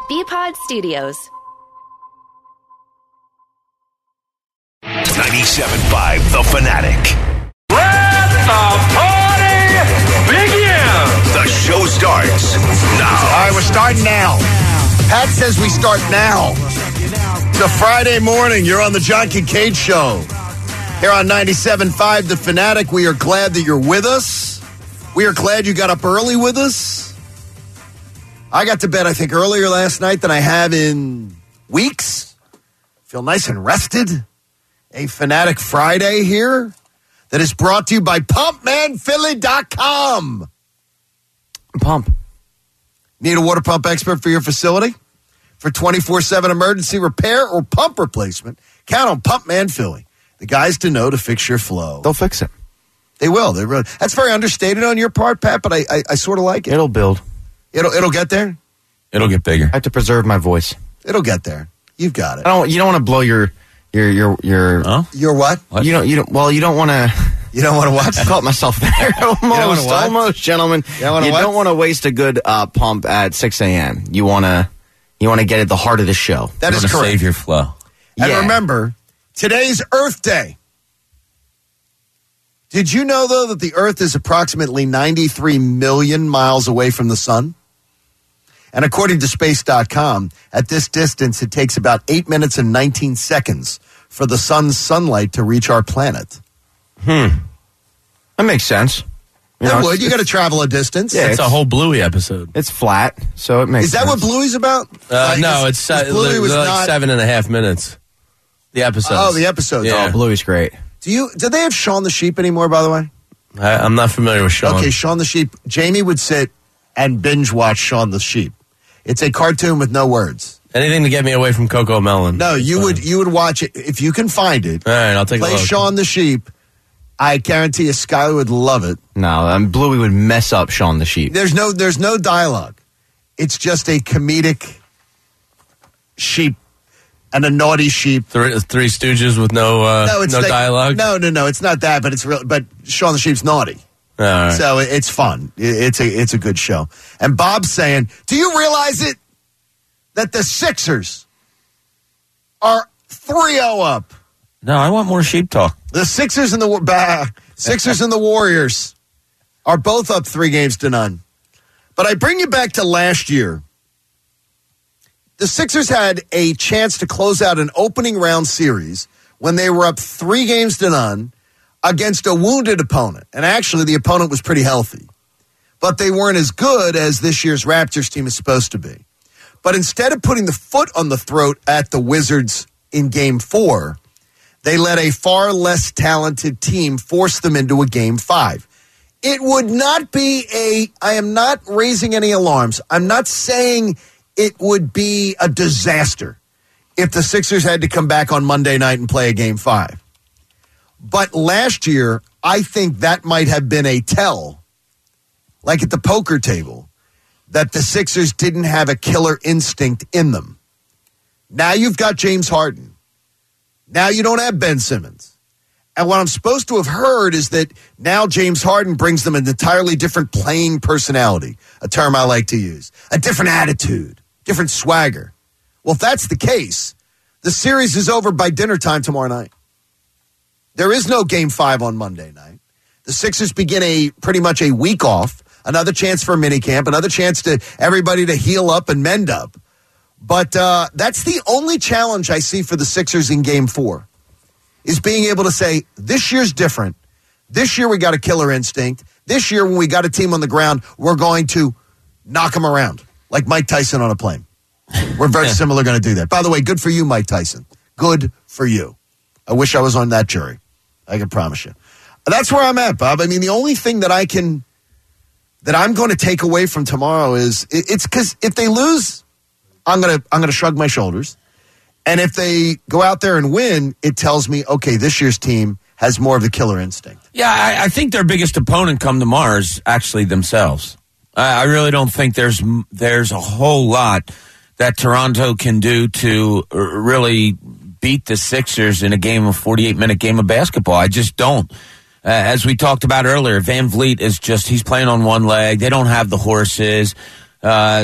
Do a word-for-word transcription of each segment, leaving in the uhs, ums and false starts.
B-Pod Studios. ninety-seven point five The Fanatic. Let the party begin! The show starts now. All right, we're starting now. Pat says we start now. It's a Friday morning. You're on the John Kincaid Show. Here on ninety-seven point five The Fanatic. We are glad that you're with us. We are glad you got up early with us. I got to bed, I think, earlier last night than I have in weeks. Feel nice and rested. A Fanatic Friday here that is brought to you by pump man philly dot com. Pump. Need a water pump expert for your facility? For twenty-four seven emergency repair or pump replacement, count on Pump Man Philly. The guys to know to fix your flow. They'll fix it. They will. They really. That's very understated on your part, Pat, but I, I, I sort of like it. It'll build. It'll it'll get there? It'll get bigger. I have to preserve my voice. It'll get there. You've got it. I don't. You don't want to blow your your your your. Huh? Your what? What? You don't. You don't. Well, you don't want to. You don't want to what? I caught myself there. Almost, wanna what? almost, gentlemen. You don't wanna you what? don't want to waste a good uh, pump at six a.m. You want to. You want to get at the heart of the show. That You is wanna correct. Save your flow. And Yeah. remember, today's Earth Day. Did you know, though, that the Earth is approximately ninety-three million miles away from the sun? And according to space dot com, at this distance, it takes about eight minutes and nineteen seconds for the sun's sunlight to reach our planet. That makes sense. You That know, would. it's- You got to travel a distance. Yeah, It's a whole Bluey episode. It's flat, so it makes. Is that sense. what Bluey's about? Uh, Like, no, is- it's uh, is Bluey li- was like not. seven and a half minutes. The episode. Oh, the episode. Yeah. Oh, Bluey's great. Do you? Do they have Shaun the Sheep anymore? By the way. I, I'm not familiar with Sean. Okay, Shaun the Sheep. Jamie would sit and binge watch Shaun the Sheep. It's a cartoon with no words. Anything to get me away from Coco Melon. No, you Fine. would you would watch it if you can find it. All right, I'll take Play a look. Shaun the Sheep. I guarantee you, Skyler would love it. No, um, Bluey would mess up Shaun the Sheep. There's no there's no dialogue. It's just a comedic sheep and a naughty sheep. Three, three Stooges with no uh, No, no, it's like- dialogue. No, no, no. It's not that, but it's real. But Shaun the Sheep's naughty. All right. So it- it's fun. It- It's a it's a good show. And Bob's saying, do you realize it that the Sixers are three oh up? No, I want more sheep talk. The Sixers and the Wa- bah, Sixers and the Warriors are both up three games to none. But I bring you back to last year. The Sixers had a chance to close out an opening round series when they were up three games to none against a wounded opponent. And actually, the opponent was pretty healthy. But they weren't as good as this year's Raptors team is supposed to be. But instead of putting the foot on the throat at the Wizards in game four, they let a far less talented team force them into a game five. It would not be a, I am not raising any alarms. I'm not saying it would be a disaster if the Sixers had to come back on Monday night and play a game five. But last year, I think that might have been a tell, like at the poker table, that the Sixers didn't have a killer instinct in them. Now you've got James Harden. Now you don't have Ben Simmons. And what I'm supposed to have heard is that now James Harden brings them an entirely different playing personality, a term I like to use, a different attitude, different swagger. Well, if that's the case, the series is over by dinner time tomorrow night. There is no game five on Monday night. The Sixers begin a pretty much a week off, another chance for a minicamp, another chance to everybody to heal up and mend up. But uh, that's the only challenge I see for the Sixers in game four, is being able to say, this year's different. This year we got a killer instinct. This year when we got a team on the ground, we're going to knock them around like Mike Tyson on a plane. We're very similar going to do that. By the way, good for you, Mike Tyson. Good for you. I wish I was on that jury. I can promise you. That's where I'm at, Bob. I mean, the only thing that I can, that I'm going to take away from tomorrow is, it, it's because if they lose, I'm going to, I'm going to shrug my shoulders. And if they go out there and win, it tells me, okay, this year's team has more of the killer instinct. Yeah, I, I think their biggest opponent come tomorrow is actually themselves. I, I really don't think there's there's a whole lot that Toronto can do to really beat the Sixers in a game of forty-eight minute game of basketball. I just don't. Uh, as we talked about earlier, Van Vliet is just, he's playing on one leg. They don't have the horses. Uh,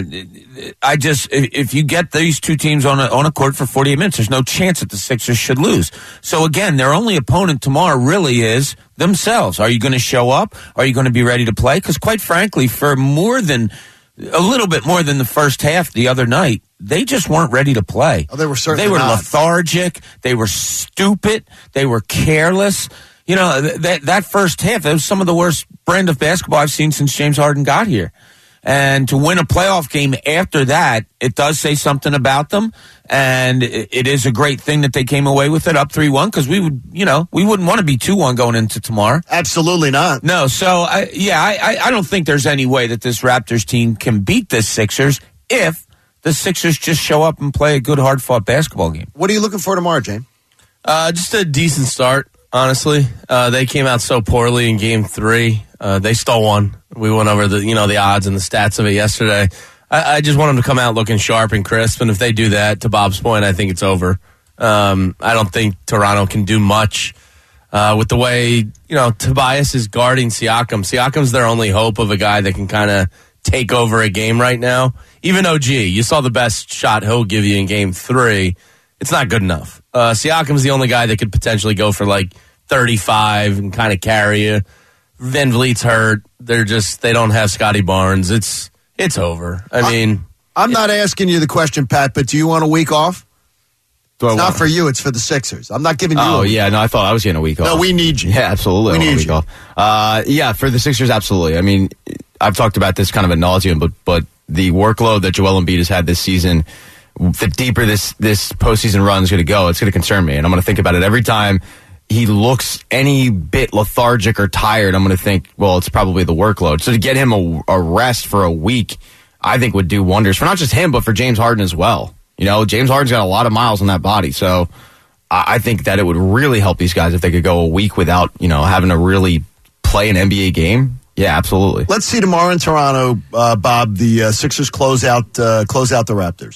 I just, if you get these two teams on a, on a court for forty-eight minutes, there's no chance that the Sixers should lose. So again, their only opponent tomorrow really is themselves. Are you going to show up? Are you going to be ready to play? Because quite frankly, for more than, a little bit more than the first half the other night, they just weren't ready to play. Oh, they were certainly They were not. lethargic. They were stupid. They were careless. You know, th- that that first half, that was some of the worst brand of basketball I've seen since James Harden got here. And to win a playoff game after that, it does say something about them. And it, it is a great thing that they came away with it up three one, because we would, you know, we wouldn't want to be two one going into tomorrow. Absolutely not. No, so, I, yeah, I, I, I don't think there's any way that this Raptors team can beat the Sixers if the Sixers just show up and play a good, hard-fought basketball game. What are you looking for tomorrow, James? Uh, just a decent start, honestly. Uh, they came out so poorly in game three. Uh, they stole one. We went over the, you know, the odds and the stats of it yesterday. I, I just want them to come out looking sharp and crisp, and if they do that, to Bob's point, I think it's over. Um, I don't think Toronto can do much uh, with the way, you know, Tobias is guarding Siakam. Siakam's their only hope of a guy that can kind of take over a game right now. Even O G, you saw the best shot he'll give you in game three. It's not good enough. Uh, Siakam's the only guy that could potentially go for like thirty-five and kind of carry you. Van Vliet's hurt. They're just, they don't have Scotty Barnes. It's it's over. I mean, I'm not asking you the question, Pat, but do you want a week off? Do I It's not want- for you. It's for the Sixers. I'm not giving you Oh, a week. yeah. No, I thought I was getting a week off. No, we need you. Yeah, absolutely. We I want need a week you. off. Uh, yeah, for the Sixers, absolutely. I mean, I've talked about this kind of ad nauseum, but, but the workload that Joel Embiid has had this season, the deeper this, this postseason run is going to go, it's going to concern me. And I'm going to think about it every time he looks any bit lethargic or tired. I'm going to think, well, it's probably the workload. So to get him a, a rest for a week, I think would do wonders for not just him, but for James Harden as well. You know, James Harden's got a lot of miles on that body. So I, I think that it would really help these guys if they could go a week without, you know, having to really play an N B A game. Yeah, absolutely. Let's see tomorrow in Toronto, uh, Bob. The uh, Sixers close out, uh, close out the Raptors.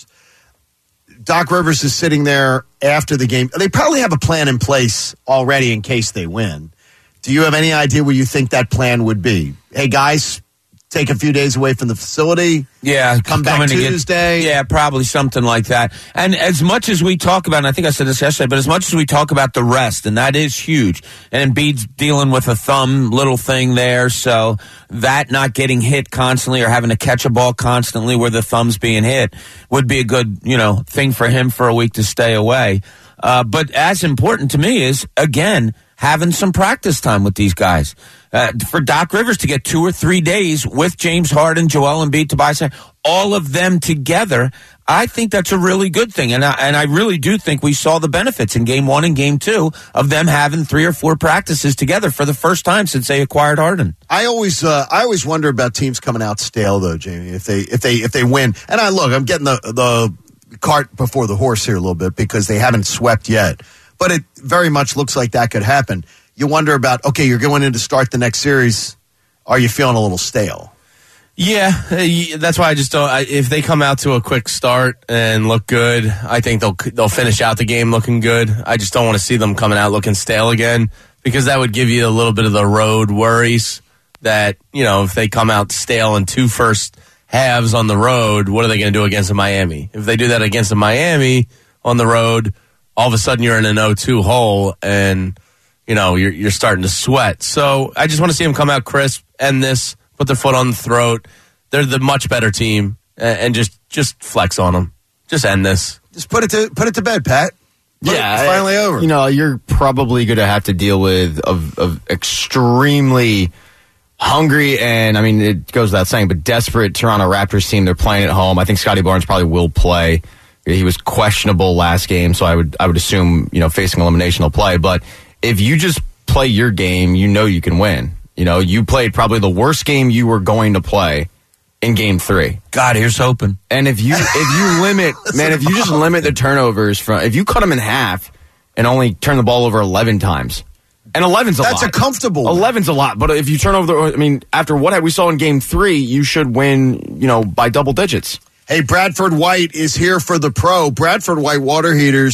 Doc Rivers is sitting there after the game. They probably have a plan in place already in case they win. Do you have any idea what you think that plan would be? Hey, guys, take a few days away from the facility. Yeah, Come back coming to get- Tuesday. yeah, probably something like that. And as much as we talk about, and I think I said this yesterday, but as much as we talk about the rest, and that is huge, and Embiid's dealing with a thumb little thing there, so that not getting hit constantly or having to catch a ball constantly where the thumb's being hit would be a good, you know, thing for him for a week to stay away. Uh, but as important to me is, again, having some practice time with these guys. Uh, for Doc Rivers to get two or three days with James Harden, Joel Embiid, Tobias, all of them together, I think that's a really good thing. And I, and I really do think we saw the benefits in game one and game two of them having three or four practices together for the first time since they acquired Harden. I always, uh, I always wonder about teams coming out stale, though, Jamie. If they, if they, if they win, and I look, I'm getting the the cart before the horse here a little bit because they haven't swept yet, but it very much looks like that could happen. You wonder about, okay, you're going in to start the next series. Are you feeling a little stale? Yeah, uh, that's why I just don't. I, if they come out to a quick start and look good, I think they'll they'll finish out the game looking good. I just don't want to see them coming out looking stale again, because that would give you a little bit of the road worries that, you know, if they come out stale in two first halves on the road, what are they going to do against the Miami? If they do that against the Miami on the road, all of a sudden you're in an oh two hole and, you know, you're you're starting to sweat. So I just want to see them come out crisp, end this, put their foot on the throat. They're the much better team, and, and just just flex on them. Just end this. Just put it to put it to bed, Pat. Put Yeah, it- it's finally I- over. You know, you're probably going to have to deal with of, of extremely hungry and, I mean, it goes without saying, but desperate Toronto Raptors team. They're playing at home. I think Scotty Barnes probably will play. He was questionable last game, so I would I would assume, you know, facing elimination he'll play. But if you just play your game, you know you can win. You know, you played probably the worst game you were going to play in game three. God, here's hoping. And if you if you limit, man, if you just limit the turnovers from, if you cut them in half and only turn the ball over eleven times, and eleven's a That's lot. a comfortable one. eleven's a lot, but if you turn over the, I mean, after what we saw in game three, you should win, you know, by double digits. Hey, Bradford White is here for the pro. Bradford White water heaters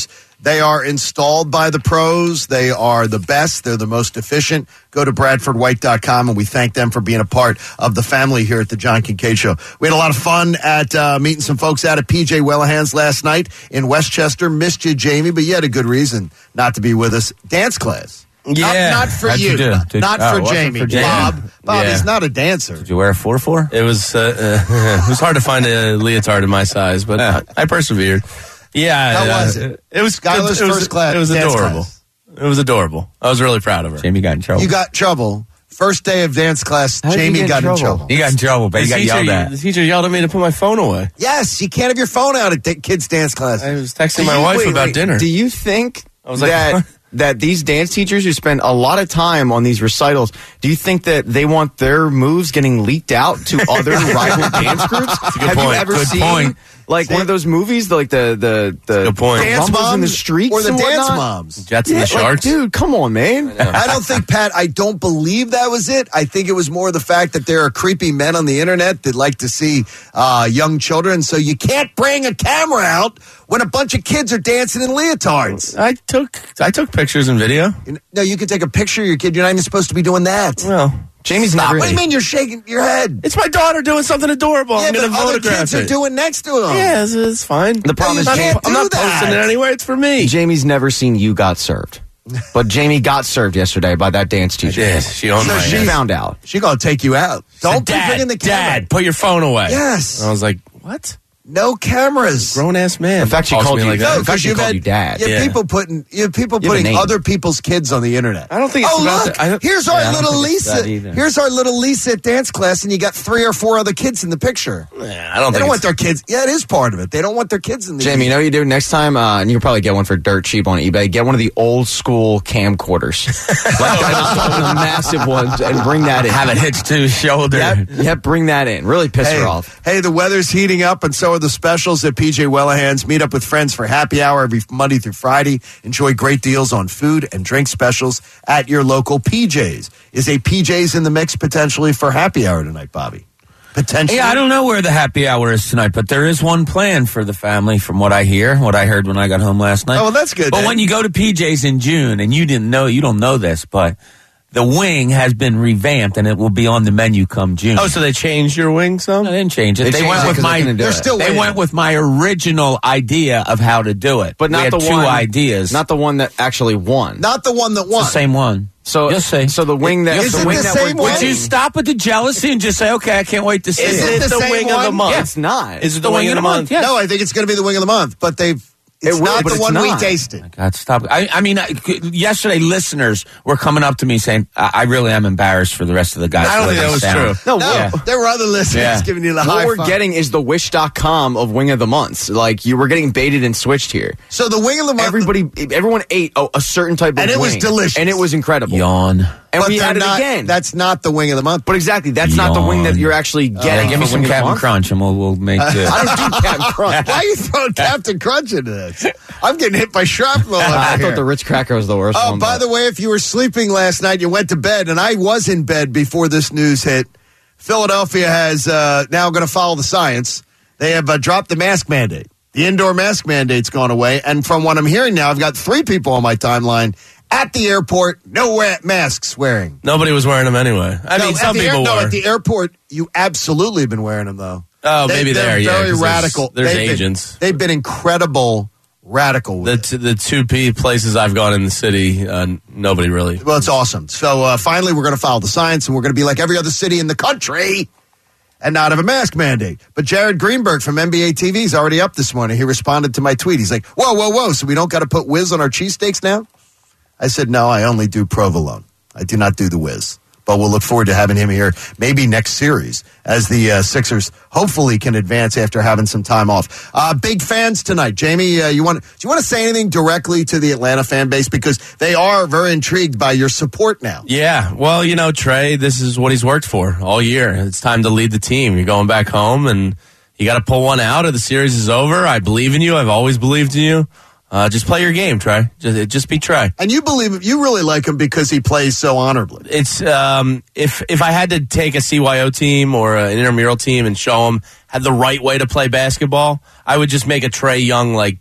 They are installed by the pros. They are the best. They're the most efficient. Go to bradford white dot com, and we thank them for being a part of the family here at the John Kincaid Show. We had a lot of fun at uh, meeting some folks out at P J Wellahans last night in Westchester. Missed you, Jamie, but you had a good reason not to be with us. Dance class. Yeah. Not, not for How'd you. you do? Did- not oh, for it wasn't Jamie. for Jamie. Bob. Bob Yeah. is not a dancer. Did you wear a four four? It was uh, uh, it was hard to find a leotard in my size, but I, I persevered. Yeah, How uh, was it? It was Skylar's it was, first class It was dance adorable. class. It was adorable. I was really proud of her. Jamie got in trouble. You got in trouble. First day of dance class, How did you Jamie get in got in trouble? trouble. He got in trouble, but he The got teacher, yelled at. the teacher yelled at me to put my phone away. Yes, you can't have your phone out at da- kids' dance class. I was texting Do my you- wife wait, about wait, dinner. Do you think I was like, that what? that these dance teachers who spend a lot of time on these recitals, do you think that they want their moves getting leaked out to other rival dance groups? a good Have you point. ever Good seen point. like one of those movies, like the the the good point. Dance rumbles moms in the streets or the and dance whatnot? moms? Jets Yeah, and the like, Sharks. dude, come on, man. I don't think, Pat, I don't believe that was it. I think it was more the fact that there are creepy men on the internet that like to see uh, young children. So you can't bring a camera out when a bunch of kids are dancing in leotards. I took I took pictures and video. You know, no, you can take a picture of your kid. You're not even supposed to be doing that. Well, Jamie's Stop. never. What do you mean you're shaking your head? it's my daughter doing something adorable. Yeah, I'm going but to other photograph kids it. are doing next to them. Yeah, it's, it's fine. The problem is you I'm can't not, I'm do not that. posting it anywhere. It's for me. Jamie's never seen you got served, but Jamie got served yesterday by that dance teacher. Yes, she owned So my she She ass. found out. She gonna take you out. Don't be Dad, bringing the camera. Dad, put your phone away. Yes. I was like, what? No cameras. Grown ass man. In fact, she Talks to called me you- like No, that. in fact, she you've called had- you dad. You have Yeah. people putting you have people You have a putting name. other people's kids on the internet. I don't think it's oh, about look, that. I don't- here's our Yeah, I don't little think it's that Lisa. either. Here's our little Lisa at dance class, and you got three or four other kids in the picture. Yeah, I don't They think don't it's, want their kids. Yeah, it is part of it. They don't want their kids in the. Jamie, you know what you do next time? Uh, and you can probably get one for dirt cheap on eBay. Get one of the old school camcorders. like the massive ones and bring that in. Have it hitched to his shoulder. Yep, yep, bring that in. Really piss Hey, her off. hey, the weather's heating up, and so are the specials at P J Wellahans. Meet up with friends for happy hour every Monday through Friday. Enjoy great deals on food and drink specials at your local P J's. Is a P J's in the mix potentially for happy hour tonight, Bobby? Potentially. Yeah, I don't know where the happy hour is tonight, but there is one plan for the family from what I hear, what I heard when I got home last night. Oh, well, that's good, But then. when you go to P J's in June, and you didn't know, you don't know this, but the wing has been revamped, and it will be on the menu come June. Oh, so they changed your wing some? No, they didn't change it. They They, changed went it with 'cause they my. couldn't do They're it. still They waiting. went with my original idea of how to do it, But not we had the two one. ideas. Not the one that actually won. Not the one that It's won. the same one. So, Just say. so the wing that Is the it wing the that same we're one? Would you stop with the jealousy and just say, "Okay, I can't wait to see Is Is it"? it it the the same wing of the one? month? Yeah, it's not. Is it the wing of the month? Yes. No, I think it's going to be the wing of the month, but they've. It's It will, not but the it's one we not. tasted. God, stop. I, I mean, I, yesterday listeners were coming up to me saying, I, I really am embarrassed for the rest of the guys. I don't the way think that they was sound." No, Yeah. there were other listeners Yeah. giving you the What high we're five. getting is the wish dot com of wing of the months. Like you were getting baited and switched here. So the wing of the month. Everybody, everyone ate a, a certain type of And it was wing, delicious. and it was incredible. Yawn. And but we they're had it not- again. That's not the wing of the month. but exactly, that's not the wing that Yawn. you're actually Yeah, getting. give me for some Wing of the Captain Month. Crunch and we'll, we'll make good. I don't do Captain Crunch. Why are you throwing Captain Crunch into this? I'm getting hit by shrapnel. over I here. thought the Ritz cracker was the worst Oh, one. by but- the way, if you were sleeping last night, you went to bed, and I was in bed before this news hit. Philadelphia has uh, now going to follow the science. They have uh, dropped the mask mandate. The indoor mask mandate's gone away, and from what I'm hearing now, I've got three people on my timeline at the airport, no wa- masks wearing. Nobody was wearing them anyway. I no, mean, at some the air- people no, were. at the airport, you absolutely have been wearing them, though. Oh, They- maybe they're there, yeah. very 'cause there's- radical. There's, They've been- agents. they've been incredible radical with The it. t- the two P places I've gone in the city, uh, nobody really. Well, it's awesome. So uh, finally, we're going to follow the science, and we're going to be like every other city in the country and not have a mask mandate. But Jared Greenberg from N B A T V is already up this morning. He responded to my tweet. He's like, whoa, whoa, whoa, so we don't got to put whiz on our cheesesteaks now? I said, no, I only do provolone. I do not do the whiz. But we'll look forward to having him here maybe next series as the uh, Sixers hopefully can advance after having some time off. Uh, big fans tonight. Jamie, uh, you want do you want to say anything directly to the Atlanta fan base? Because they are very intrigued by your support now. Yeah, well, you know, Trey, this is what he's worked for all year. It's time to lead the team. You're going back home, and you got to pull one out, or the series is over. I believe in you. I've always believed in you. Uh, just play your game, Trey. Just, just be Trey. And you believe you really like him because he plays so honorably. It's um, if if I had to take a C Y O team or an intramural team and show them had the right way to play basketball, I would just make a Trey Young like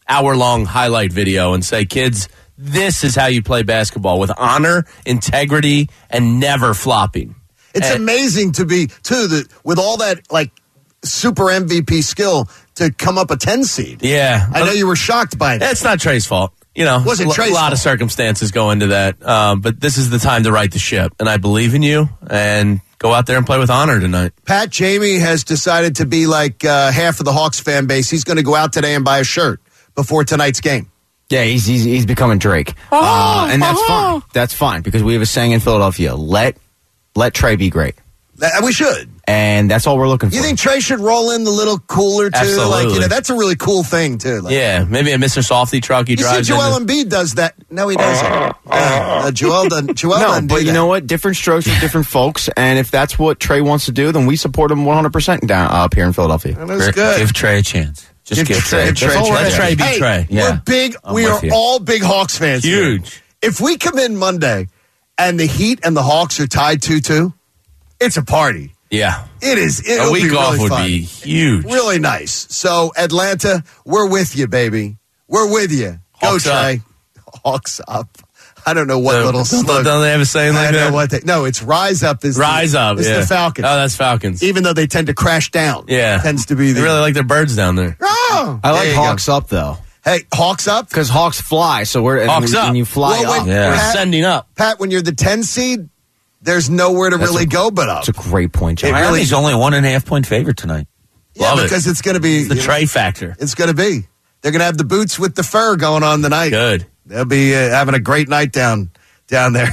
hour-long highlight video and say, kids, this is how you play basketball with honor, integrity, and never flopping. It's and, amazing to be, too, that with all that, like, super M V P skill to come up a ten seed. Yeah. I know you were shocked by that. It's not Trey's fault. You know, Wasn't a Trey's lot fault. of circumstances go into that. Um, but this is the time to right the ship. And I believe in you. And go out there and play with honor tonight. Pat Jamie has decided to be like uh, half of the Hawks fan base. He's going to go out today and buy a shirt before tonight's game. Yeah, he's he's, he's becoming Drake, uh, and that's fine. That's fine because we have a saying in Philadelphia: let let Trey be great, That, we should. and that's all we're looking for. You think Trey should roll in the little cooler, too? Absolutely. Like, you know, that's a really cool thing, too. Like, Yeah, maybe a Mister Softy truck he You see drives Joel into. Embiid does that. No, he doesn't. Uh, uh, Joel doesn't. Joel no, doesn't do but you that. know what? Different strokes for different folks, and if that's what Trey wants to do, then we support him one hundred percent down up here in Philadelphia. That was good. Give Trey a chance. Just Give give, Trey- Trey. give Trey That's a all chance. we're Let Trey asking. be Hey, Trey. Yeah. we're big. I'm we with are you. all big Hawks fans. here. Huge. If we come in Monday and the Heat and the Hawks are tied two two, it's a party. Yeah. It is. It'll A week be off really would fun. be huge. Really nice. So, Atlanta, we're with you, baby. We're with you. Go, Hawks up. Trey. Hawks up. I don't know what So, little don't, slug. don't they have a saying I like don't know that? what they, no, it's rise up is Rise the, up. It's yeah. the Falcons. Oh, that's Falcons. Even though they tend to crash down. Yeah. Tends to be the They really like their birds down there. Oh, I there like you Hawks go. up though, Hey, Hawks up. because Hawks fly. So we're and Hawks when, up. when you fly Well, wait, up. Yeah. We're Pat- sending up. Pat, when you're the ten seed, there's nowhere to That's really a- go but up. It's a great point, John. It really- Miami's only a one and a half point favorite tonight. Yeah, Love it. because it's going to be The you know, Trey factor. It's going to be. They're going to have the boots with the fur going on tonight. Good. They'll be uh, having a great night down down there.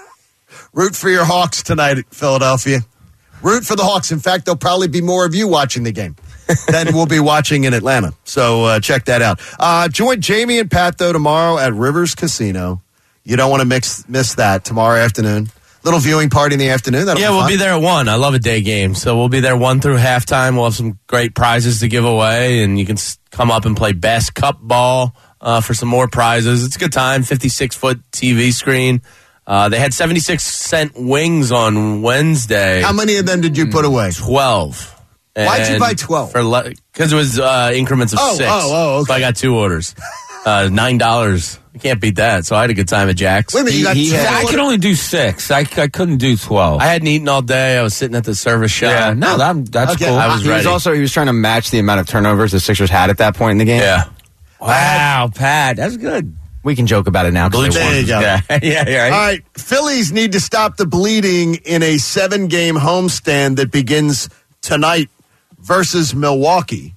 Root for your Hawks tonight, Philadelphia. Root for the Hawks. In fact, there'll probably be more of you watching the game than we'll be watching in Atlanta. So uh, check that out. Uh, join Jamie and Pat, though, tomorrow at Rivers Casino. You don't want to mix, miss that tomorrow afternoon. Little viewing party in the afternoon. That'll Yeah, be we'll fun. be there at one. I love a day game. So we'll be there one through halftime. We'll have some great prizes to give away, and you can s- come up and play best cup ball uh, for some more prizes. It's a good time. fifty-six foot T V screen. Uh, they had seventy-six cent wings on Wednesday. How many of them did you put away? twelve. Why'd you And buy twelve? For Because it was uh, increments of Oh, six. oh, oh, okay. So I got two orders. Uh, Nine dollars. I can't beat that. So I had a good time at Jack's. Wait a minute, you got He- he two had- I orders? can only do six. I, I couldn't do twelve. I hadn't eaten all day. I was sitting at the service shop. yeah, no, that, that's Okay. cool. I was he was ready. also he was trying to match the amount of turnovers the Sixers had at that point in the game. Yeah. Wow, Pat, that's good. We can joke about it now. 'cause Blue they There won. you go. Yeah, yeah, yeah. All right, Phillies need to stop the bleeding in a seven-game homestand that begins tonight versus Milwaukee.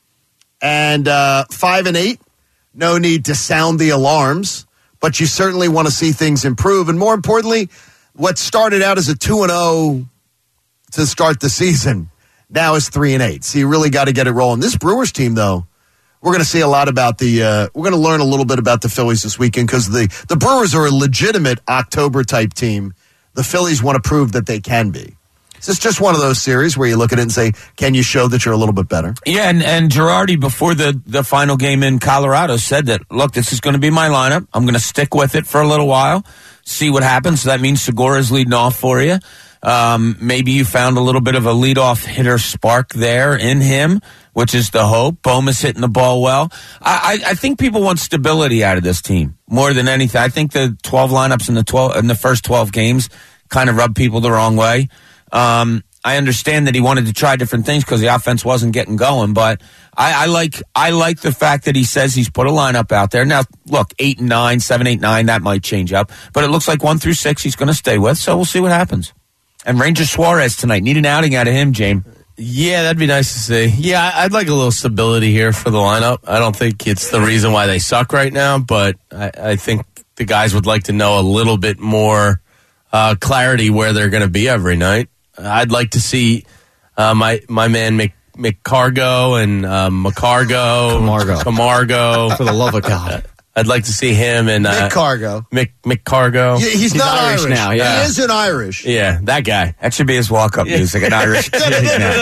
And uh, five and eight, no need to sound the alarms, but you certainly want to see things improve. And more importantly, what started out as a two and zero to start the season now is three and eight. So you really got to get it rolling. This Brewers team, though, we're going to see a lot about the. Uh, we're going to learn a little bit about the Phillies this weekend because the the Brewers are a legitimate October type team. The Phillies want to prove that they can be. Is this just one of those series where you look at it and say, "Can you show that you're a little bit better?" Yeah, and, and Girardi, before the, the final game in Colorado, said that, look, this is going to be my lineup. I'm going to stick with it for a little while, see what happens. So that means Segura's leading off for you. Um, maybe you found a little bit of a leadoff hitter spark there in him, which is the hope. Boma's hitting the ball well. I, I, I think people want stability out of this team more than anything. I think the twelve lineups in the twelve in the first twelve games kind of rubbed people the wrong way. Um, I understand that he wanted to try different things because the offense wasn't getting going, but I, I like I like the fact that he says he's put a lineup out there. Now, look, eight and nine, seven, eight, nine, that might change up, but it looks like one through six he's going to stay with. So we'll see what happens. And Ranger Suarez tonight, need an outing out of him, James. Yeah, that'd be nice to see. Yeah, I- I'd like a little stability here for the lineup. I don't think it's the reason why they suck right now, but I, I think the guys would like to know a little bit more uh, clarity where they're going to be every night. I'd like to see uh, my my man Mc, McCargo and um, McCargo, Camargo. Camargo. For the love of God. I'd like to see him and uh, Mick Cargo. Mick McCargo. Yeah, he's, not Irish Irish, now, yeah. He isn't Irish. Yeah, that guy. That should be his walk-up music, an Irish music now.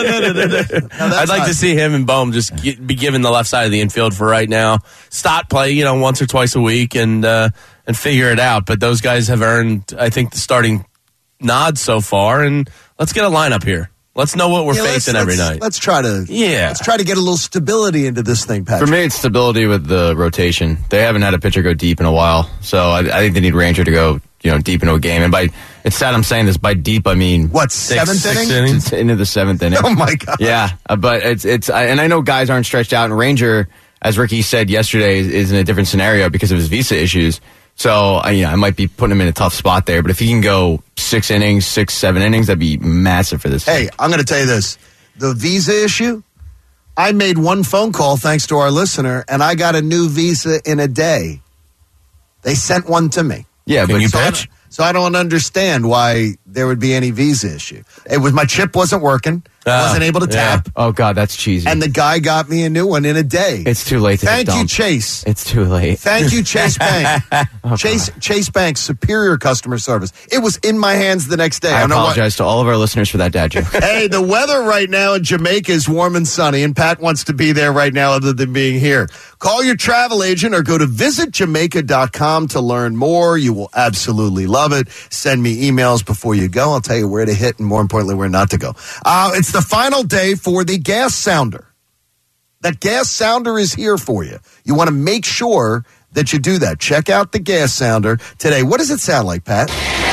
I'd like not- to see him and Bohm just get, be given the left side of the infield for right now. Stott play, you know, once or twice a week and uh, and figure it out. But those guys have earned, I think, the starting nod so far. And let's get a lineup here. Let's know what we're Yeah, let's- facing every let's- night. Let's try to Yeah. Let's try to get a little stability into this thing, Patrick. For me, it's stability with the rotation. They haven't had a pitcher go deep in a while, so I, I think they need Ranger to go, you know, deep into a game. And by it's sad I'm saying this. By deep, I mean What, Six- seventh six inning? innings? it's into the seventh inning. Oh my God! Yeah, uh, but it's it's I, and I know guys aren't stretched out. And Ranger, as Ricky said yesterday, is, is in a different scenario because of his visa issues. So I, you know, I might be putting him in a tough spot there. But if he can go six innings, six seven innings, that'd be massive for this. Hey, team. I'm going to tell you this: the visa issue. I made one phone call thanks to our listener, and I got a new visa in a day. They sent one to me. yeah, Can but you So I pitch? don't- So I don't understand why there would be any visa issue. It was my chip wasn't working. I Ah, wasn't able to yeah. tap. oh god, that's cheesy. And the guy got me a new one in a day. it's too late to Thank hit you, dump. Chase. It's too late. Thank you, Chase Bank. Oh, Chase Chase Bank, superior customer service. It was in my hands the next day. I don't know what- apologize to all of our listeners for that dad joke. Hey, the weather right now in Jamaica is warm and sunny, and Pat wants to be there right now other than being here. Call your travel agent or go to visit jamaica dot com to learn more. You will absolutely love it. Send me emails before you go. I'll tell you where to hit and, more importantly, where not to go. Uh, it's the final day for the gas sounder. That gas sounder is here for you. You want to make sure that you do that. Check out the gas sounder today. What does it sound like, Pat?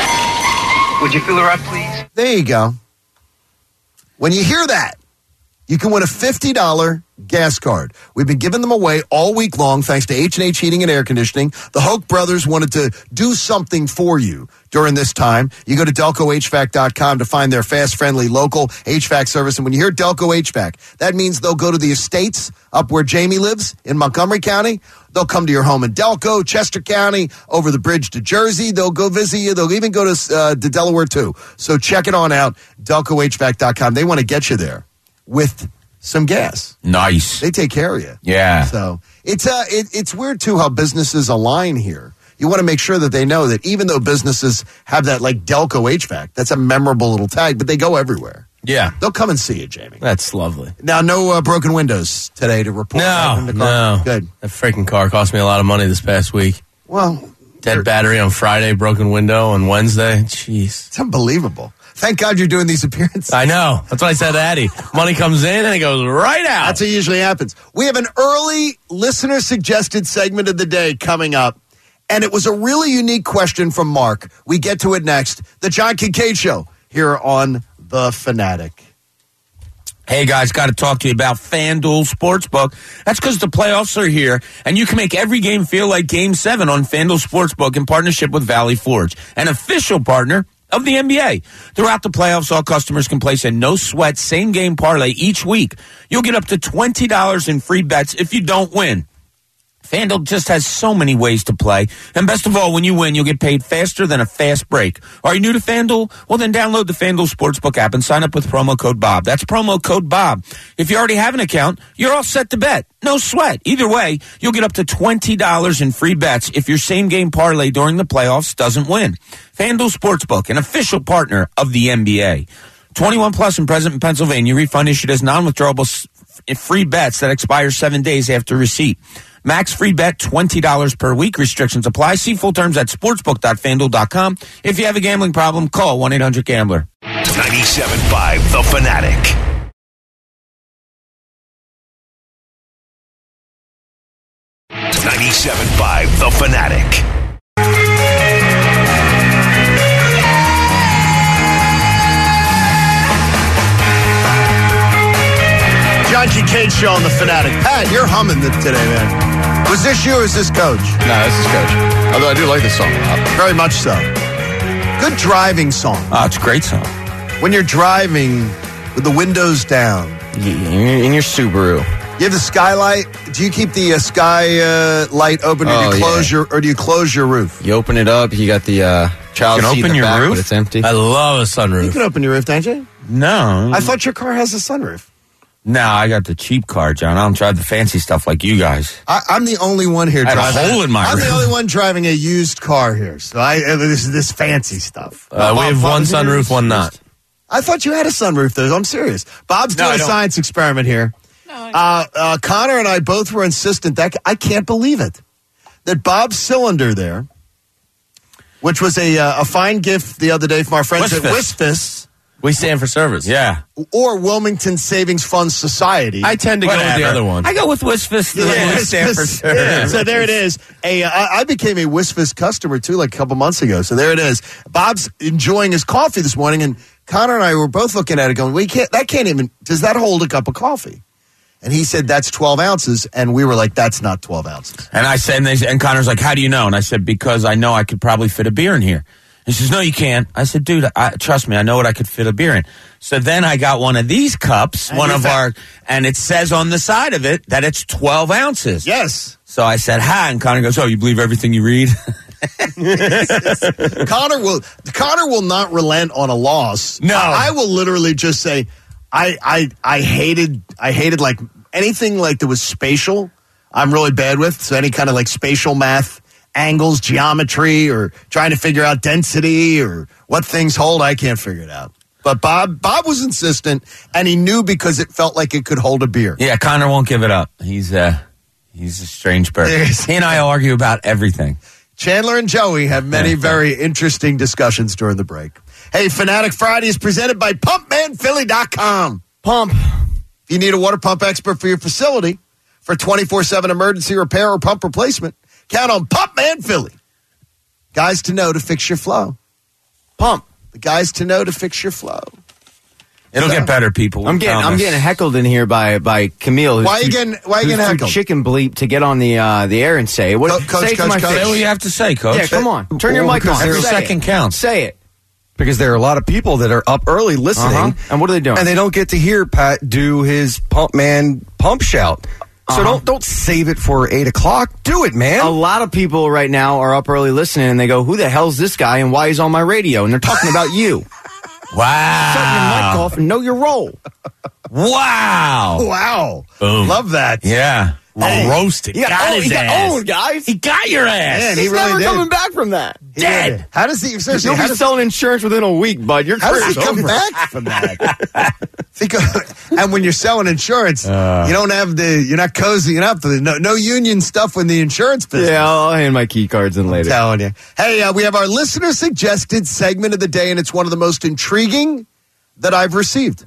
Would you fill her up, please? There you go. When you hear that, you can win a fifty dollars gas card. We've been giving them away all week long thanks to H and H Heating and Air Conditioning. The Hoke brothers wanted to do something for you during this time. You go to delco h v a c dot com to find their fast, friendly, local H V A C service. And when you hear Delco H V A C, that means they'll go to the estates up where Jamie lives in Montgomery County. They'll come to your home in Delco, Chester County, over the bridge to Jersey. They'll go visit you. They'll even go to, uh, to Delaware, too. So check it on out, delco h v a c dot com. They want to get you there with some gas. Nice. They take care of you. Yeah. So it's uh, it, it's weird, too, how businesses align here. You want to make sure that they know that even though businesses have that, like, Delco H V A C, that's a memorable little tag, but they go everywhere. Yeah, They'll come and see you, Jamie. that's lovely. Now, no uh, broken windows today to report. No, in the car. no. Good. That freaking car cost me a lot of money this past week. Well, Dead battery on Friday, broken window on Wednesday. Jeez. it's unbelievable. Thank God you're doing these appearances. I know. That's what I said to Addie. Money comes in and it goes right out. That's what usually happens. We have an early listener suggested segment of the day coming up, and it was a really unique question from Mark. We get to it next. The John Kincaid Show here on The Fanatic. Hey guys, got to talk to you about FanDuel Sportsbook. That's because the playoffs are here, and you can make every game feel like Game seven on FanDuel Sportsbook in partnership with Valley Forge, an official partner of the N B A. Throughout the playoffs, all customers can place a no-sweat same-game parlay each week. You'll get up to twenty dollars in free bets if you don't win. FanDuel just has so many ways to play. And best of all, when you win, you'll get paid faster than a fast break. Are you new to FanDuel? Well, then download the FanDuel Sportsbook app and sign up with promo code Bob. That's promo code Bob. If you already have an account, you're all set to bet. No sweat. Either way, you'll get up to twenty dollars in free bets if your same-game parlay during the playoffs doesn't win. FanDuel Sportsbook, an official partner of the N B A. twenty-one plus and present in Pennsylvania. Refund issued as non-withdrawable s- free bets that expire seven days after receipt. Max free bet, twenty dollars per week. Restrictions apply. See full terms at sportsbook dot fanduel dot com. If you have a gambling problem, call one eight hundred gambler. ninety-seven point five The Fanatic. ninety-seven point five The Fanatic. John Kincaid Show on The Fanatic. Pat, you're humming it today, man. Was this you or is this Coach? No, this is Coach. Although I do like this song a lot. Very much so. Good driving song. Oh, it's a great song. When you're driving with the windows down, In your, in your Subaru. you have the skylight. Do you keep the uh, sky uh, light open, or do Oh, you close yeah. your, or do you close your roof? You open it up, you got the uh, child You can seat in open the your back, roof? but it's empty. I love a You sunroof. can open your roof, don't you? No. I thought your car has a sunroof. No, I got the cheap car, John. I don't drive the fancy stuff like you guys. I, I'm the only one here I had a driving. hole in my I'm the roof. only one driving a used car here. So I uh, this is this fancy stuff. Uh, we have one sunroof, one not. I thought you had a sunroof, though. I'm serious. Bob's No, doing I a don't. science experiment here. Uh, uh, Connor and I both were insistent that I can't believe it that Bob's cylinder there, which was a uh, a fine gift the other day from our friends at Wisfis. Wisfis, We stand for service. Yeah. or Wilmington Savings Fund Society. I tend to go with the Whatever. other one. I go with Wisfist. Yeah, We stand for yeah. service. So there it is. A, uh, I I became a Wisfist customer too, like a couple months ago. So there it is. Bob's enjoying his coffee this morning, and Connor and I were both looking at it, going, "We can't. That can't even. Does that hold a cup of coffee?" And he said, "That's twelve ounces," and we were like, "That's not twelve ounces." And I said, and, they, and Connor's like, "How do you know?" And I said, "Because I know I could probably fit a beer in here." He says, "No, you can't." I said, "Dude, I, trust me, I know what I could fit a beer in." So then I got one of these cups, And one you of found- our, and it says on the side of it that it's twelve ounces. Yes. So I said, "Hi," and Connor goes, "Oh, you believe everything you read?" Connor will Connor will not relent on a loss. No. I, I will literally just say, I, I I hated I hated like anything like that was spatial. I'm really bad with so any kind of like spatial math, angles, geometry, or trying to figure out density or what things hold. I can't figure it out. But Bob Bob was insistent, and he knew because it felt like it could hold a beer. Yeah, Connor won't give it up. He's uh, he's a strange person. Yes. He and I argue about everything. Chandler and Joey have many very interesting discussions during the break. Hey, Fanatic Friday is presented by pump man philly dot com. Pump. If you need a water pump expert for your facility for twenty-four seven emergency repair or pump replacement, count on Pump Man Philly. Guys to know to fix your flow. Pump. The guys to know to fix your flow. It'll So- get better, people. I'm getting I'm Promise. getting heckled in here by by Camille. who's Why you too- getting- why you who's getting too heckled? Chicken bleep to get on the uh, the air and say it. What? Co- coach, say it to coach, my coach. face. Say what you have to say, Coach. Yeah, come on. Turn your Well, mic because on. every Say second it. counts. Say it. Because there are a lot of people that are up early listening. Uh-huh. And what are they doing? And they don't get to hear Pat do his pump man pump shout. So Uh-huh. don't don't save it for eight o'clock. Do it, man. A lot of people right now are up early listening, and they go, "Who the hell's this guy, and why he's on my radio?" And they're talking about you. Wow. Shut your mic off and know your role. Wow. Wow. Boom. Love that. Yeah. Hey. Roasted. He got, got owned, his he got ass. owned, guys. He got your ass. Man, he He's really never did. coming back from that. He did. How does he, seriously, You'll how be does, selling insurance within a week, bud. Your how does he career's come over. back from that? Think of, and when you're selling insurance, Uh. you don't have the, you're not cozying up. The, no, no union stuff in the insurance business. Yeah, I'll hand my key cards in later. Telling you. Hey, uh, we have our listener suggested segment of the day, and it's one of the most intriguing that I've received.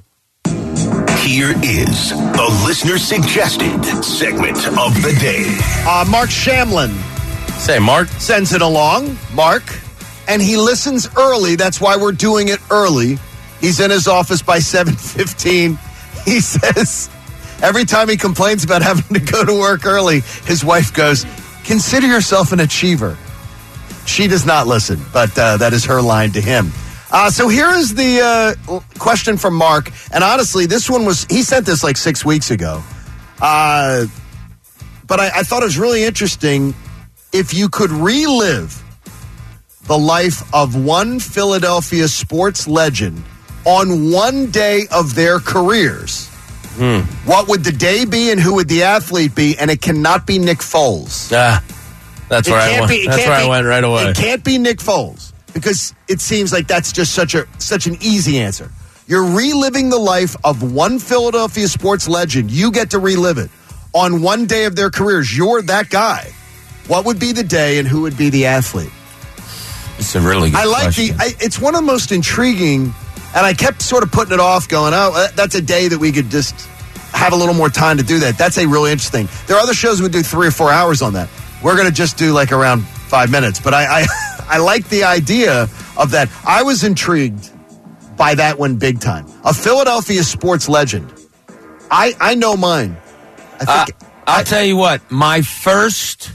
Here is the listener suggested segment of the day. Uh, Mark Shamlin Say, Mark. sends it along, Mark, and he listens early. That's why we're doing it early. He's in his office by seven fifteen. He says every time he complains about having to go to work early, his wife goes, "Consider yourself an achiever." She does not listen, but uh, that is her line to him. Uh, so here is the uh, question from Mark. And honestly, this one was, he sent this like six weeks ago. Uh, but I, I thought it was really interesting. If you could relive the life of one Philadelphia sports legend on one day of their careers, what would the day be and who would the athlete be? And it cannot be Nick Foles. Ah, that's It where I can't went. be- it That's can't where be- I went right away. It can't be Nick Foles because it seems like that's just such a such an easy answer. You're reliving the life of one Philadelphia sports legend. You get to relive it on one day of their careers. You're that guy. What would be the day and who would be the athlete? It's a really good I like question. the. I, it's one of the most intriguing, and I kept sort of putting it off, going, "Oh, that- that's a day that we could just have a little more time to do that." That's a really interesting. There are other shows we do three or four hours on that. We're going to just do like around five minutes, but I, I, I like the idea of that. I was intrigued by that one big time. A Philadelphia sports legend. I, I know mine. I think. Uh, I'll tell you what, my first,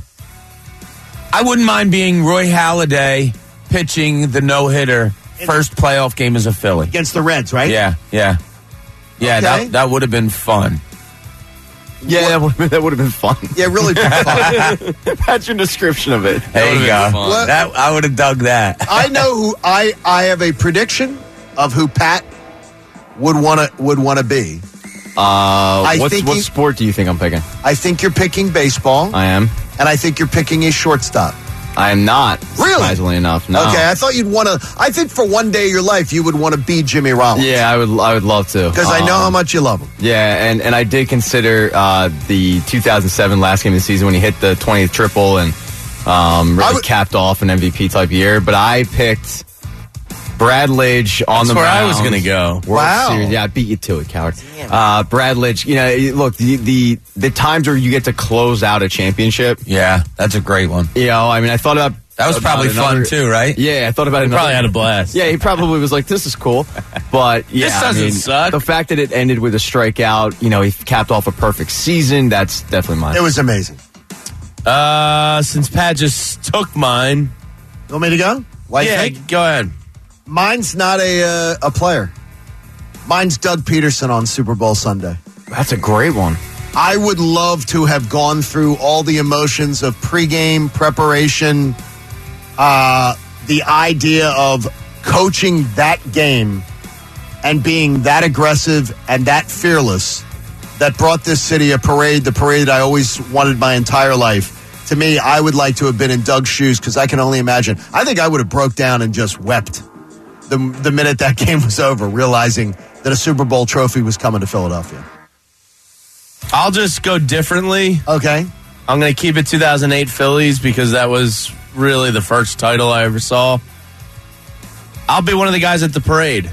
I wouldn't mind being Roy Halladay pitching the no-hitter first playoff game as a Philly. Against the Reds, right? Yeah, yeah. Yeah, Okay. that, that would have been fun. Yeah, that would that would have been fun. Yeah, really big fun. That's your description of it. There you go. What- That, I would have dug that. I know who I I have a prediction of who Pat would want to would want to be. Uh, I what's, think what he- sport do you think I'm picking? I think you're picking baseball, I am. and I think you're picking a shortstop. I am not. Really? Surprisingly enough, no. Okay, I thought you'd want to. I think for one day of your life, you would want to be Jimmy Rollins. Yeah, I would. I would love to. because I know Um, how much you love him. Yeah, and, and I did consider uh, the two thousand seven last game of the season when he hit the twentieth triple and um, I really would- capped off an M V P type year. But I picked Brad Lidge on That's the where mound. I was gonna go. World Wow. Series. Yeah, I beat you to it, coward. Uh, Brad Lidge, you know, look, the, the the times where you get to close out a championship, Yeah, that's a great one. you know, I mean, I thought about That was about probably another- fun too, right? Yeah, I thought about it. He probably had a blast. Yeah, he probably was like, "This is cool," but yeah, This doesn't I mean, suck. the fact that it ended with a strikeout, you know, he capped off a perfect season. That's definitely mine. It was amazing. Uh, since Pat just took mine, You want me to go? White yeah, fake? go ahead. Mine's not a uh, a player. Mine's Doug Peterson on Super Bowl Sunday. That's a great one. I would love to have gone through all the emotions of pregame preparation, uh, the idea of coaching that game and being that aggressive and that fearless that brought this city a parade, the parade that I always wanted my entire life. To me, I would like to have been in Doug's shoes because I can only imagine. I think I would have broke down and just wept the, the minute that game was over, realizing that a Super Bowl trophy was coming to Philadelphia. I'll just go differently. Okay. I'm going to keep it two thousand eight Phillies because that was really the first title I ever saw. I'll be one of the guys at the parade.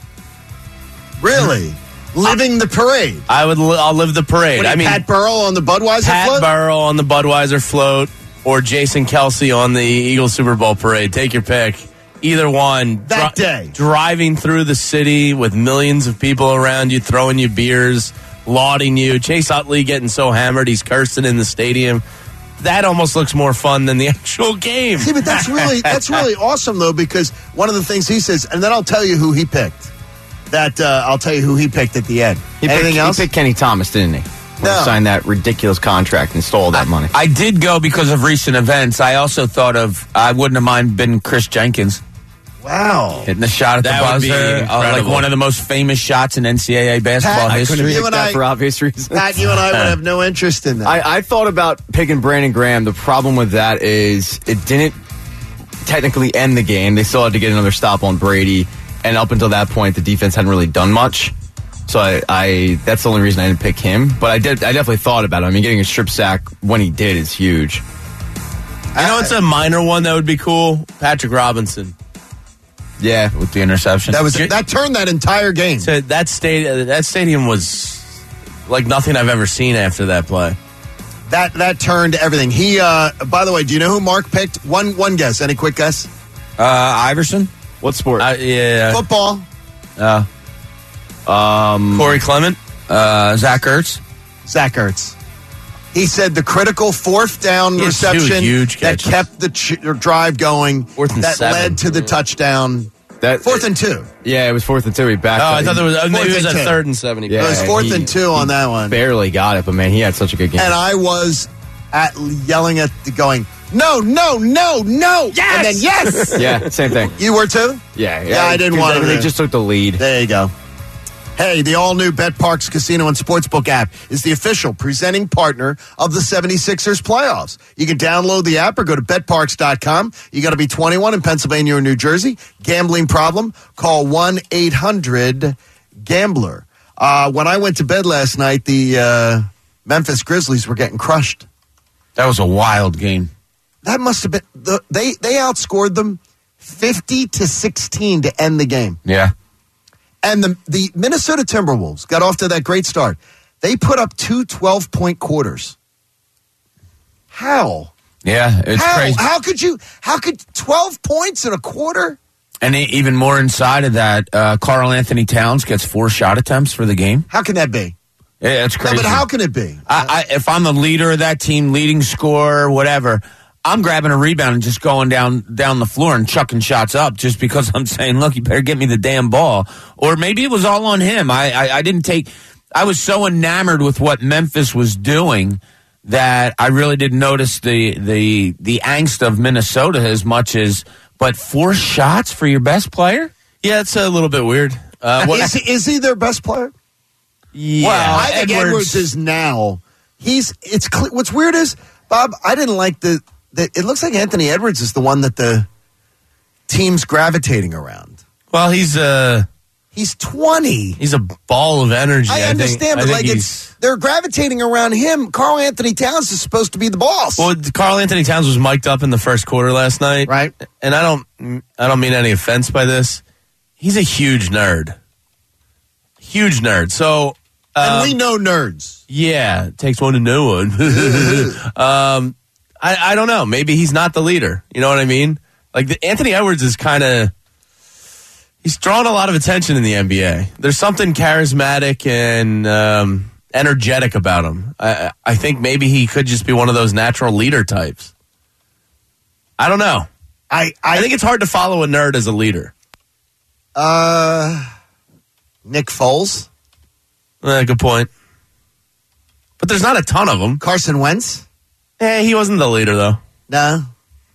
Really? Living the parade. I would. Li- I'll live the parade. What, I mean, Pat Burrell on the Budweiser Pat float? Burrell on the Budweiser float or Jason Kelsey on the Eagles Super Bowl parade. Take your pick. Either one. That day. Driving through the city with millions of people around you, throwing you beers, lauding you. Chase Utley getting so hammered he's cursing in the stadium. That almost looks more fun than the actual game. See, but that's really that's really awesome though, because one of the things he says, and then I'll tell you who he picked. That uh, I'll tell you who he picked at the end. He Anything picked, else? He picked Kenny Thomas, didn't he? When No. he signed that ridiculous contract and stole that money. I did go because of recent events. I also thought of, I wouldn't have mind been Chris Jenkins Wow. hitting a shot at That the would be buzzer. Uh, like incredible. one of the most famous shots in N C double A basketball Pat, I history. couldn't- You Picked and that I- for obvious reasons. Pat, you and I would have no interest in that. I, I thought about picking Brandon Graham. The problem with that is it didn't technically end the game. They still had to get another stop on Brady, and up until that point, the defense hadn't really done much. So I, I that's the only reason I didn't pick him. But I did. I definitely thought about it. I mean, getting a strip sack when he did is huge. You know, it's a minor one that would be cool. Patrick Robinson. Yeah, With the interception. that was that turned that entire game. So that stadium, that stadium was like nothing I've ever seen after that play. That that turned everything. He. Uh, by the way, do you know who Mark picked? One one guess. Any quick guess? uh, Iverson? what sport? I, yeah, Football. Uh, Corey Clement. uh, Zach Ertz? Zach Ertz. He said the critical fourth down He had two reception huge that catches. kept the ch- drive going. Fourth and that seven. led to the touchdown. that Fourth and two. yeah, it was fourth and two. He backed. Oh, up. I thought there was uh, maybe it was and a two. third and seven. He Yeah. It was fourth he- and two on that one. barely got it, but man, he had such a good game. And I was at yelling at the going, no, no, no, no. Yes! And then yes. yeah, same thing. You were too? Yeah, Yeah, I didn't 'cause want they- to- They just took the lead. There you go. Hey, the all-new BetParks Casino and Sportsbook app is the official presenting partner of the seventy-sixers playoffs. You can download the app or go to bet parks dot com. You got to be twenty-one in Pennsylvania or New Jersey. Gambling problem? Call one eight hundred gambler. Uh, when I went to bed last night, the uh, Memphis Grizzlies were getting crushed. That was a wild game. That must have been the, they they outscored them fifty to sixteen to end the game. Yeah. And the the Minnesota Timberwolves got off to that great start. They put up two twelve-point quarters. How? Yeah, it's how? crazy. How could you how could twelve points in a quarter? And e- even more inside of that, uh, Karl Anthony Towns gets four shot attempts for the game. How can that be? Yeah, it's No, crazy. but how can it be? I, I, if I'm the leader of that team, leading scorer, whatever, I'm grabbing a rebound and just going down down the floor and chucking shots up just because I'm saying, look, you better get me the damn ball. Or maybe it was all on him. I, I, I didn't take – I was so enamored with what Memphis was doing that I really didn't notice the the the angst of Minnesota as much as – but four shots for your best player? Yeah, it's a little bit weird. Uh, what, is, is he their best player? yeah, Well, I think Edwards, is now. He's it's cl- what's weird is Bob. I didn't like the, the. It looks like Anthony Edwards is the one that the team's gravitating around. Well, he's a He's twenty. he's a ball of energy. I think- understand, I but think like he's- it's they're gravitating around him. Karl Anthony Towns is supposed to be the boss. Well, Karl Anthony Towns was mic'd up in the first quarter last night, Right. And I don't, I don't mean any offense by this. he's a huge nerd. Huge nerd. So, um, and we know nerds. Yeah, it takes one to know one. um, I, I don't know. Maybe he's not the leader. You know what I mean? Like, the, Anthony Edwards is kind of, he's drawn a lot of attention in the N B A. There's something charismatic and um, energetic about him. I, I think maybe he could just be one of those natural leader types. I don't know. I, I, I think it's hard to follow a nerd as a leader. Uh, Nick Foles. Eh, good point. But there's not a ton of them. Carson Wentz. Eh, he wasn't the leader, though. No.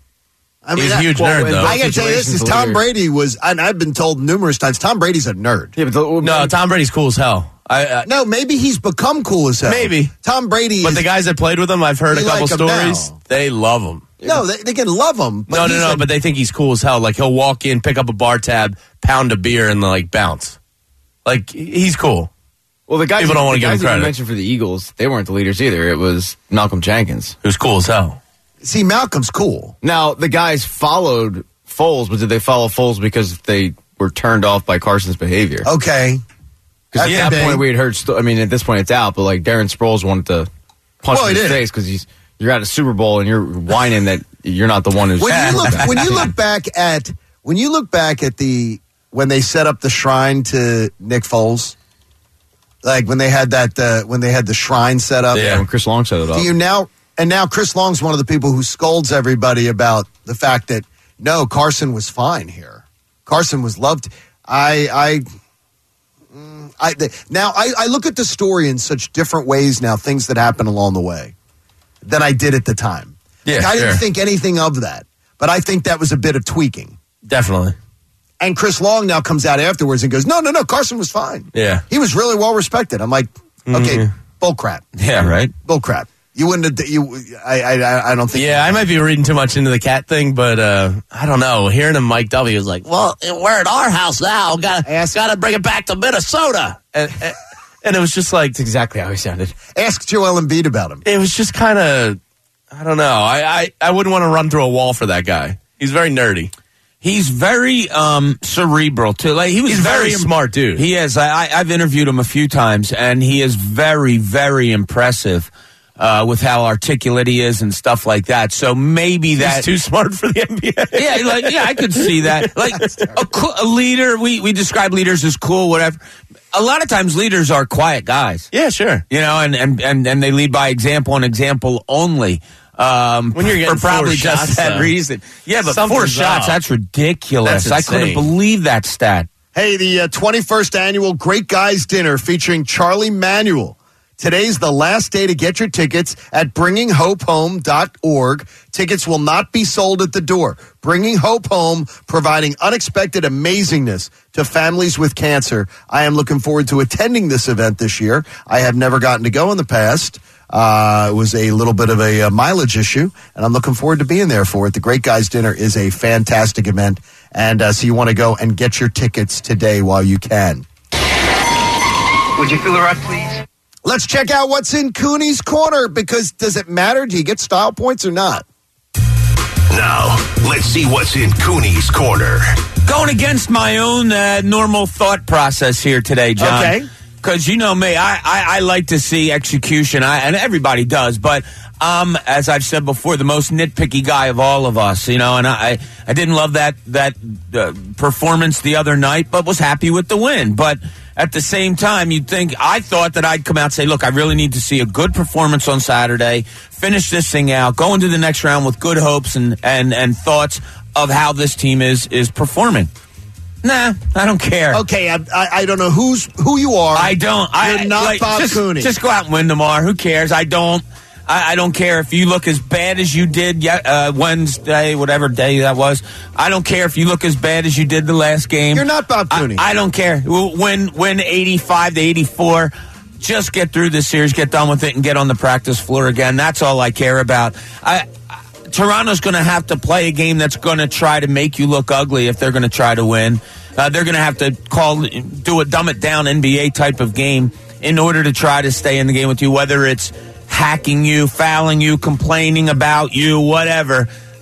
I mean, he's a that, huge well, nerd, though. I got to tell you, this is Tom Brady was, and I've been told numerous times, Tom Brady's a nerd. Yeah, but the, No, Tom Brady's cool as hell. I, uh, No, maybe he's become cool as hell. Maybe. Tom Brady But is, the guys that played with him, I've heard a They couple like him stories. now. They love him. no, they, they can love him. But No, no, he's no, a- but they think he's cool as hell. Like, he'll walk in, pick up a bar tab, pound a beer, and, like, bounce. Like, he's cool. well, the guys, People don't wanna the give him guys that you credit. mentioned for the Eagles, they weren't the leaders either. It was Malcolm Jenkins. Who's cool as hell. See, Malcolm's cool. Now, the guys followed Foles, but did they follow Foles because they were turned off by Carson's behavior? Okay. Because Yeah, at that they- point we had heard. St- I mean, at this point it's out. But like Darren Sproles wanted to punch Well, him he in his did. face because he's you're at a Super Bowl and you're whining that you're not the one who's. When you look, when you look back at when you look back at the when they set up the shrine to Nick Foles, like when they had that uh, when they had the shrine set up. yeah, when Chris Long set it up. Do you now and now Chris Long's one of the people who scolds everybody about the fact that no, Carson was fine here. Carson was loved. I I. mm, I the, now I, I look at the story in such different ways now, things that happen along the way, than I did at the time. Yeah, I didn't sure. think anything of that, but I think that was a bit of tweaking. Definitely. And Chris Long now comes out afterwards and goes, no, no, no, Carson was fine. Yeah. He was really well respected. I'm like, okay, Mhm. bull crap. Yeah, right. Bull crap. You wouldn't have, you, I, I, I don't think. Yeah, I might be reading too much into the cat thing, but uh, I don't know. Hearing him mic'd up, he was like, well, we're at our house now. Gotta, Ask- gotta bring it back to Minnesota. And, and, and it was just like, That's exactly how he sounded. Ask Joel Embiid about him. it was just kind of, I don't know. I, I, I wouldn't want to run through a wall for that guy. He's very nerdy. He's very um, cerebral too. Like he was He's a very im- smart dude. He is. I, I- I've interviewed him a few times, and he is very, very impressive uh, with how articulate he is and stuff like that. So maybe He's that too smart for the N B A. yeah, like yeah, I could see that. Like a, co- a leader, we we describe leaders as cool, whatever. A lot of times, leaders are quiet guys. Yeah, sure. You know, and and and, and they lead by example and example only. Um, When you're getting for probably four just shots, that though. reason. Yeah, but Something's four shots, up. that's ridiculous. That's I couldn't insane. believe that stat. Hey, the uh, twenty-first annual Great Guys Dinner featuring Charlie Manuel. Today's the last day to get your tickets at bringing hope home dot org. Tickets will not be sold at the door. Bringing Hope Home, providing unexpected amazingness to families with cancer. I am looking forward to attending this event this year. I have never gotten to go in the past. Uh, it was a little bit of a, uh mileage issue, and I'm looking forward to being there for it. The Great Guys Dinner is a fantastic event, and uh, so you want to go and get your tickets today while you can. Would you fill her up, please? Let's check out what's in Cooney's Corner, because does it matter? Do you get style points or not? Now, let's see what's in Cooney's Corner. Going against my own uh, normal thought process here today, John. Okay. Because you know me, I, I, I like to see execution, I, and everybody does. But um, as I've said before, the most nitpicky guy of all of us, you know. And I, I didn't love that that uh, performance the other night, but was happy with the win. But at the same time, you'd think I thought that I'd come out and say, "Look, I really need to see a good performance on Saturday, finish this thing out, go into the next round with good hopes and and and thoughts of how this team is is performing." Nah, I don't care. Okay, I, I, I don't know who's who you are. I don't. I, You're not like, Bob just, Cooney. Just go out and win tomorrow. Who cares? I don't. I, I don't care if you look as bad as you did yet, uh, Wednesday, whatever day that was. I don't care if you look as bad as you did the last game. You're not Bob Cooney. I, I don't care. Win, win eighty-five to eighty-four. Just get through this series, get done with it, and get on the practice floor again. That's all I care about. I. Toronto's going to have to play a game that's going to try to make you look ugly if they're going to try to win. Uh, they're going to have to call, do a dumb it down N B A type of game in order to try to stay in the game with you, whether it's hacking you, fouling you, complaining about you, whatever.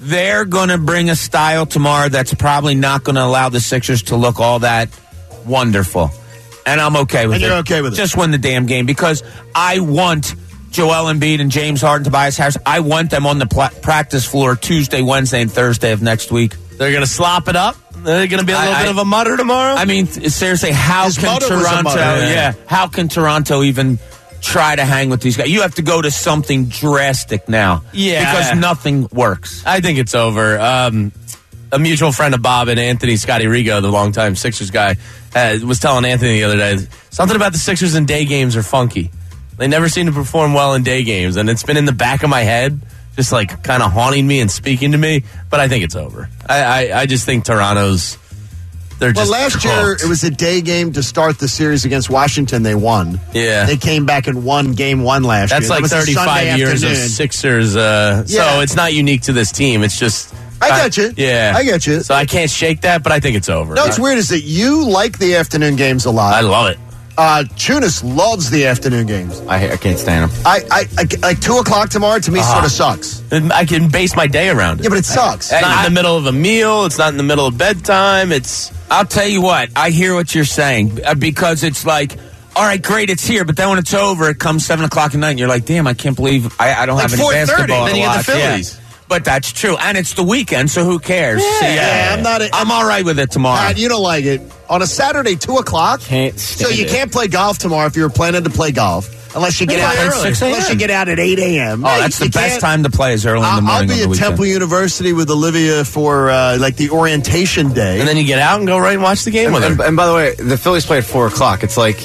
they're going to bring a style tomorrow that's probably not going to allow the Sixers to look all that wonderful. And I'm okay with And it. you're okay with it. Just win the damn game because I want Joel Embiid and James Harden, Tobias Harris. I want them on the pla- practice floor Tuesday, Wednesday, and Thursday of next week. They're going to slop it up. They're going to be a little I- bit I- of a mutter tomorrow. I mean, th- seriously, how His can motive was a Toronto? mutter, yeah. yeah. how can Toronto even try to hang with these guys? You have to go to something drastic now, Yeah. because nothing works. I think it's over. Um, a mutual friend of Bob and Anthony, Scotty Rigo, the longtime Sixers guy, uh, was telling Anthony the other day, something about the Sixers in day games are funky. They never seem to perform well in day games, and it's been in the back of my head, just like kind of haunting me and speaking to me, but I think it's over. I, I, I just think Toronto's, they're Well, just last year cooked. it was a day game to start the series against Washington. They won. Yeah. They came back and won game one last That's year. That like was a Sunday thirty-five years of afternoon. Sixers, uh, Yeah. so it's not unique to this team. It's just... I get you. Yeah. I get you. So I can't shake that, but I think it's over. No, what's weird is that you like the afternoon games a lot. I love it. Uh, Chunas loves the afternoon games. I, I can't stand them. I, I, I like two o'clock tomorrow to me Uh-huh. sort of sucks. And I can base my day around it. Yeah, but it sucks. It's not in the middle of a meal. It's not in the middle of bedtime. It's I'll tell you what, I hear what you're saying uh, because it's like, all right, great, it's here, but then when it's over, it comes seven o'clock at night, and you're like, damn, I can't believe I, I don't Like have any four thirty, basketball then to you get the watch. Phillies. Yeah. But that's true, and it's the weekend, so who cares? Yeah, See, yeah, I'm not a- I'm all right with it tomorrow. Pat, you don't like it. On a Saturday, two o'clock? Can't So stand you it. can't play golf tomorrow if you were planning to play golf. Unless you get Yeah, out it's early. six a.m. Unless you get out at eight a.m. Oh, that's the You best can't- time to play is early in the I'll, I'll morning be on the at weekend. Temple University with Olivia for uh, like the orientation day. and then you get out and go right and watch the game with And, her. and by the way, the Phillies play at four o'clock. It's like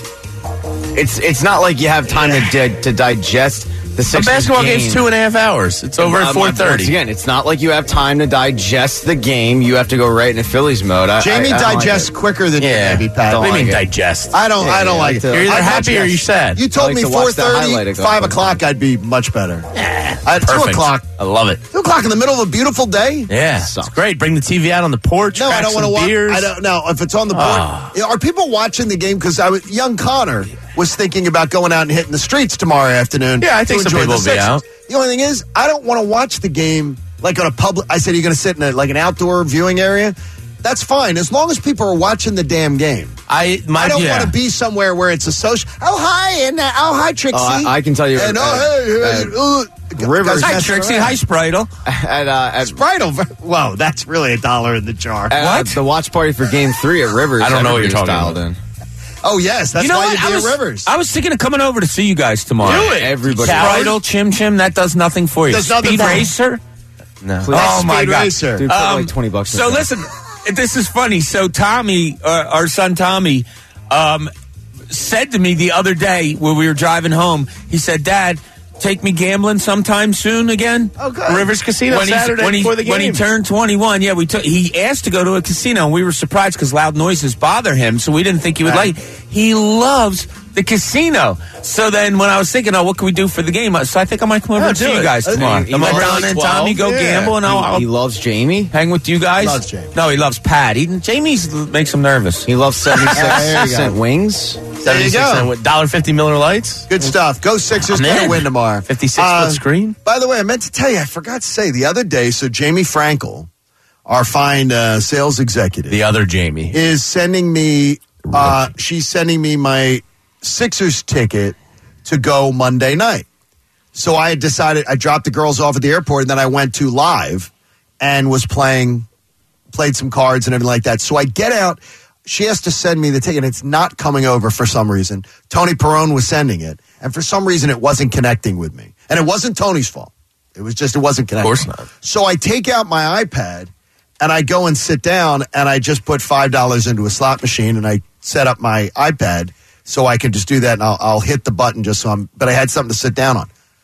it's it's not like you have time to di- to digest the A Sixers basketball game. game's two and a half hours. It's over Uh, at four once thirty. Again, it's not like you have time to digest the game. You have to go right into Phillies mode. I, Jamie I, I don't like digests it. quicker than Yeah. you, maybe, Pat. What do you like mean it. digest? I don't. Yeah, I don't yeah, like I it. like to- You're either I'd happy much or you less- sad. You told I like me to watch four the thirty, highlight of five golf. o'clock. I'd be much better. At two Perfect. o'clock. I love it. Two o'clock in the middle of a beautiful day. Yeah, Sucks. it's great. Bring the T V out on the porch. No, I crack don't want to some watch. beers. I don't know if it's on the board. Ah. Are people watching the game? Because I was young Connor was thinking about going out and hitting the streets tomorrow afternoon. Yeah, I think to some enjoy people the will be Sixers. out. The only thing is, I don't want to watch the game like on a public. I said, you're going to sit in a, like an outdoor viewing area. That's fine as long as people are watching the damn game. I my I don't yeah. want to be somewhere where it's a social. Oh hi and uh, oh hi Trixie. Oh, I- I can tell you, And uh, oh hey, hey, uh, uh, Rivers- guys Hi, messing Trixie. around. Hi, Spritel. at, uh, at, Bridal. Whoa, that's really a dollar in the jar. at the watch party for Game Three at Rivers. I don't know what everybody you're was talking dialed about. in. Oh yes, that's you know why what? you I be was, at Rivers. I was thinking of coming over to see you guys tomorrow. Do it. Everybody. Spritel, Chim Chim, that does nothing for you. Does nothing Speed for- Racer? No. Please. Oh, my Speed God. Racer. Dude, put Um, like twenty bucks. in So the listen, this is funny. So Tommy, uh, our son Tommy, um, said to me the other day when we were driving home, he said, Dad, take me gambling sometime soon again. Oh, good. Rivers Casino when, he's- Saturday when, he, before the game. when he turned twenty-one, yeah, we took. He asked to go to a casino, and we were surprised because loud noises bother him, so we didn't think he would Right. like. He loves the casino. So then, when I was thinking, oh, what can we do for the game? So I think I might come over Yeah, and do see you it. guys I tomorrow. think he Come on loves down and Tommy go twelve. gamble, and I'll, he, I'll he loves Jamie. hang with you guys. Loves Jamie. No, he loves Pat. He, Jamie's makes him nervous. He loves There you seventy-six go. cent wings. There you seventy-six go. cent one dollar fifty Miller Lights. Good stuff. Go Sixers. I'm Gonna in. win tomorrow. fifty-six Uh, foot screen. By the way, I meant to tell you, I forgot to say the other day. So Jamie Frankel, our fine uh, sales executive, The other Jamie. is sending me. Uh, she's sending me my Sixers ticket to go Monday night. So I had decided. I dropped the girls off at the airport, and then I went to live and was playing, played some cards and everything like that. So I get out. She has to send me the ticket. It's not coming over for some reason. Tony Perrone was sending it, and for some reason it wasn't connecting with me. And it wasn't Tony's fault. It was just it wasn't connecting. Of course not. So I take out my iPad and I go and sit down and I just put five dollars into a slot machine and I set up my iPad so I can just do that and I'll, I'll hit the button just so I'm. But I had something to sit down on.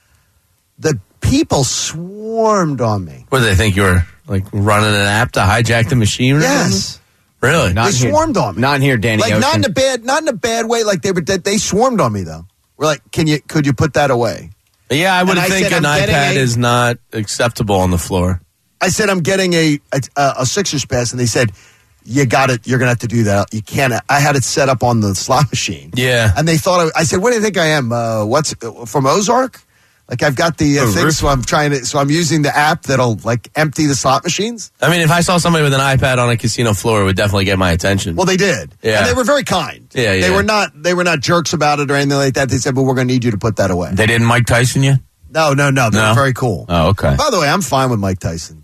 The people swarmed on me. What do they think you were like running an app to hijack the machine? Or Yes. something? Really? Not They here- swarmed on me. Not here, Danny. Like Ocean. not in a bad, not in a bad way. Like they were, they, they swarmed on me though. We're like, can you, could you put that away? Yeah, I would And I think said, an I'm getting iPad a- is not acceptable on the floor. I said, I'm getting a a, a Sixers pass, and they said, you got it. You're gonna have to do that. You can't. I had it set up on the slot machine. Yeah. And they thought I, I said, what do you think I am? Uh, what's uh, from Ozark? Like I've got the uh, Oh, thing, roof. so I'm trying to. So I'm using the app that'll like empty the slot machines. I mean, if I saw somebody with an iPad on a casino floor, it would definitely get my attention. Well, they did. Yeah. And they were very kind. Yeah, They yeah. were not. They were not jerks about it or anything like that. They said, "Well, we're going to need you to put that away." They didn't Mike Tyson you? No, no, no. They No? were very cool. Oh, okay. By the way, I'm fine with Mike Tyson.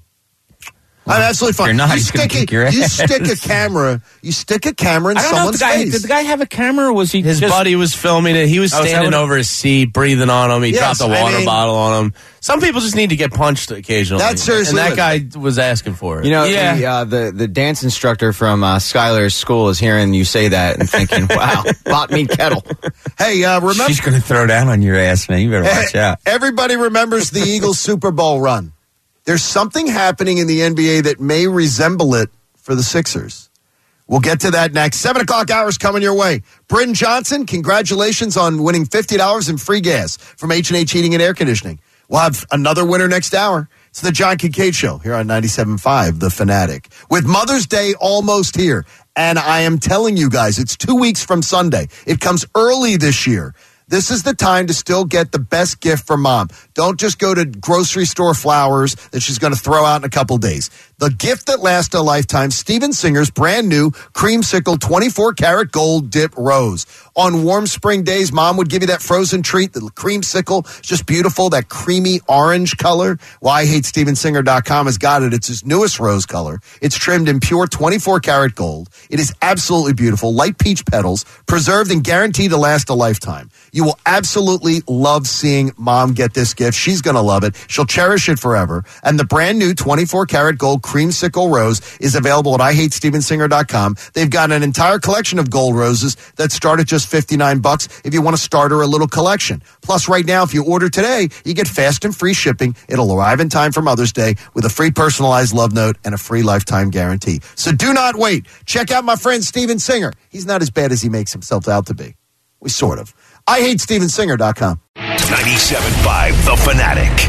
I'm absolutely fine. You're not. You He's gonna stick, kick a, your you ass. stick a camera. You stick a camera in I don't know if someone's the guy, face. did the guy have a camera or was he His just, buddy was filming it. He was Oh, is that standing what it- over his seat, breathing on him. He Yes, dropped a I water mean- bottle on him. Some people just need to get punched occasionally. That's seriously And that what- guy was asking for it. You know, Yeah. the, uh, the the dance instructor from uh, Skylar's school is hearing you say that and thinking, "Wow, pot meat kettle." Hey, uh, remember? She's going to throw down on your ass, man. You better watch out. Everybody remembers the Eagles Super Bowl run. There's something happening in the N B A that may resemble it for the Sixers. We'll get to that next. Seven o'clock hours coming your way. Bryn Johnson, congratulations on winning fifty dollars in free gas from H and H Heating and Air Conditioning. We'll have another winner next hour. It's the John Kincaid Show here on ninety-seven point five, The Fanatic. With Mother's Day almost here, and I am telling you guys, it's two weeks from Sunday. It comes early this year. This is the time to still get the best gift from mom. Don't just go to grocery store flowers that she's going to throw out in a couple days. The gift that lasts a lifetime, Steven Singer's brand new creamsicle twenty-four karat gold dip rose. On warm spring days, mom would give you that frozen treat, the creamsicle. It's just beautiful, that creamy orange color. why hate steven singer dot com has got it. It's his newest rose color. It's trimmed in pure twenty-four karat gold. It is absolutely beautiful. Light peach petals, preserved and guaranteed to last a lifetime. You will absolutely love seeing mom get this gift. She's going to love it. She'll cherish it forever. And the brand new twenty-four karat gold creamsicle rose is available at i hate steven singer dot com. They've got an entire collection of gold roses that start at just fifty-nine bucks if you want to start her a little collection. Plus, right now, if you order today, you get fast and free shipping. It'll arrive in time for Mother's Day with a free personalized love note and a free lifetime guarantee. So do not wait. Check out my friend Steven Singer. He's not as bad as he makes himself out to be. We sort of. i hate steven singer dot com. ninety-seven point five The Fanatic.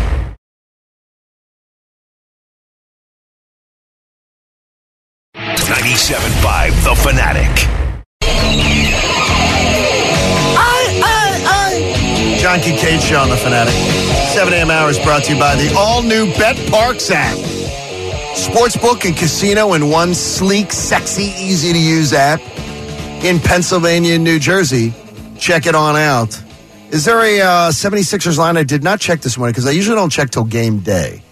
ninety-seven point five The Fanatic. John Kincaid Show on The Fanatic. seven a.m. hours brought to you by the all-new Bet Parks app. Sportsbook and casino in one sleek, sexy, easy-to-use app in Pennsylvania and New Jersey. Check it on out. Is there a uh, seventy-sixers line? I did not check this morning because I usually don't check till game day.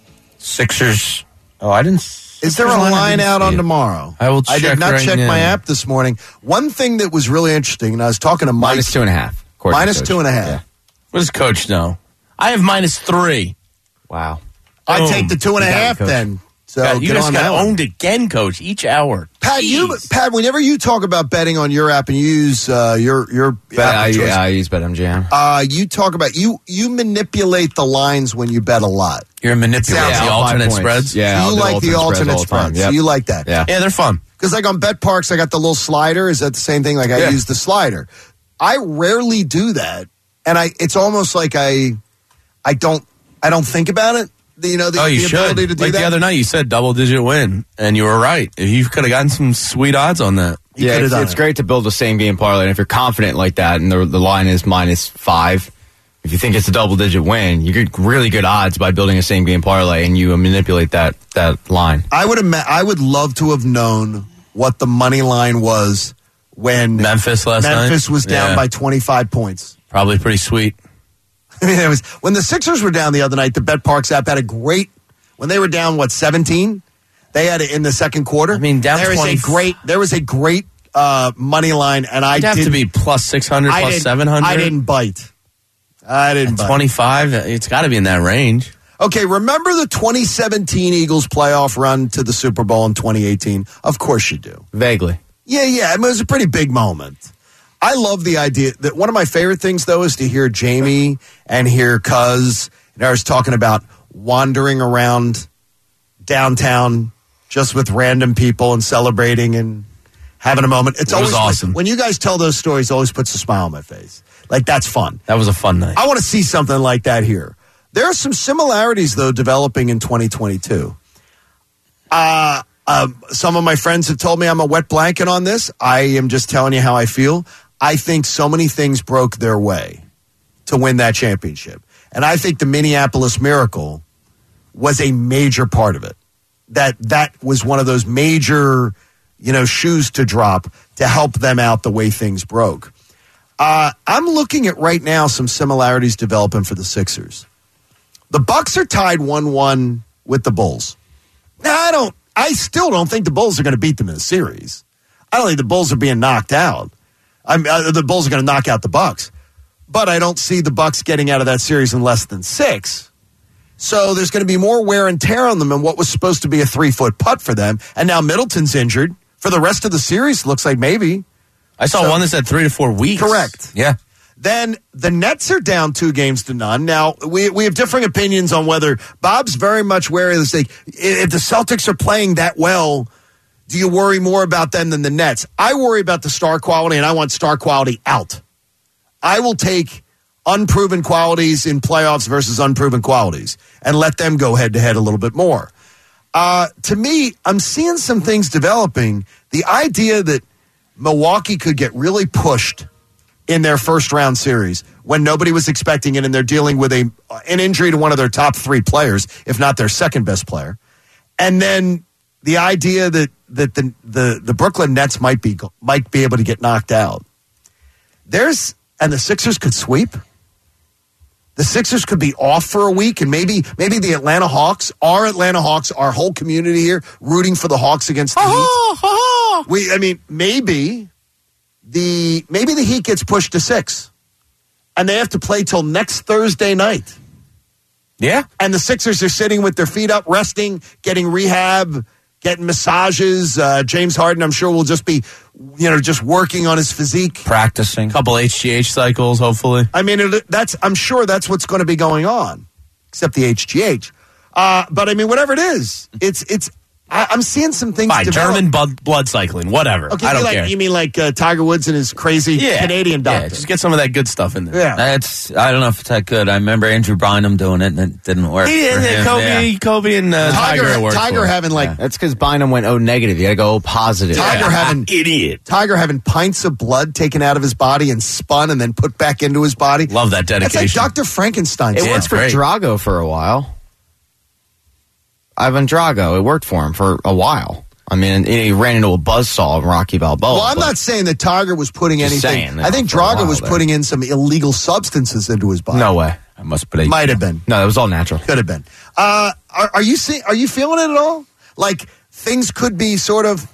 Sixers. Oh, I didn't. Is there a Sixers line I didn't out see on it. tomorrow? I will I did check not right check now. my app this morning. One thing that was really interesting, and I was talking to Mike. Minus two and a half. according to Minus Coach. two and a half. Yeah. What does Coach know? I have minus three. Wow. I Boom. take the two and a You got it, half Coach. then. So God, you get just on got that one. owned again, Coach, each hour. Pat, you, Jeez. Pat, whenever you talk about betting on your app and you use uh, your your Bet, app I, of choice, yeah, I use BetMGM. uh, you talk about you you manipulate the lines when you bet a lot. You're manipulating. Yeah, the I'll buy alternate points. spreads? Yeah, So I'll you do like the alternate all the time. spreads. Yep. So you like that. Yeah. Yeah, they're fun. Because like on Bet Parks, I got the little slider. Is that the same thing? Like I Yeah. use the slider. I rarely do that, and I it's almost like I I don't I don't think about it. The, you know, the, Oh, you the should. ability to do Like that. the other night, you said double digit win, and you were right. You could have gotten some sweet odds on that. You Yeah, could've it's, done it's it. great to build a same game parlay. And if you're confident like that and the, the line is minus five, if you think it's a double digit win, you get really good odds by building a same game parlay and you manipulate that, that line. I would ima- I would love to have known what the money line was when Memphis last night? Memphis was down Yeah. by twenty-five points. Probably pretty sweet. I mean, it was when the Sixers were down the other night. The Bet Parks app had a great when they were down. What seventeen? They had it in the second quarter. I mean, down there was twenty a great there was a great uh, money line, and I You'd have did to be plus six hundred, I plus didn't- seven hundred. I didn't bite. I didn't bite. twenty-five, it's got to be in that range. Okay, remember the twenty seventeen Eagles playoff run to the Super Bowl in twenty eighteen? Of course you do. Vaguely. Yeah, yeah. I mean, it was a pretty big moment. I love the idea that one of my favorite things, though, is to hear Jamie and hear Cuz and others talking about wandering around downtown just with random people and celebrating and having a moment. It's It was always awesome. when you guys tell those stories, it always puts a smile on my face. Like, that's fun. That was a fun night. I want to see something like that here. There are some similarities, though, developing in twenty twenty-two. Uh, um, some of my friends have told me I'm a wet blanket on this. I am just telling you how I feel. I think so many things broke their way to win that championship. And I think the Minneapolis Miracle was a major part of it. That that was one of those major, you know, shoes to drop to help them out the way things broke. Uh, I'm looking at right now some similarities developing for the Sixers. The Bucks are tied one one with the Bulls. Now, I don't. I still don't think the Bulls are going to beat them in the series. I don't think the Bulls are being knocked out. I'm, uh, the Bulls are going to knock out the Bucks. But I don't see the Bucks getting out of that series in less than six. So there's going to be more wear and tear on them than what was supposed to be a three-foot putt for them. And now Middleton's injured. For the rest of the series, looks like maybe. I saw so, one that said three to four weeks. Correct. Yeah. Then the Nets are down two games to none. Now, we we have differing opinions on whether Bob's very much wary of this thing. If the Celtics are playing that well, do you worry more about them than the Nets? I worry about the star quality, and I want star quality out. I will take unproven qualities in playoffs versus unproven qualities and let them go head-to-head a little bit more. Uh, to me, I'm seeing some things developing. The idea that Milwaukee could get really pushed in their first-round series when nobody was expecting it, and they're dealing with a an injury to one of their top three players, if not their second-best player. And then the idea that that the, the, the Brooklyn Nets might be might be able to get knocked out. There's and the Sixers could sweep. The Sixers could be off for a week, and maybe maybe the Atlanta Hawks, our Atlanta Hawks, our whole community here, rooting for the Hawks against the Heat. We, I mean, maybe the maybe the Heat gets pushed to six, and they have to play till next Thursday night. Yeah, and the Sixers are sitting with their feet up, resting, getting rehab, getting massages. Uh, James Harden, I'm sure, will just be, you know, just working on his physique, practicing. A couple H G H cycles, hopefully. I mean, it, that's I'm sure that's what's going to be going on, except the H G H. Uh, but I mean, whatever it is, it's it's. I, I'm seeing some things. Fine, develop. German blood, blood cycling, whatever. Okay, I don't like, care. You mean like uh, Tiger Woods and his crazy yeah. Canadian doctor? Yeah, just get some of that good stuff in there. Yeah, that's. I don't know if it's that good. I remember Andrew Bynum doing it, and it didn't work. He for did. him. Kobe, Yeah. Kobe, and uh, Tiger. Tiger, worked Tiger for having like Yeah. That's because Bynum went O negative. You got to go O positive. Tiger having idiot. Tiger having pints of blood taken out of his body and spun and then put back into his body. Love that dedication. That's like Doctor Frankenstein. It Yeah, worked for great. Drago for a while. Ivan Drago, it worked for him for a while. I mean, he ran into a buzzsaw of Rocky Balboa. Well, I'm but- not saying that Tiger was putting Just anything. saying, you I think know, for a Drago while was there. putting in some illegal substances into his body. No way. I must believe. Might have been. No, that was all natural. Could have been. Uh, are, are you see, Are you feeling it at all? Like things could be sort of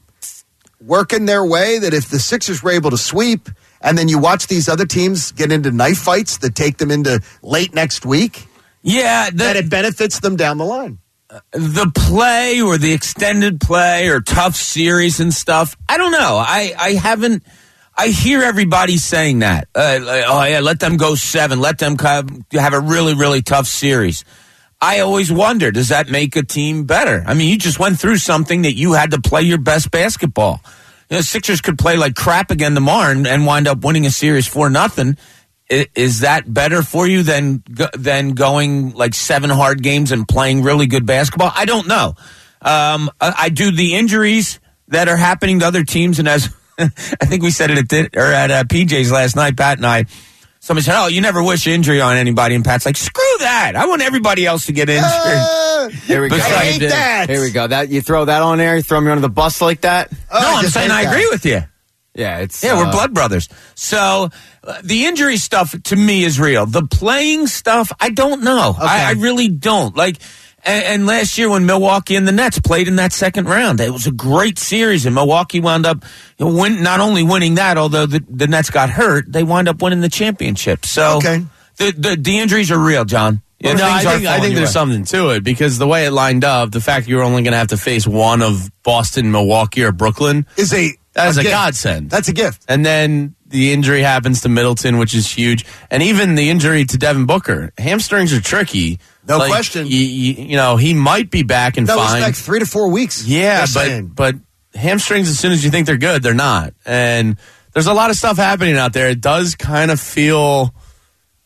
working their way. That if the Sixers were able to sweep, and then you watch these other teams get into knife fights that take them into late next week, Yeah, that the, it benefits them down the line. the play or the extended play or tough series and stuff. I don't know. I, I haven't. I hear everybody saying that. Uh, like, oh yeah, let them go seven. Let them come, have a really really tough series. I always wonder, does that make a team better? I mean, you just went through something that you had to play your best basketball. You know, Sixers could play like crap again tomorrow and, and wind up winning a series for nothing. Is that better for you than than going like seven hard games and playing really good basketball? I don't know. Um, I, I do the injuries that are happening to other teams, and as I think we said it at the, or at uh, P J's last night, Pat and I. Somebody said, "Oh, you never wish injury on anybody," and Pat's like, "Screw that! I want everybody else to get injured." Uh, Here we go. I hate that. Here we go. That you throw that on there, you throw me under the bus like that. Oh, no, I I'm just saying hate I that. agree with you. Yeah, it's Yeah, we're uh, blood brothers. So uh, the injury stuff to me is real. The playing stuff, I don't know. Okay. I, I really don't. Like, and, and last year when Milwaukee and the Nets played in that second round, it was a great series, and Milwaukee wound up you know, win, not only winning that, although the, the Nets got hurt, they wound up winning the championship. So Okay. the, the the injuries are real, John. Yeah, no, I things are think, I falling think your there's way. something to it because the way it lined up, the fact you're only going to have to face one of Boston, Milwaukee, or Brooklyn, Is a that is a gift. godsend. That's a gift. And then the injury happens to Middleton, which is huge. And even the injury to Devin Booker. Hamstrings are tricky. No Like, question. You, you, you know, he might be back and That was fine. like three to four weeks. Yeah, they're but saying. but hamstrings, as soon as you think they're good, they're not. And there's a lot of stuff happening out there. It does kind of feel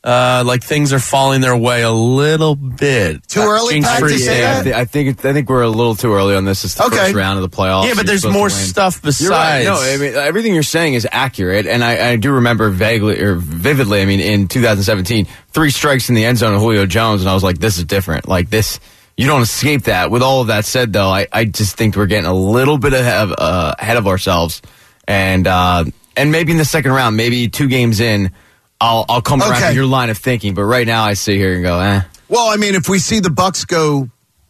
Uh, like things are falling their way a little bit. Too early, Pat, to say Yeah, I, that? thi- I think it, I think we're a little too early on this. It's the Okay. first round of the playoffs. Yeah, but You're there's supposed more to win. stuff besides. You're right. No, I mean everything you're saying is accurate, and I, I do remember vaguely or vividly. I mean, in two thousand seventeen, three strikes in the end zone of Julio Jones, and I was like, "This is different." Like this, you don't escape that. With all of that said, though, I, I just think we're getting a little bit ahead of, uh, ahead of ourselves, and uh, and maybe in the second round, maybe two games in, I'll I'll come around Okay. to your line of thinking. But right now, I sit here and go, eh. Well, I mean, if we see the Bucks go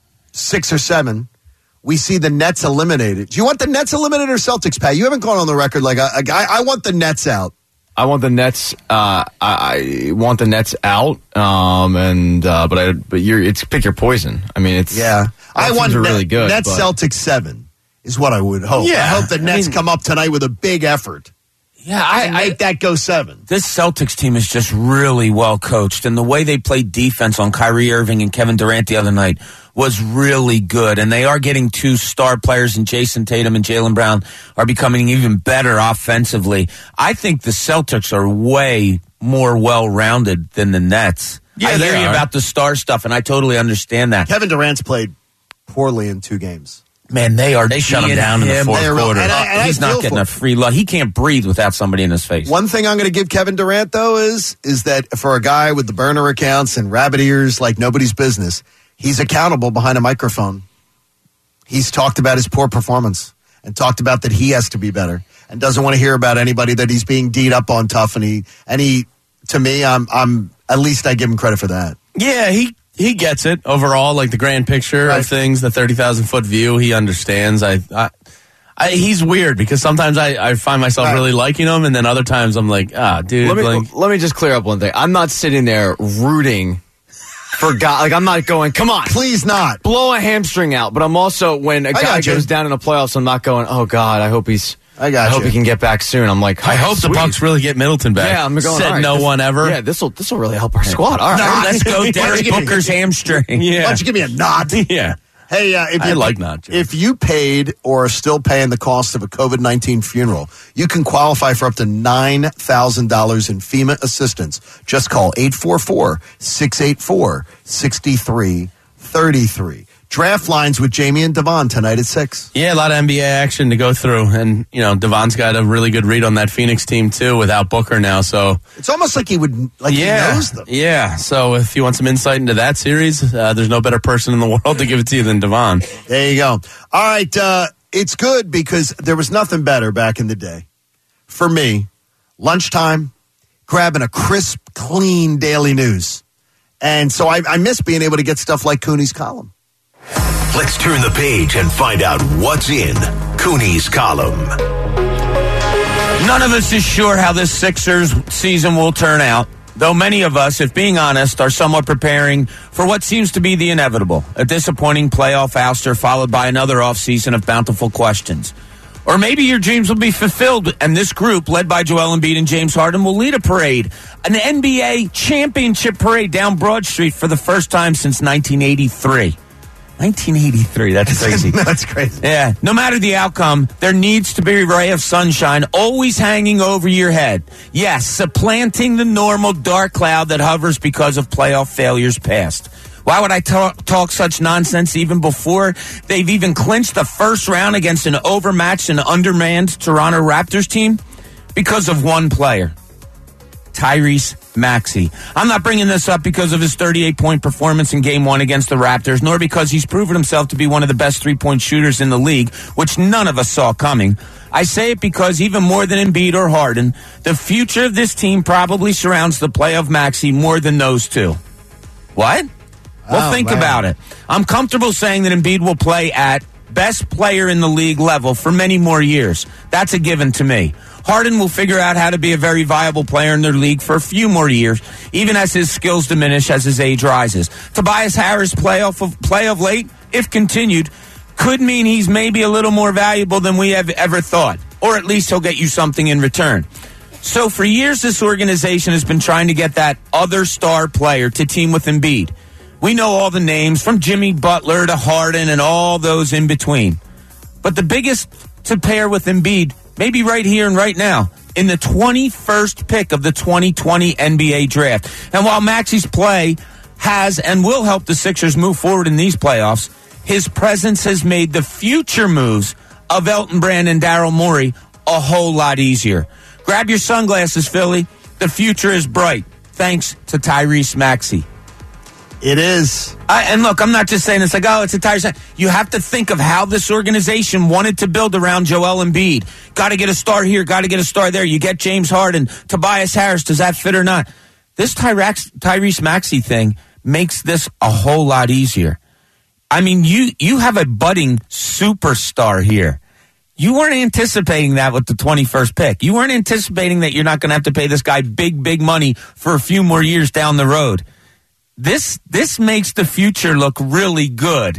six or seven, we see the Nets eliminated. Do you want the Nets eliminated or Celtics, Pat? You haven't gone on the record like a, a guy. I want the Nets out. I want the Nets. Uh, I, I want the Nets out. Um, and uh, but I but you're it's pick your poison. I mean, it's Yeah, I teams want are Net- really good. Nets but- Celtics seven is what I would hope. Yeah, I hope the I Nets mean- come up tonight with a big effort Yeah, I, and I make that go seven. this Celtics team is just really well coached, and the way they played defense on Kyrie Irving and Kevin Durant the other night was really good. And they are getting two star players, and Jason Tatum and Jaylen Brown are becoming even better offensively. I think the Celtics are way more well rounded than the Nets. Yeah, I they hear you are. about the star stuff, and I totally understand that. Kevin Durant's played poorly in two games. Man, they are. They shut him teeing down in the him fourth They're real- quarter. and I- and I He's feel not getting for- a free look. He can't breathe without somebody in his face. One thing I'm going to give Kevin Durant, though, is is that for a guy with the burner accounts and rabbit ears like nobody's business, he's accountable behind a microphone. He's talked about his poor performance and talked about that he has to be better and doesn't want to hear about anybody that he's being D'd up on tough. And he, and he, to me, I'm, I'm at least I give him credit for that. Yeah, he he gets it overall, like the grand picture Right. of things, the thirty thousand foot view. He understands. I, I, I he's weird because sometimes I, I find myself Right. really liking him, and then other times I'm like, ah, dude, Let me like, let me just clear up one thing. I'm not sitting there rooting for God. Like I'm not going. Come on, Please not. blow a hamstring out. But I'm also when a guy got you. goes down in the playoffs, I'm not going. Oh God, I hope he's. I got hope you. he can get back soon. I'm like, I oh, hope the sweet. Bucks really get Middleton back. Yeah, I'm going. Said all right, no this- one ever. Yeah, this will this will really help our squad. All right, No, let's go, Why Derek don't you give me- Booker's hamstring. Why Yeah, don't you give me a nod? yeah. Hey, uh, if I you like not, Joe. If you paid or are still paying the cost of a COVID nineteen funeral, you can qualify for up to nine thousand dollars in FEMA assistance. Just call eight four four, six eight four, six three three three. Draft lines with Jamie and Devon tonight at six. Yeah, a lot of N B A action to go through, and you know Devon's got a really good read on that Phoenix team too, without Booker now. So It's almost like he would like yeah, he knows them. yeah. So if you want some insight into that series, uh, there's no better person in the world to give it to you than Devon. There you go. All right, uh, it's good because there was nothing better back in the day for me. Lunchtime, grabbing a crisp, clean daily news, and so I, I miss being able to get stuff like Cooney's column. Let's turn the page and find out what's in Cooney's column. None of us is sure how this Sixers season will turn out, though many of us, if being honest, are somewhat preparing for what seems to be the inevitable, a disappointing playoff ouster followed by another offseason of bountiful questions. Or maybe your dreams will be fulfilled, and this group, led by Joel Embiid and James Harden, will lead a parade, an N B A championship parade down Broad Street for the first time since nineteen eighty-three. nineteen eighty-three, that's crazy. That's crazy. Yeah, no matter the outcome, there needs to be a ray of sunshine always hanging over your head. Yes, supplanting the normal dark cloud that hovers because of playoff failures past. Why would I talk, talk such nonsense even before they've even clinched the first round against an overmatched and undermanned Toronto Raptors team? Because of one player. Tyrese Maxey. I'm not bringing this up because of his thirty-eight point performance in game one against the Raptors, nor because he's proven himself to be one of the best three-point shooters in the league, which none of us saw coming. I say it because even more than Embiid or Harden, the future of this team probably surrounds the play of Maxey more than those two. What? Well, Oh, think man. about it. I'm comfortable saying that Embiid will play at best player in the league level for many more years. That's a given to me. Harden will figure out how to be a very viable player in their league for a few more years, even as his skills diminish as his age rises. Tobias Harris' play of, play of late, if continued, could mean he's maybe a little more valuable than we have ever thought, or at least he'll get you something in return. So for years, this organization has been trying to get that other star player to team with Embiid. We know all the names, from Jimmy Butler to Harden and all those in between. But the biggest to pair with Embiid, maybe right here and right now, in the twenty-first pick of the twenty twenty N B A draft. And while Maxey's play has and will help the Sixers move forward in these playoffs, his presence has made the future moves of Elton Brand and Daryl Morey a whole lot easier. Grab your sunglasses, Philly. The future is bright, thanks to Tyrese Maxey. It is. I, and look, I'm not just saying it's like, oh, it's a Tyrese. You have to think of how this organization wanted to build around Joel Embiid. Got to get a star here, got to get a star there. You get James Harden, Tobias Harris. Does that fit or not? This Tyrex, Tyrese Maxey thing makes this a whole lot easier. I mean, you you have a budding superstar here. You weren't anticipating that with the twenty-first pick. You weren't anticipating that you're not going to have to pay this guy big, big money for a few more years down the road. This this makes the future look really good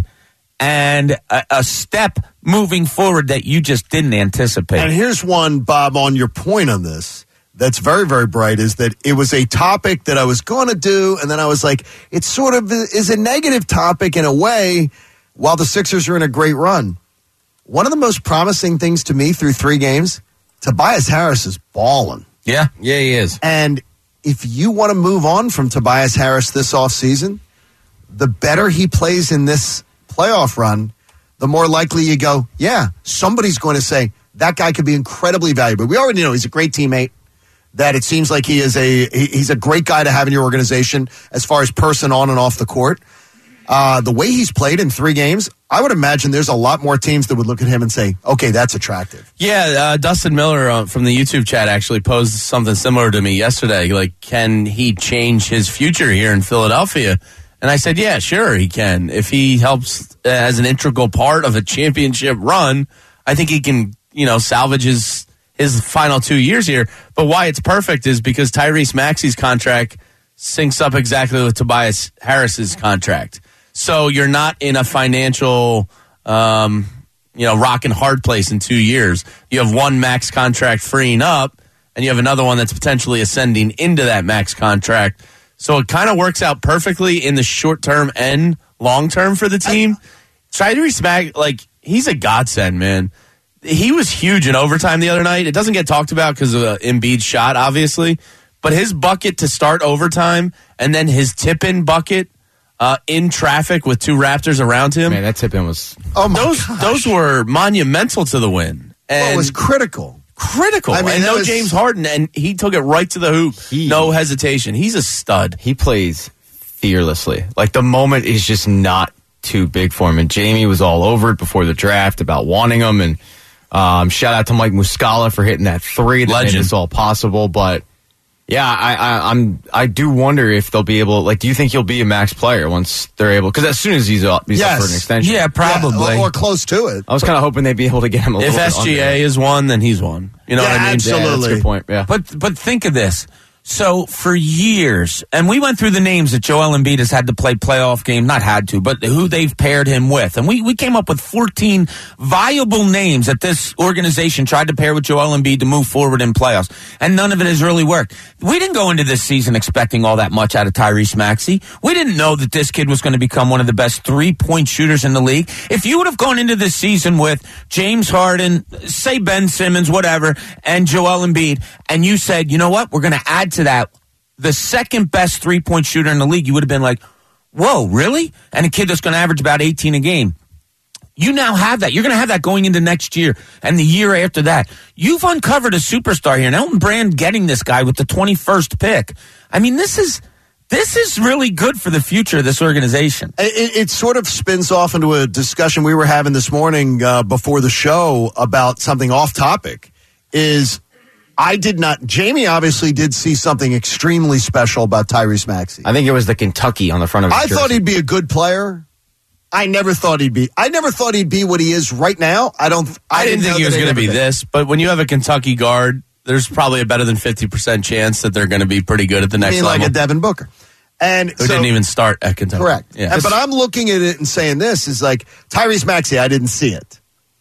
and a, a step moving forward that you just didn't anticipate. And here's one, Bob, on your point on this that's very, very bright, is that it was a topic that I was going to do, and then I was like, it sort of is a negative topic in a way while the Sixers are in a great run. One of the most promising things to me through three games, Tobias Harris is balling. Yeah. Yeah, he is. And if you want to move on from Tobias Harris this offseason, the better he plays in this playoff run, the more likely you go, yeah, somebody's going to say, that guy could be incredibly valuable. We already know he's a great teammate, that it seems like he is a he, he's a great guy to have in your organization as far as person on and off the court. Uh, the way he's played in three games, I would imagine there's a lot more teams that would look at him and say, okay, that's attractive. Yeah, uh, Dustin Miller uh, from the YouTube chat actually posed something similar to me yesterday. Like, can he change his future here in Philadelphia? And I said, yeah, sure he can. If he helps as an integral part of a championship run, I think he can, you know, salvage his, his final two years here. But why it's perfect is because Tyrese Maxey's contract syncs up exactly with Tobias Harris's contract. So you're not in a financial, um, you know, rock and hard place in two years. You have one max contract freeing up, and you have another one that's potentially ascending into that max contract. So it kind of works out perfectly in the short term and long term for the team. Tyrese Maxey, like, he's a godsend, man. He was huge in overtime the other night. It doesn't get talked about because of uh, Embiid's shot, obviously, but his bucket to start overtime and then his tip-in bucket Uh, in traffic with two Raptors around him. Man, that tip-in was... Oh, my those gosh. Those were monumental to the win. And Well, it was critical. critical. I mean, and that no was- James Harden, and he took it right to the hoop. He- no hesitation. He's a stud. He plays fearlessly. Like, the moment is just not too big for him. And Jamie was all over it before the draft about wanting him. And um, shout out to Mike Muscala for hitting that three that Legend. made this all possible. But... Yeah, I, I, I'm. I do wonder if they'll be able. Like, do you think he'll be a max player once they're able? Because as soon as he's up, he's Yes. up for an extension. Yeah, probably. Yeah, or, or close to it. I was kind of hoping they'd be able to get him a If little bit S G A under. is one, then he's one. You know Yeah, what I mean? absolutely. Yeah, that's a good point. Yeah, But but think of this. So for years, and we went through the names that Joel Embiid has had to play playoff game, not had to, but who they've paired him with. And we, we came up with fourteen viable names that this organization tried to pair with Joel Embiid to move forward in playoffs. And none of it has really worked. We didn't go into this season expecting all that much out of Tyrese Maxey. We didn't know that this kid was going to become one of the best three-point shooters in the league. If you would have gone into this season with James Harden, say Ben Simmons, whatever, and Joel Embiid, and you said, you know what, we're going to add to that the second best three-point shooter in the league, you would have been like, whoa, really? And a kid that's going to average about eighteen a game. You now have that. You're going to have that going into next year and the year after that. You've uncovered a superstar here. And Elton Brand getting this guy with the twenty-first pick. I mean, this is this is really good for the future of this organization. It, it sort of spins off into a discussion we were having this morning uh, before the show about something off topic. Is I did not. Jamie obviously did see something extremely special about Tyrese Maxey. I think it was the Kentucky on the front of his I jersey. thought he'd be a good player. I never thought he'd be. I never thought he'd be what he is right now. I don't. I, I didn't think know he was that going to he'd be ever this, but when you have a Kentucky guard, there's probably a better than fifty percent chance that they're going to be pretty good at the I next mean, level. like a Devin Booker, and Who so, didn't even start at Kentucky. correct. Yeah. And- but I'm looking at it and saying this is like Tyrese Maxey. I didn't see it.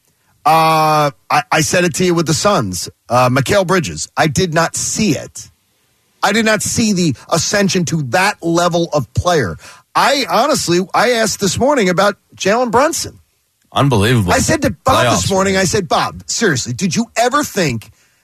Uh, I, I said it to you with the Suns. Uh, Mikal Bridges. I did not see it. I did not see the ascension to that level of player. I honestly, I asked this morning about Jalen Brunson. Unbelievable. I said to Bob Playoffs, this morning, man. I said, Bob, seriously, did you ever think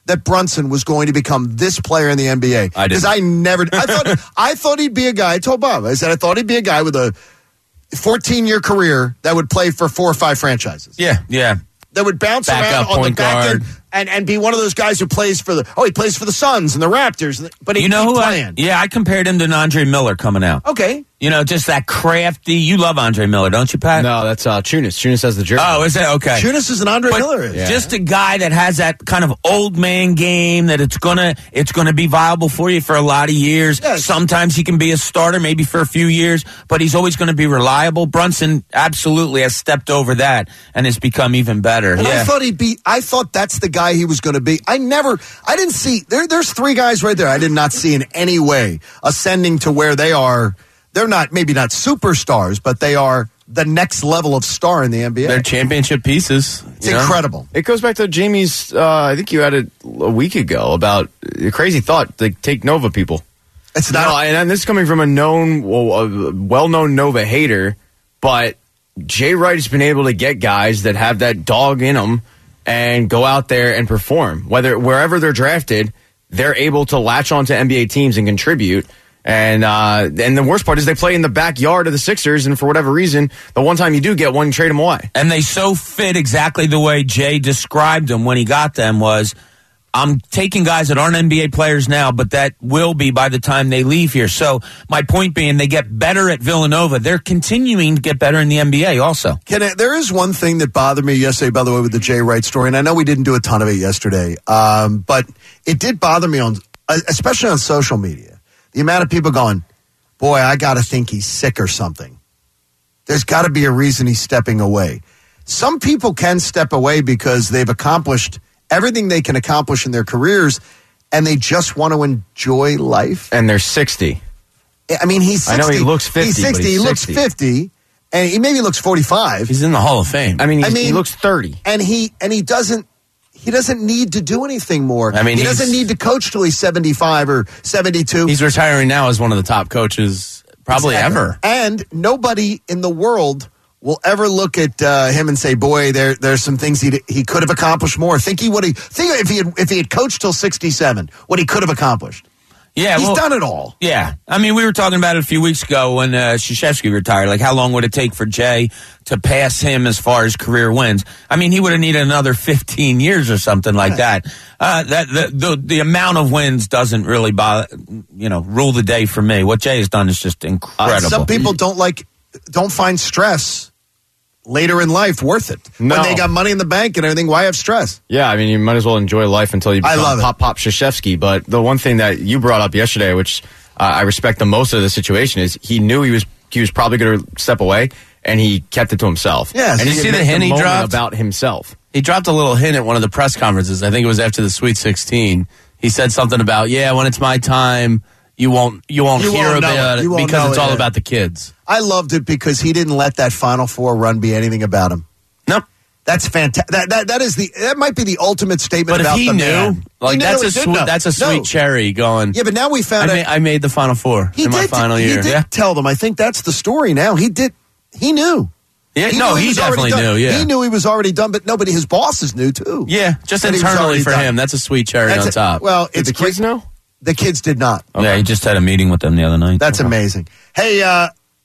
that Brunson was going to become this player in the N B A. I didn't. Because I never, I thought, I thought he'd be a guy. I told Bob, I said I thought he'd be a guy with a fourteen-year career that would play for four or five franchises. Yeah. Yeah. That would bounce Backup around on the point back guard. end and, and be one of those guys who plays for the, oh, he plays for the Suns and the Raptors, but he You know keep who playing. I, yeah, I compared him to Andre Miller coming out. Okay. You know, just that crafty. You love Andre Miller, don't you, Pat? No, that's uh, Chunas. Chunas has the jersey. Oh, is that okay? Tunis is an Andre But Miller is. Yeah. Just a guy that has that kind of old man game that it's gonna it's gonna be viable for you for a lot of years. Yes. Sometimes he can be a starter, maybe for a few years, but he's always going to be reliable. Brunson absolutely has stepped over that and has become even better. And yeah. I thought he'd be, I thought that's the guy he was going to be. I never, I didn't see, there. there's three guys right there I did not see in any way ascending to where they are. They're not, maybe not superstars, but they are the next level of star in the N B A. They're championship pieces. It's you know? incredible. It goes back to Jamie's, uh, I think you had it a week ago about a crazy thought, like take Nova people. It's No, not, and this is coming from a known, well, a well-known Nova hater, but Jay Wright has been able to get guys that have that dog in them and go out there and perform. Whether wherever they're drafted, they're able to latch onto N B A teams and contribute. And uh, and the worst part is they play in the backyard of the Sixers, and for whatever reason, the one time you do get one, you trade them away. And they so fit exactly the way Jay described them when he got them was, I'm taking guys that aren't N B A players now, but that will be by the time they leave here. So my point being, they get better at Villanova. They're continuing to get better in the N B A also. Can I, there is one thing that bothered me yesterday, by the way, with the Jay Wright story, and I know we didn't do a ton of it yesterday, um, but it did bother me, on, especially on social media. The amount of people going, boy, I got to think he's sick or something. There's got to be a reason he's stepping away. Some people can step away because they've accomplished everything they can accomplish in their careers, and they just want to enjoy life. And they're sixty. I mean, he's sixty. I know he looks fifty, He's but sixty. he's he looks sixty. fifty, and he maybe looks forty-five. He's in the Hall of Fame. I mean, he's, I mean- he looks thirty. and he and he doesn't he doesn't need to do anything more. I mean, he he's- doesn't need to coach till he's seventy-five or seventy-two. He's retiring now as one of the top coaches probably Exactly. ever. And nobody in the world will ever look at uh, him and say, "Boy, there there's some things he he could have accomplished more." Think he would have think if he had, if he had coached till sixty-seven, what he could have accomplished. Yeah, He's well, done it all. Yeah. I mean, we were talking about it a few weeks ago when uh, Krzyzewski retired. Like, how long would it take for Jay to pass him as far as career wins? I mean, he would have needed another fifteen years or something like that. Uh, that the, the the amount of wins doesn't really bother, you know, rule the day for me. What Jay has done is just incredible. Some people don't like don't find stress later in life worth it. No. When they got money in the bank and everything, why have stress? Yeah, I mean, you might as well enjoy life until you I become love it. Pop Pop Krzyzewski. But the one thing that you brought up yesterday, which uh, I respect the most of the situation, is he knew he was he was probably going to step away, and he kept it to himself. Yes. and Did you see the admit hint he moment dropped? about himself? He dropped a little hint at one of the press conferences. I think it was after the Sweet sixteen. He said something about, yeah, when it's my time, you won't you won't You hear won't know about it. it, You won't because know it's it, all yeah. about the kids. I loved it because he didn't let that Final Four run be anything about him. Nope. That's fantastic. That, that that is the that might be the ultimate statement But if about he the knew, man. like He knew, that's he a did sweet, know. that's a sweet No. cherry going. Yeah, but now we I found made, out I made the Final Four he in my did. final he year. did Yeah, tell them. I think that's the story. Now he did. He knew. yeah. He no, knew he was already definitely done. knew. Yeah, he knew he was already done. But nobody, his bosses knew too. Yeah, just That he was internally already for done. him, that's a sweet cherry That's on a- top. Well, Did it's the kids great- know? The kids did not. Yeah, he just had a meeting with them the other night. That's amazing. Hey, uh,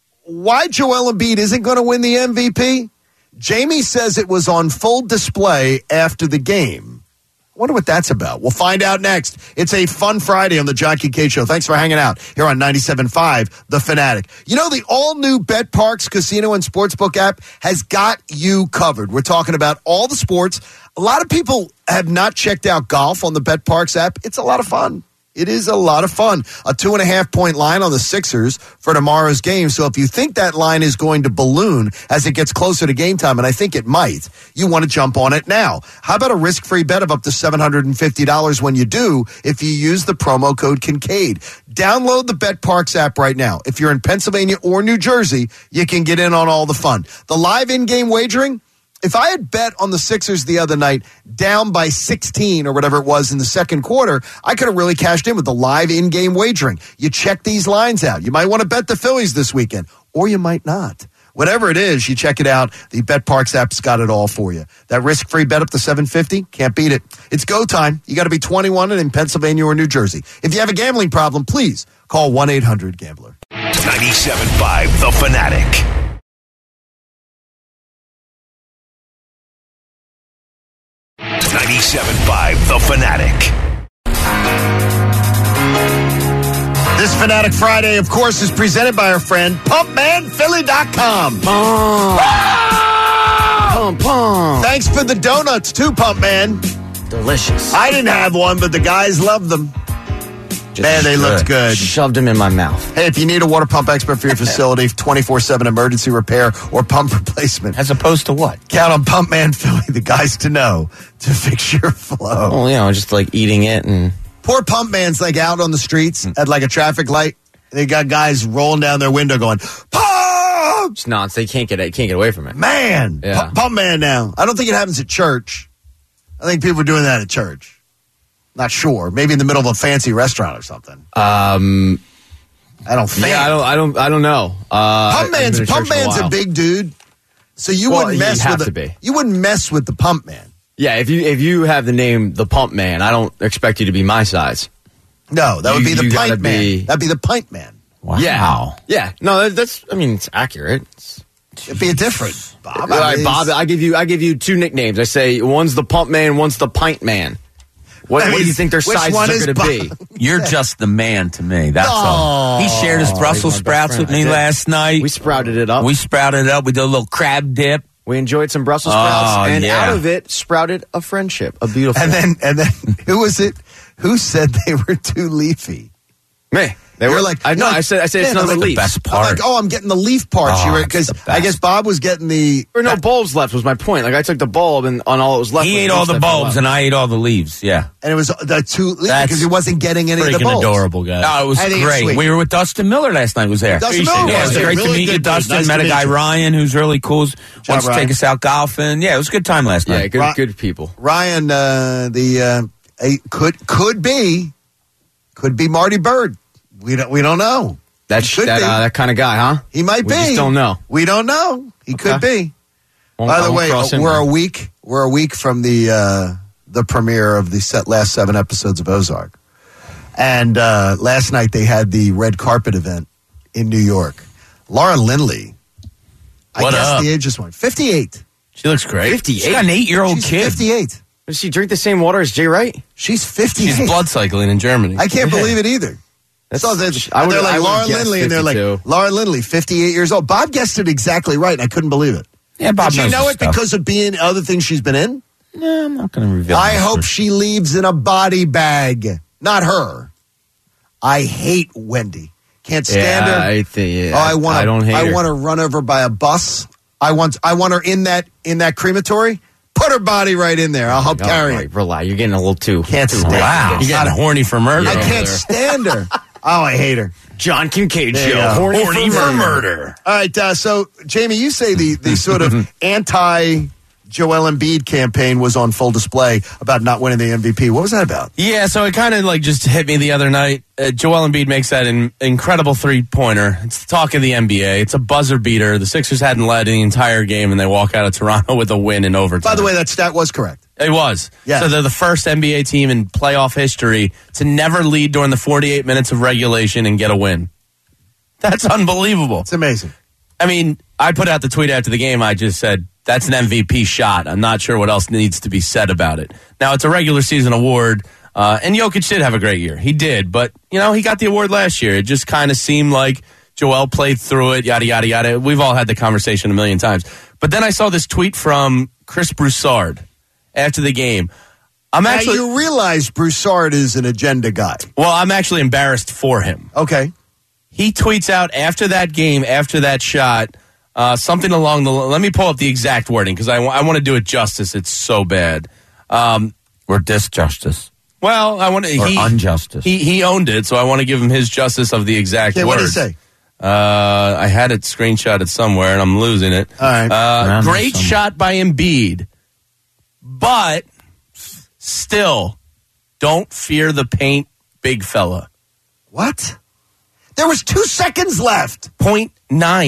why Joel Embiid isn't going to win the M V P? Jamie says it was on full display after the game. I wonder what that's about. We'll find out next. It's a fun Friday on the John K. K Show. Thanks for hanging out here on ninety-seven point five, The Fanatic. You know, the all-new Bet Parks Casino and Sportsbook app has got you covered. We're talking about all the sports. A lot of people have not checked out golf on the Bet Parks app. It's a lot of fun. It is a lot of fun. A two and a half point line on the Sixers for tomorrow's game. So if you think that line is going to balloon as it gets closer to game time, and I think it might, you want to jump on it now. How about a risk-free bet of up to seven hundred fifty dollars when you do if you use the promo code Kincaid? Download the Bet Parks app right now. If you're in Pennsylvania or New Jersey, you can get in on all the fun. The live in-game wagering, if I had bet on the Sixers the other night down by sixteen or whatever it was in the second quarter, I could have really cashed in with the live in-game wagering. You check these lines out. You might want to bet the Phillies this weekend, or you might not. Whatever it is, you check it out. The BetParx app's got it all for you. That risk-free bet up to seven fifty, can't beat it. It's go time. You got to be twenty-one and in Pennsylvania or New Jersey. If you have a gambling problem, please call one eight hundred gambler. ninety-seven point five The Fanatic. ninety-seven point five The Fanatic. This Fanatic Friday, of course, is presented by our friend pump man philly dot com. Pump, pump. Thanks for the donuts, too, Pump Man. Delicious. I didn't have one, but the guys loved them. Just Man, they looked good. Shoved them in my mouth. Hey, if you need a water pump expert for your facility, twenty-four seven emergency repair or pump replacement, As opposed to what? count on Pump Man Philly, the guys to know, to fix your flow. Well, you know, just like eating it and... Poor Pump Man's like out on the streets at like a traffic light. They got guys rolling down their window going, Pump! It's nonsense. They can't get it. Can't get away from it. Man! Yeah. Pu- Pump Man now. I don't think it happens at church. I think people are doing that at church. Not sure. Maybe in the middle of a fancy restaurant or something. Um, I don't think. yeah, I don't. I don't. I don't know. Uh, Pump Man's, Pump Man's a big dude, so you Well, wouldn't you mess have with to the, be. You wouldn't mess with the Pump Man. Yeah, if you if you have the name the Pump Man, I don't expect you to be my size. No, that would You- be the you gotta Pint Man. be- That'd be the Pint Man. Wow. Yeah, yeah. No, that, that's. I mean, it's accurate. It's, It'd be a different Bob. all right, Bob. I give you. I give you two nicknames. I say one's the Pump Man, one's the Pint Man. What, I what mean, do you think their which sizes one are is going to be? Bob? You're just the man to me. That's all. Oh, He shared his Brussels he's my best sprouts friend. with me I did. last night. We sprouted it up. We sprouted it up. We did a little crab dip. We enjoyed some Brussels sprouts, Oh, and yeah. out of it sprouted a friendship, a beautiful. And then, and then, who was it? Who said they were too leafy? me, they You're were like, I know. you're like, I said. I said it's man, not that's the the leaf. best I'm part. like, oh, I'm getting the leaf parts. Oh, you it's because the I best. guess Bob was getting the. There were no bulbs left. Was my point. Like I took the bulb, and on all it was left. He was ate leaves all the that fell bulbs, out. and I ate all the leaves. Yeah. And it was the two leafy That's because he wasn't getting any of the Freaking bulbs. adorable, guy. Oh, it was I think it's great. sweet. We were with Dustin Miller last night. Was there? Dustin Appreciate Miller it. Yeah, it was was there. great Really to meet good you, dude. Dustin. Nice Met to a meet guy, you. Ryan, who's really cool. Wants job, to Ryan. take us out golfing. Yeah, it was a good time last Yeah, night. good, Ri- good people. Ryan, uh, the uh, a, could could be could be Marty Bird. We don't we don't know. That's Could that be. uh, that kind of guy, huh? He might We be. just don't know. We don't know. He could Okay. be. Won't- By I the won't way, cross him we're then. a week. We're a week from the uh, the premiere of the set last seven episodes of Ozark, and uh, last night they had the red carpet event in New York. Laura Lindley, I What guess up? the age just went fifty-eight. She looks great. She's got an eight-year-old She's kid. fifty-eight. Does she drink the same water as Jay Wright? She's fifty-eight. She's blood cycling in Germany. I can't Yeah. believe it either. That's- So they're, I and would- they're like I would Laura guess Lindley, and they're like fifty-two. Laura Lindley, fifty-eight years old. Bob guessed it exactly right, and I couldn't believe it. Yeah, Bob Did you knows know his it stuff. because of being other things she's been in? No, I'm not going to reveal. I my hope secret. she leaves in a body bag. Not her. I hate Wendy. Can't stand yeah, her. I think. oh, I want. I don't hate I her. want to run over by a bus. I want. I want her in that in that crematory. Put her body right in there. I'll help Oh, carry right, it. relax. You're getting a little too. Can't too stand her. Wow. You're getting horny for murder. I Yeah. can't stand her. Oh, I hate her. John Kincaid There you show. go. Horny, Horny for for murder. murder. All right, uh, so Jamie, you say the the sort of anti Joel Embiid campaign was on full display about not winning the M V P. What was that about? Yeah, so it kind of like just hit me the other night. Uh, Joel Embiid makes that in, incredible three-pointer. It's the talk of the N B A. It's a buzzer beater. The Sixers hadn't led the entire game, and they walk out of Toronto with a win in overtime. By the way, that stat was correct. It was. Yeah. So they're the first N B A team in playoff history to never lead during the forty-eight minutes of regulation and get a win. That's unbelievable. It's amazing. I mean, I put out the tweet after the game. I just said, that's an M V P shot. I'm not sure what else needs to be said about it. Now, it's a regular season award, uh, and Jokic did have a great year. He did, but, you know, he got the award last year. It just kind of seemed like Joel played through it, yada, yada, yada. We've all had the conversation a million times. But then I saw this tweet from Chris Broussard after the game. I'm Now, actually, you realize Broussard is an agenda guy. well, I'm actually embarrassed for him. Okay. He tweets out after that game, after that shot, uh, something along the. Let me pull up the exact wording because I, w- I want to do it justice. It's so bad. Um, Or disjustice. well, I want to. Or He, unjustice. he he owned it, so I want to give him his justice of the exact Okay, what words. did he say? Uh, I had it screenshotted somewhere, and I'm losing it. All right. Uh, Around there great somewhere. shot by Embiid, but still, don't fear the paint, big fella. What? There was two seconds left. Point nine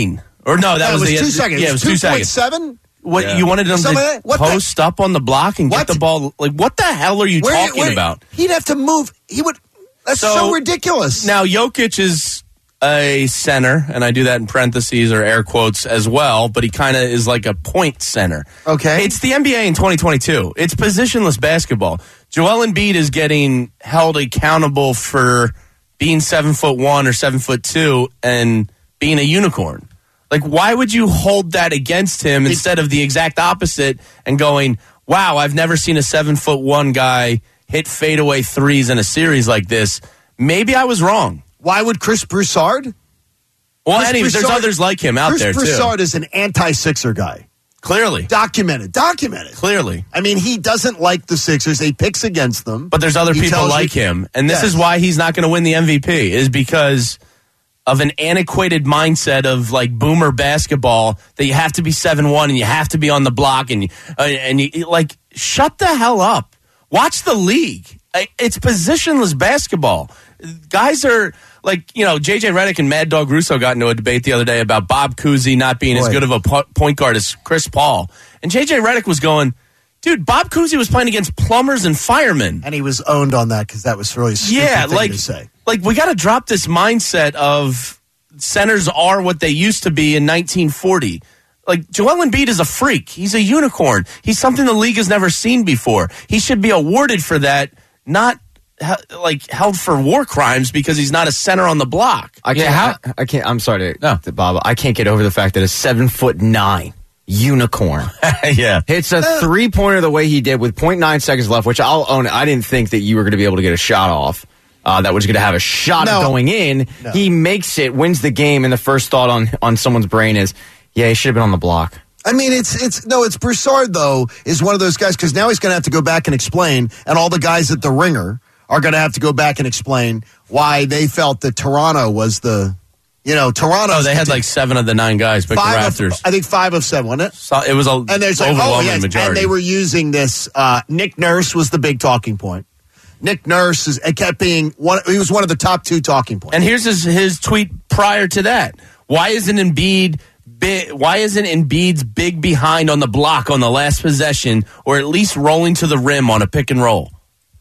Or no, that, That was, was the two seconds. Yeah, it was two two seconds. point seven? What Yeah. you wanted them Something to like that? What the- post up on the block and What? get the ball? Like, what the hell are you Where- talking where- about? He'd have to move. He would. That's so, So- ridiculous. Now, Jokic is a center, and I do that in parentheses or air quotes as well, but he kind of is like a point center. Okay. It's the N B A in twenty twenty-two. It's positionless basketball. Joel Embiid is getting held accountable for being seven foot one or seven foot two and being a unicorn. Like, why would you hold that against him instead of the exact opposite and going, wow, I've never seen a seven foot one guy hit fadeaway threes in a series like this. Maybe I was wrong. Why would Chris Broussard? Well, Chris anyway, there's Broussard- others like him out Chris there, Broussard too. is an anti-Sixer guy. Clearly. Documented. Documented. Clearly. I mean, he doesn't like the Sixers. He picks against them. But there's other He people tells like you- him. And this Yes. is why he's not going to win the M V P, is because of an antiquated mindset of like boomer basketball that you have to be seven one and you have to be on the block and, uh, and you like, shut the hell up. Watch the league. It's positionless basketball. Guys are like, you know, J J Redick and Mad Dog Russo got into a debate the other day about Bob Cousy not being as Boy. good of a po- point guard as Chris Paul. And J J Redick was going, dude, Bob Cousy was playing against plumbers and firemen. And he was owned on that because that was really a stupid Yeah, thing like, to say. like we got to drop this mindset of centers are what they used to be in nineteen forty. Like, Joel Embiid is a freak. He's a unicorn. He's something the league has never seen before. He should be awarded for that, not he- like held for war crimes because he's not a center on the block. I can't. Yeah, how- I, I can't. I'm sorry to, No. to Bob. I can't get over the fact that a seven foot nine unicorn yeah. hits a three pointer the way he did with point nine seconds left, which I'll own it. I didn't think that you were going to be able to get a shot off. Uh, that was going to have a shot No. of going in. No. He makes it, wins the game, and the first thought on on someone's brain is, yeah, he should have been on the block. I mean, it's it's no, it's Broussard though is one of those guys because now he's going to have to go back and explain, and all the guys at the Ringer are going to have to go back and explain why they felt that Toronto was the, you know, Toronto. Oh, they had like seven of the nine guys pick the five Raptors. of, I think five of seven, wasn't it? So it was a And there's like, overwhelming oh yes, majority. and they were using this. Uh, Nick Nurse was the big talking point. Nick Nurse is, it kept being one. He was one of the top two talking points. And here's his, his tweet prior to that. Why isn't Embiid big, why isn't Embiid's big behind on the block on the last possession or at least rolling to the rim on a pick and roll?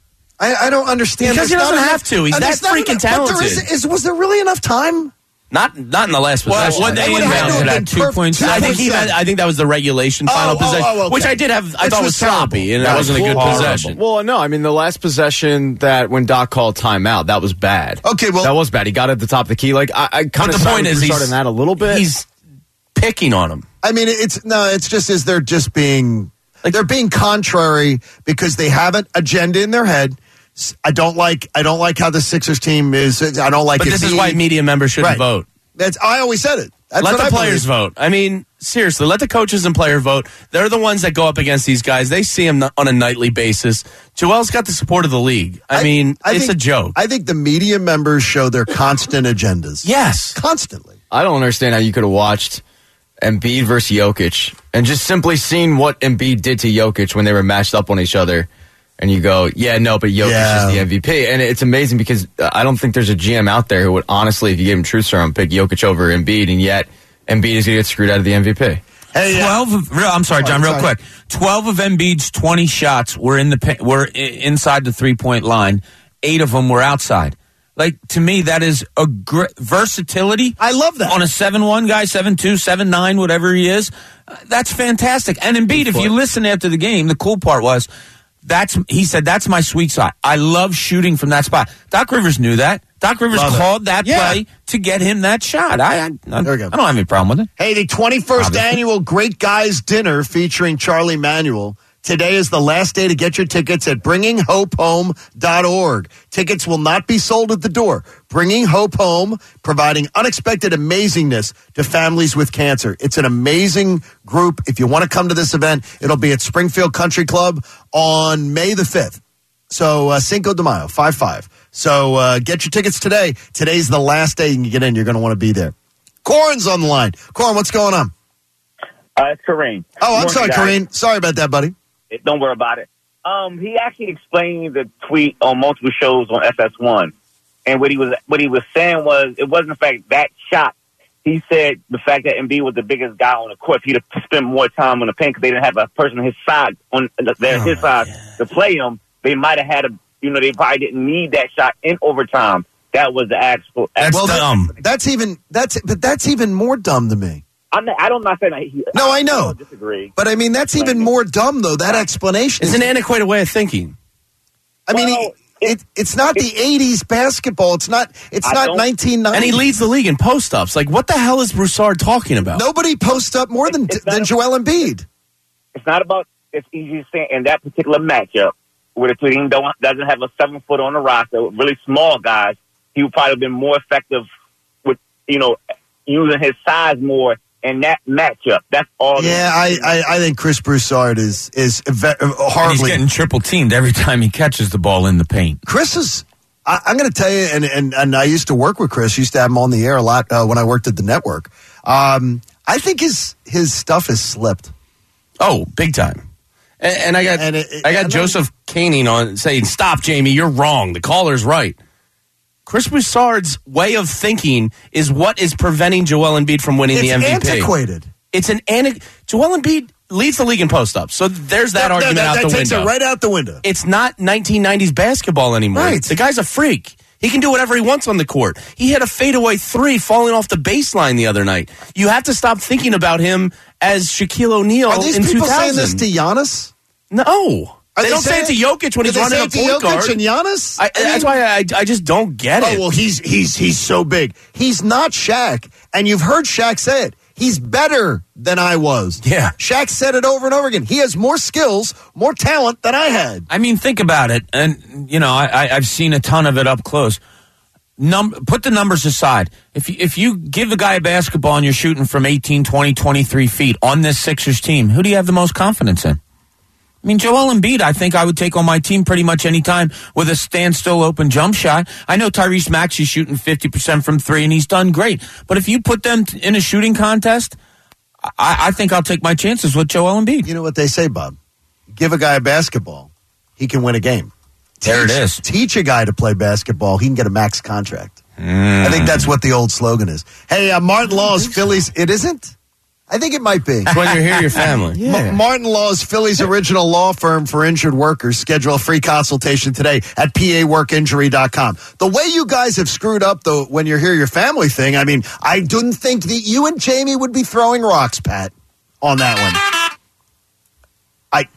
I, I don't understand. Because he There's not doesn't enough- have to. He's uh, that there's not freaking enough- but there talented. is- is- was there really enough time? Not not in the last Well, possession. what they It would have had to inbounded have at been two perfect. point Two I seven. think he point meant, I think that was the regulation Oh, final oh, possession, oh, okay. which I did have. I Which thought was was sloppy, terrible. and That it was wasn't a good horrible. possession. Well, no, I mean the last possession that when Doc called timeout, that was bad. Okay, well- that was bad. He got at the top of the key. Like I, I kind But of the point is, he's in that a little bit. He's picking on him. I mean, it's no, it's just as they're just being Like- they're being contrary because they have an agenda in their head. S- I don't like I don't like how the Sixers team is. I don't like. But it this is being- why media members shouldn't Right. vote. That's I always said it. That's Let what the I players believe. vote. I mean, seriously, let the coaches and player vote. They're the ones that go up against these guys. They see them on a nightly basis. Joel's got the support of the league. I, mean, I it's think- a joke. I think the media members show their constant agendas. yes. Constantly. I don't understand how you could have watched Embiid versus Jokic and just simply seen what Embiid did to Jokic when they were matched up on each other. And you go, yeah, no, but Jokic Yeah. is the M V P. And it's amazing because I don't think there's a G M out there who would honestly, if you gave him truth serum, pick Jokic over Embiid. And yet, Embiid is going to get screwed out of the M V P. Hey, uh, Twelve. Of, real, I'm sorry, John. Oh, Real sorry. quick. Twelve of Embiid's twenty shots were in the pa- were i- inside the three point line. Eight of them were outside. Like to me, that is a gr- versatility. I love that. On a seven one guy, seven two, seven nine, whatever he is. Uh, that's fantastic. And Embiid, if you listen after the game, the cool part was that's he said that's my sweet spot. I love shooting from that spot. Doc Rivers knew that. Doc Rivers Love it. called that Yeah. play to get him that shot. I I, I, There we go. I don't have any problem with it. Hey, the twenty-first Obviously. annual Great Guys Dinner featuring Charlie Manuel. Today is the last day to get your tickets at bringing hope home dot org. Tickets will not be sold at the door. Bringing Hope Home, providing unexpected amazingness to families with cancer. It's an amazing group. If you want to come to this event, it'll be at Springfield Country Club on May the fifth. So uh, Cinco de Mayo, five five. So uh, get your tickets today. Today's the last day you can get in. You're going to want to be there. Corin's on the line. Corin, what's going on? Uh, it's Kareem. Oh, I'm Morning, sorry, guys. Kareem. Sorry about that, buddy. Don't worry about it. Um, he actually explained the tweet on multiple shows on F S one, and what he was what he was saying was it wasn't the fact that shot he said the fact that Embiid was the biggest guy on the court, he'd have spent more time on the paint because they didn't have a person his side on their, his side to play him. They might have had a, you know, they probably didn't need that shot in overtime. That was the actual. That's well, dumb. That, that's even that's but that's even more dumb to me. I'm not, I don't not saying that he. No, I know. I don't disagree. But I mean, that's even more dumb though. That explanation It's is an antiquated way of thinking. I mean, Well, it, it, it's not the eighties basketball. It's not. It's I not don't- nineteen ninety. And he leads the league in post-ups. Like, what the hell is Broussard talking about? Nobody posts up more than It's not than a- Joel Embiid. It's not about. It's easy to say in that particular matchup where the team don't doesn't have a seven foot on the roster, really small guys. He would probably have been more effective with you know using his size more in that matchup. That's all. Yeah, I, I, I think Chris Broussard is is ve- And he's horribly. getting triple teamed every time he catches the ball in the paint. Chris is. I, I'm going to tell you, and, and and I used to work with Chris. Used to have him on the air a lot uh, when I worked at the network. Um, I think his his stuff has slipped. Oh, big time. And, and I got And it- it- I got and Joseph Caning on saying, "Stop, Jamie, you're wrong. The caller's right." Chris Broussard's way of thinking is what is preventing Joel Embiid from winning It's the M V P. antiquated. It's an antiquated. Joel Embiid leads the league in post-ups, so there's that, That- argument that, out that the takes window. it right out the window. It's not nineteen nineties basketball anymore. Right. The guy's a freak. He can do whatever he wants on the court. He had a fadeaway three falling off the baseline the other night. You have to stop thinking about him as Shaquille O'Neal Are these in people two thousand. saying this to Giannis? No. Are they don't say it to Jokic when do he's they running say a it to point Jokic guard. and Giannis? I, that's why I, I just don't get it. Oh well, he's he's he's so big. He's not Shaq, and you've heard Shaq say it. He's better than I was. Yeah. Shaq said it over and over again. He has more skills, more talent than I had. I mean, think about it. And, you know, I, I, I've seen a ton of it up close. Num- put the numbers aside. If you, if you give a guy a basketball and you're shooting from eighteen, twenty, twenty-three feet on this Sixers team, who do you have the most confidence in? I mean, Joel Embiid, I think I would take on my team pretty much any time with a standstill open jump shot. I know Tyrese Maxey's shooting fifty percent from three, and he's done great. But if you put them t- in a shooting contest, I, I think I'll take my chances with Joel Embiid. You know what they say, Bob? Give a guy a basketball, he can win a game. There it Teach- is. Teach a guy to play basketball, he can get a max contract. Mm. I think that's what the old slogan is. Hey, uh, Martin Law's Phillies. It isn't? I think it might be. when you're here, your family. Ma- Martin Law's Philly's original law firm for injured workers. Schedule a free consultation today at P A work injury dot com. The way you guys have screwed up the when you're here, your family thing, I mean, I didn't think that you and Jamie would be throwing rocks, Pat, on that one. I.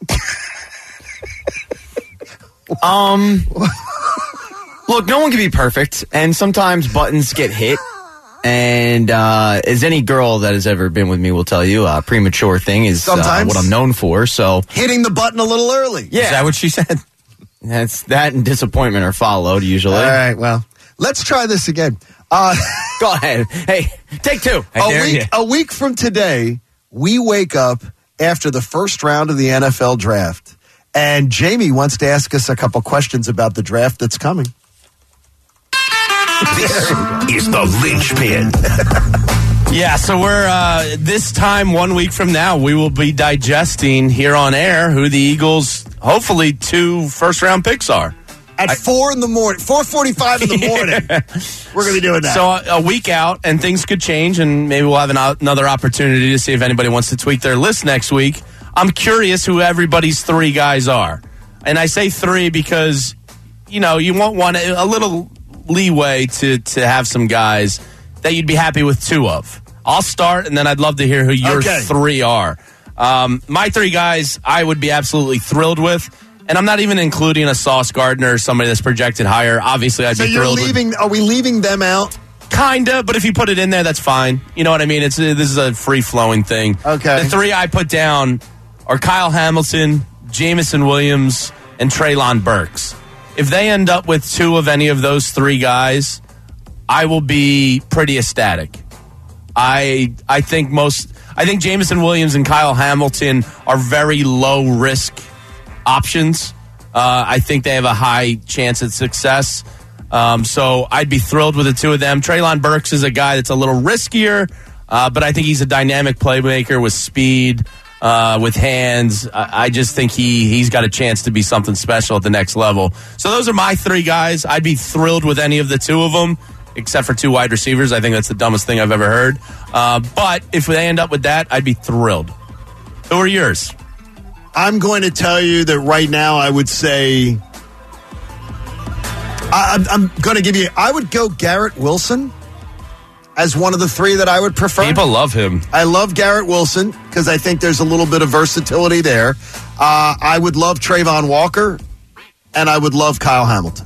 Um, look, no one can be perfect, and sometimes buttons get hit. And uh, as any girl that has ever been with me will tell you, uh, premature thing is uh, Sometimes. what I'm known for. So Hitting the button a little early. yeah, Is that what she said? that's that and disappointment are followed usually. All right, well, let's try this again. Uh, Go ahead. Hey, take two. I a dare week, you. a week from today, we wake up after the first round of the N F L draft, and Jamie wants to ask us a couple questions about the draft that's coming. This is the linchpin. Yeah, so we're uh, this time one week from now, we will be digesting here on air who the Eagles' hopefully two first round picks are. At four in the morning, four forty-five in the morning, we're going to be doing that. So a, a week out, and things could change, and maybe we'll have an, another opportunity to see if anybody wants to tweak their list next week. I'm curious who everybody's three guys are, and I say three because you know you want one a little leeway to to have some guys that you'd be happy with two of. I'll start, and then I'd love to hear who your Okay. three are. Um, my three guys, I would be absolutely thrilled with. And I'm not even including a Sauce Gardner or somebody that's projected higher. Obviously, I'd so be you're thrilled with. leaving? Are we leaving them out? Kinda, but if you put it in there, that's fine. You know what I mean? It's uh, this is a free flowing thing. Okay. The three I put down are Kyle Hamilton, Jamison Williams, and Treylon Burks. If they end up with two of any of those three guys, I will be pretty ecstatic. I I think most I think Jamison Williams and Kyle Hamilton are very low risk options. Uh, I think they have a high chance at success. Um, so I'd be thrilled with the two of them. Treylon Burks is a guy that's a little riskier, uh, but I think he's a dynamic playmaker with speed, uh, with hands. I, I just think he, he's got a chance to be something special at the next level. So those are my three guys. I'd be thrilled with any of the two of them. except for two wide receivers. I think that's the dumbest thing I've ever heard. Uh, but if they end up with that, I'd be thrilled. Who are yours? I'm going to tell you that right now I would say, I, I'm, I'm going to give you, I would go Garrett Wilson as one of the three that I would prefer. People love him. I love Garrett Wilson because I think there's a little bit of versatility there. Uh, I would love Trayvon Walker, and I would love Kyle Hamilton.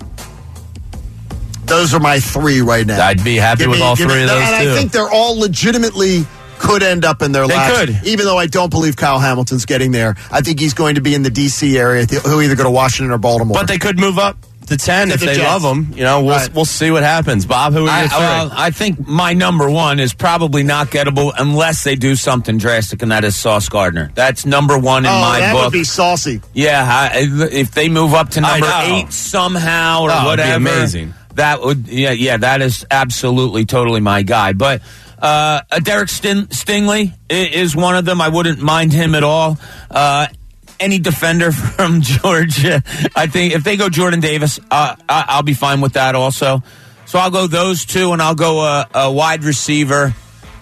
Those are my three right now. I'd be happy give with me, all give three me, of those, and too. I think they're all legitimately could end up in their They laps. could. Even though I don't believe Kyle Hamilton's getting there. I think he's going to be in the D C area. He'll either go to Washington or Baltimore. But they could move up to ten To if the they Jets. love him. You know, we'll Right. we'll see what happens. Bob, who are I, your three? well, I think my number one is probably not gettable unless they do something drastic, and that is Sauce Gardner. That's number one in oh, my that book. would be saucy. Yeah, I, if they move up to I number know. eight somehow or Oh, it'd be whatever, amazing. That would, yeah, yeah, that is absolutely, totally my guy. But uh, uh, Derek Stin- Stingley i- is one of them. I wouldn't mind him at all. Uh, any defender from Georgia, I think if they go Jordan Davis, uh, I- I'll be fine with that also. So I'll go those two, and I'll go a, a wide receiver.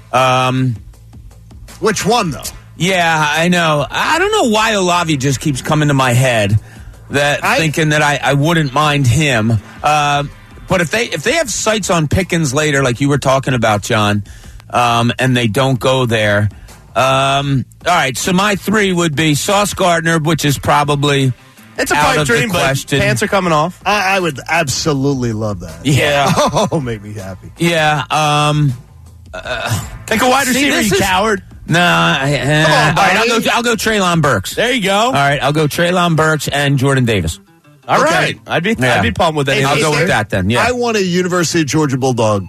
Um, Which one, though? yeah, I know. I don't know why Olavi just keeps coming to my head. That I- thinking that I, I wouldn't mind him. Uh, but if they if they have sights on Pickens later, like you were talking about, John, um, and they don't go there. Um, all right, so my three would be Sauce Gardner, which is probably It's a out pipe of the dream, but question. pants are coming off. I, I would absolutely love that. Yeah, Oh, make me happy. yeah. Um, Take a wide See, receiver, this you is- coward. nah. I, eh, Come on, all right, I'll buddy. go. I'll go Treylon Burks. There you go. All right, I'll go Treylon Burks and Jordan Davis. All Okay. right. I'd be Yeah. I'd be pumped with that. Hey, I'll hey, go hey, with that then. Yeah. I want a University of Georgia Bulldog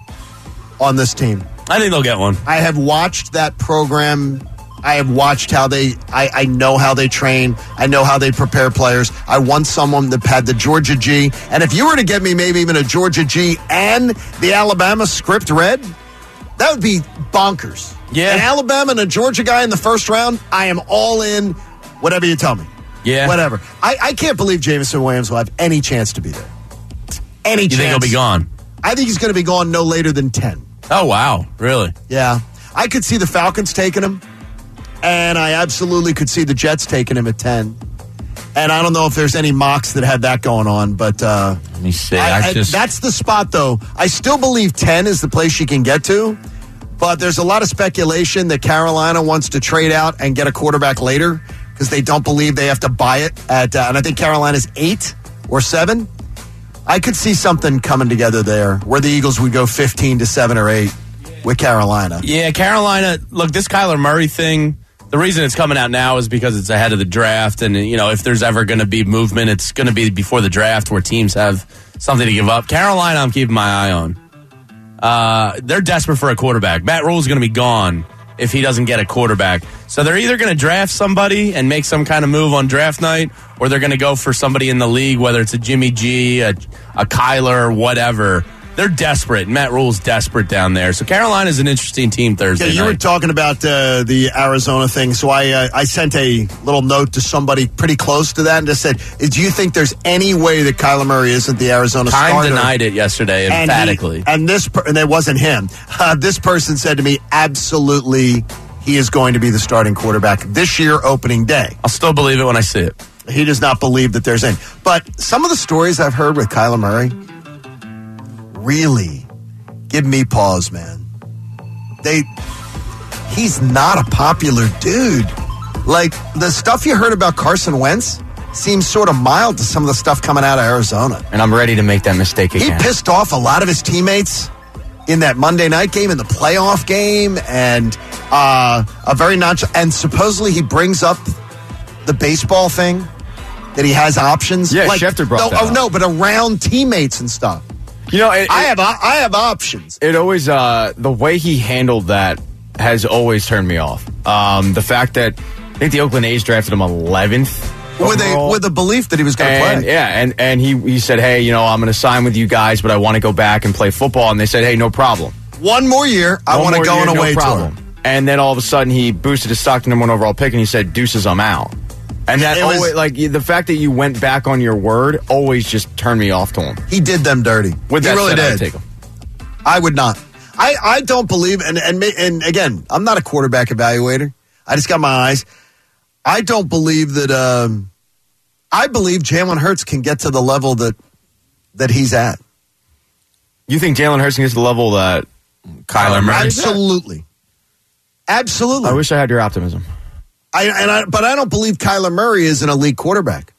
on this team. I think they'll get one. I have watched that program. I have watched how they, I, I know how they train. I know how they prepare players. I want someone that had the Georgia G. And if you were to get me maybe even a Georgia G and the Alabama script read, that would be bonkers. Yeah. An Alabama and a Georgia guy in the first round, I am all in, whatever you tell me. Yeah. Whatever. I, I can't believe Jameson Williams will have any chance to be there. Any You chance. think he'll be gone? I think he's going to be gone no later than ten. Oh, wow. Really? Yeah. I could see the Falcons taking him, and I absolutely could see the Jets taking him at ten. And I don't know if there's any mocks that had that going on, but uh, Let me see. I, I, I- just that's the spot, though. I still believe ten is the place she can get to, but there's a lot of speculation that Carolina wants to trade out and get a quarterback later because they don't believe they have to buy it at, uh, and I think Carolina's eight or seven. I could see something coming together there where the Eagles would go fifteen to seven or eight with Carolina. Yeah, Carolina. Look, this Kyler Murray thing. The reason it's coming out now is because it's ahead of the draft, and you know if there's ever going to be movement, it's going to be before the draft where teams have something to give up. Carolina, I'm keeping my eye on. Uh, they're desperate for a quarterback. Matt Rule's going to be gone if he doesn't get a quarterback. So they're either going to draft somebody and make some kind of move on draft night, or they're going to go for somebody in the league, whether it's a Jimmy G, a, a Kyler, or whatever. They're desperate. Matt Rule's desperate down there. So Carolina's an interesting team Thursday Yeah, you night. were talking about uh, the Arizona thing, so I uh, I sent a little note to somebody pretty close to that and just said, "Do you think there's any way that Kyler Murray isn't the Arizona Time starter?" denied it yesterday And he- emphatically. And, this per- and it wasn't him. Uh, this person said to me, "Absolutely, he is going to be the starting quarterback this year, opening day." I'll still believe it when I see it. He does not believe that there's any. But some of the stories I've heard with Kyler Murray really give me pause, man. They, he's not a popular dude. Like, the stuff you heard about Carson Wentz seems sort of mild to some of the stuff coming out of Arizona. And I'm ready to make that mistake He again. pissed off a lot of his teammates in that Monday night game, in the playoff game, and uh, a very nonch. And supposedly he brings up the baseball thing, that he has options. Yeah, Schefter brought no, that Oh up. no, but around teammates and stuff. You know, it, I it- have I have options. It always uh, the way he handled that has always turned me off. Um, the fact that I think the Oakland A's drafted him eleventh With a overall. with a belief that he was going to And, play. yeah, and, and he, he said, hey, you know, I'm going to sign with you guys, but I want to go back and play football. And they said, hey, no problem. One more year, I One want to more go year, on a no away problem. tour. And then all of a sudden he boosted his stock to number one overall pick and he said, deuces, I'm out. And that It was- always, like, the fact that you went back on your word always just turned me off to him. He did them dirty. With he that really said, I'd did. take him. I would not. I, I don't believe, and, and and again, I'm not a quarterback evaluator. I just got my eyes. I don't believe that. Um, I believe Jalen Hurts can get to the level that that he's at. You think Jalen Hurts can get to the level that Kyler Murray? Absolutely, absolutely. I wish I had your optimism. I and I, but I don't believe Kyler Murray is an elite quarterback.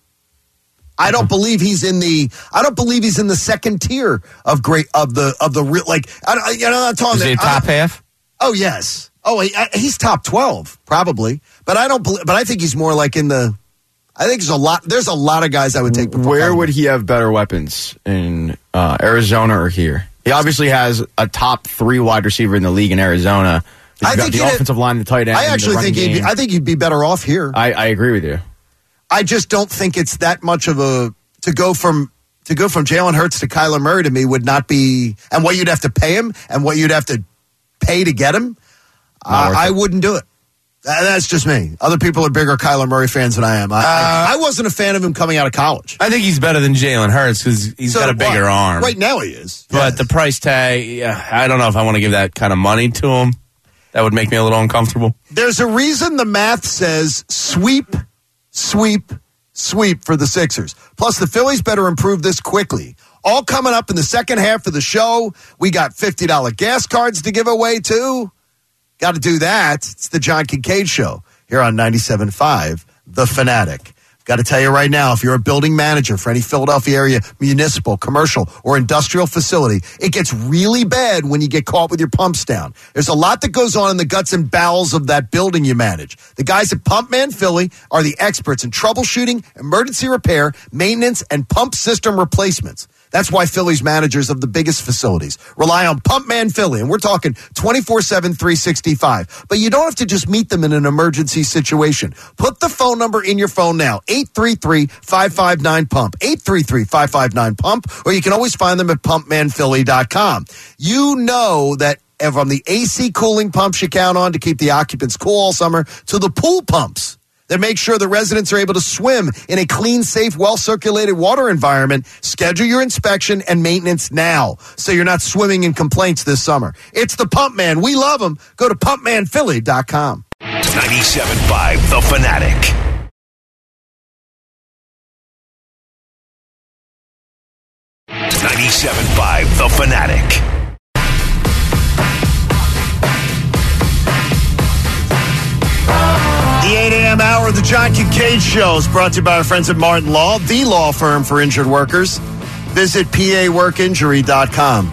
I don't believe he's in the. I don't believe he's in the second tier of great of the of the real. Like I, I you know, I'm talking. Is he top half? Oh yes. Oh, he, he's top twelve probably, but I don't. But I think he's more like in the. I think there's a lot. There's a lot of guys I would take. Where would he have better weapons in uh, Arizona or here? He obviously has a top three wide receiver in the league in Arizona. He's I got think the offensive line, the tight end. I actually the think he'd be, game. I think he'd be better off here. I, I agree with you. I just don't think it's that much of a to go from to go from Jalen Hurts to Kyler Murray to me would not be, and what you'd have to pay him and what you'd have to pay to get him. Uh, I wouldn't do it. That's just me. Other people are bigger Kyler Murray fans than I am. I, uh, I, I wasn't a fan of him coming out of college. I think he's better than Jalen Hurts because he's So, got a bigger well, arm. Right now he is. But Yes. the price tag, yeah, I don't know if I want to give that kind of money to him. That would make me a little uncomfortable. There's a reason the math says sweep, sweep, sweep for the Sixers. Plus, the Phillies better improve this quickly. All coming up in the second half of the show. We got fifty dollars gas cards to give away, too. Got to do that. It's the John Kincaid Show here on ninety-seven point five, The Fanatic. Got to tell you right now, if you're a building manager for any Philadelphia area municipal, commercial, or industrial facility, it gets really bad when you get caught with your pumps down. There's a lot that goes on in the guts and bowels of that building you manage. The guys at Pump Man Philly are the experts in troubleshooting, emergency repair, maintenance, and pump system replacements. That's why Philly's managers of the biggest facilities rely on Pump Man Philly, and we're talking twenty-four seven, three sixty-five. But you don't have to just meet them in an emergency situation. Put the phone number in your phone now, eight three three, five five nine, pump, eight three three, five five nine, pump, or you can always find them at pump man philly dot com. You know that from the A C cooling pumps you count on to keep the occupants cool all summer to the pool pumps that make sure the residents are able to swim in a clean, safe, well-circulated water environment. Schedule your inspection and maintenance now so you're not swimming in complaints this summer. It's the Pump Man. We love them. Go to pump man philly dot com. ninety-seven point five The Fanatic. ninety-seven point five The Fanatic. The eight a.m. hour of the John Kincaid Show is brought to you by our friends at Martin Law, the law firm for injured workers. Visit P A work injury dot com.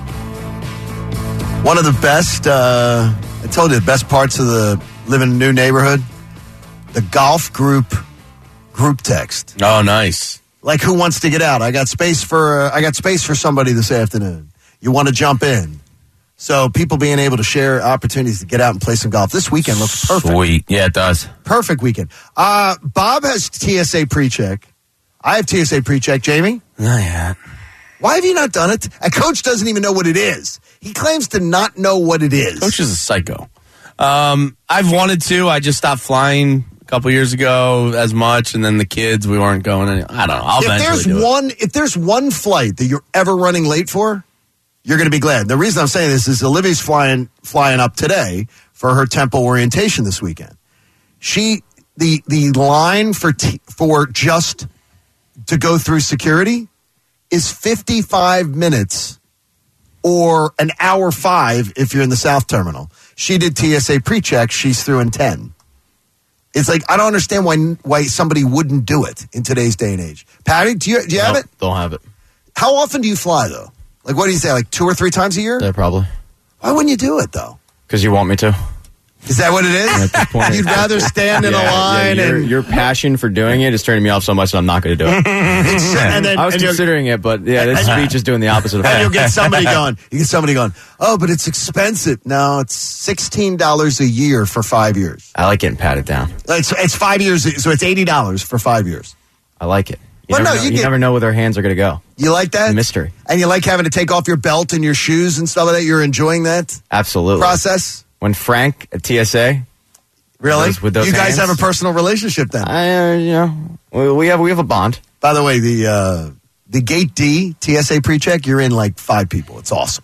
One of the best, uh, I told you, the best parts of the living in a new neighborhood, the golf group group text. Oh, nice. Like, who wants to get out? I got space for uh, I got space for somebody this afternoon. You want to jump in? So people being able to share opportunities to get out and play some golf. This weekend looks perfect. Sweet. Yeah, it does. Perfect weekend. Uh, Bob has T S A pre-check. I have T S A pre-check. Jamie? Not yet. Why have you not done it? A coach doesn't even know what it is. He claims to not know what it is. Coach is a psycho. Um, I've wanted to. I just stopped flying a couple years ago as much, and then the kids, we weren't going. Any, I don't know. I'll if eventually there's do it. one, if there's one flight that you're ever running late for, you're going to be glad. The reason I'm saying this is Olivia's flying flying up today for her temple orientation this weekend. She the the line for t- for just to go through security is fifty-five minutes or an hour five if you're in the South Terminal. She did T S A pre-check. She's through in ten. It's like, I don't understand why why somebody wouldn't do it in today's day and age. Patty, do you do you have Nope, it? Don't have it. How often do you fly, though? Like, what do you say, like two or three times a year? Yeah, probably. Why wouldn't you do it, though? Because you want me to. Is that what it is? At this point, You'd rather stand in a Yeah, line yeah, your, and... your passion for doing it is turning me off so much that I'm not going to do it. and then, I was and you'll- considering it, but yeah, this and- speech is doing the opposite of and that. you'll get somebody going, you get somebody going, oh, but it's expensive. No, it's sixteen dollars a year for five years. I like getting patted down. It's, it's five years, so it's eighty dollars for five years. I like it. You, Well, never, no, know, you you get- never know where their hands are going to go. You like that? Mystery. And you like having to take off your belt and your shoes and stuff like that? You're enjoying that Absolutely. process? When Frank at T S A, Really? Those- with those you guys hands? have a personal relationship then? I, uh, you know, we, we have we have a bond. By the way, the uh, the Gate D T S A pre-check, you're in like five people. It's awesome.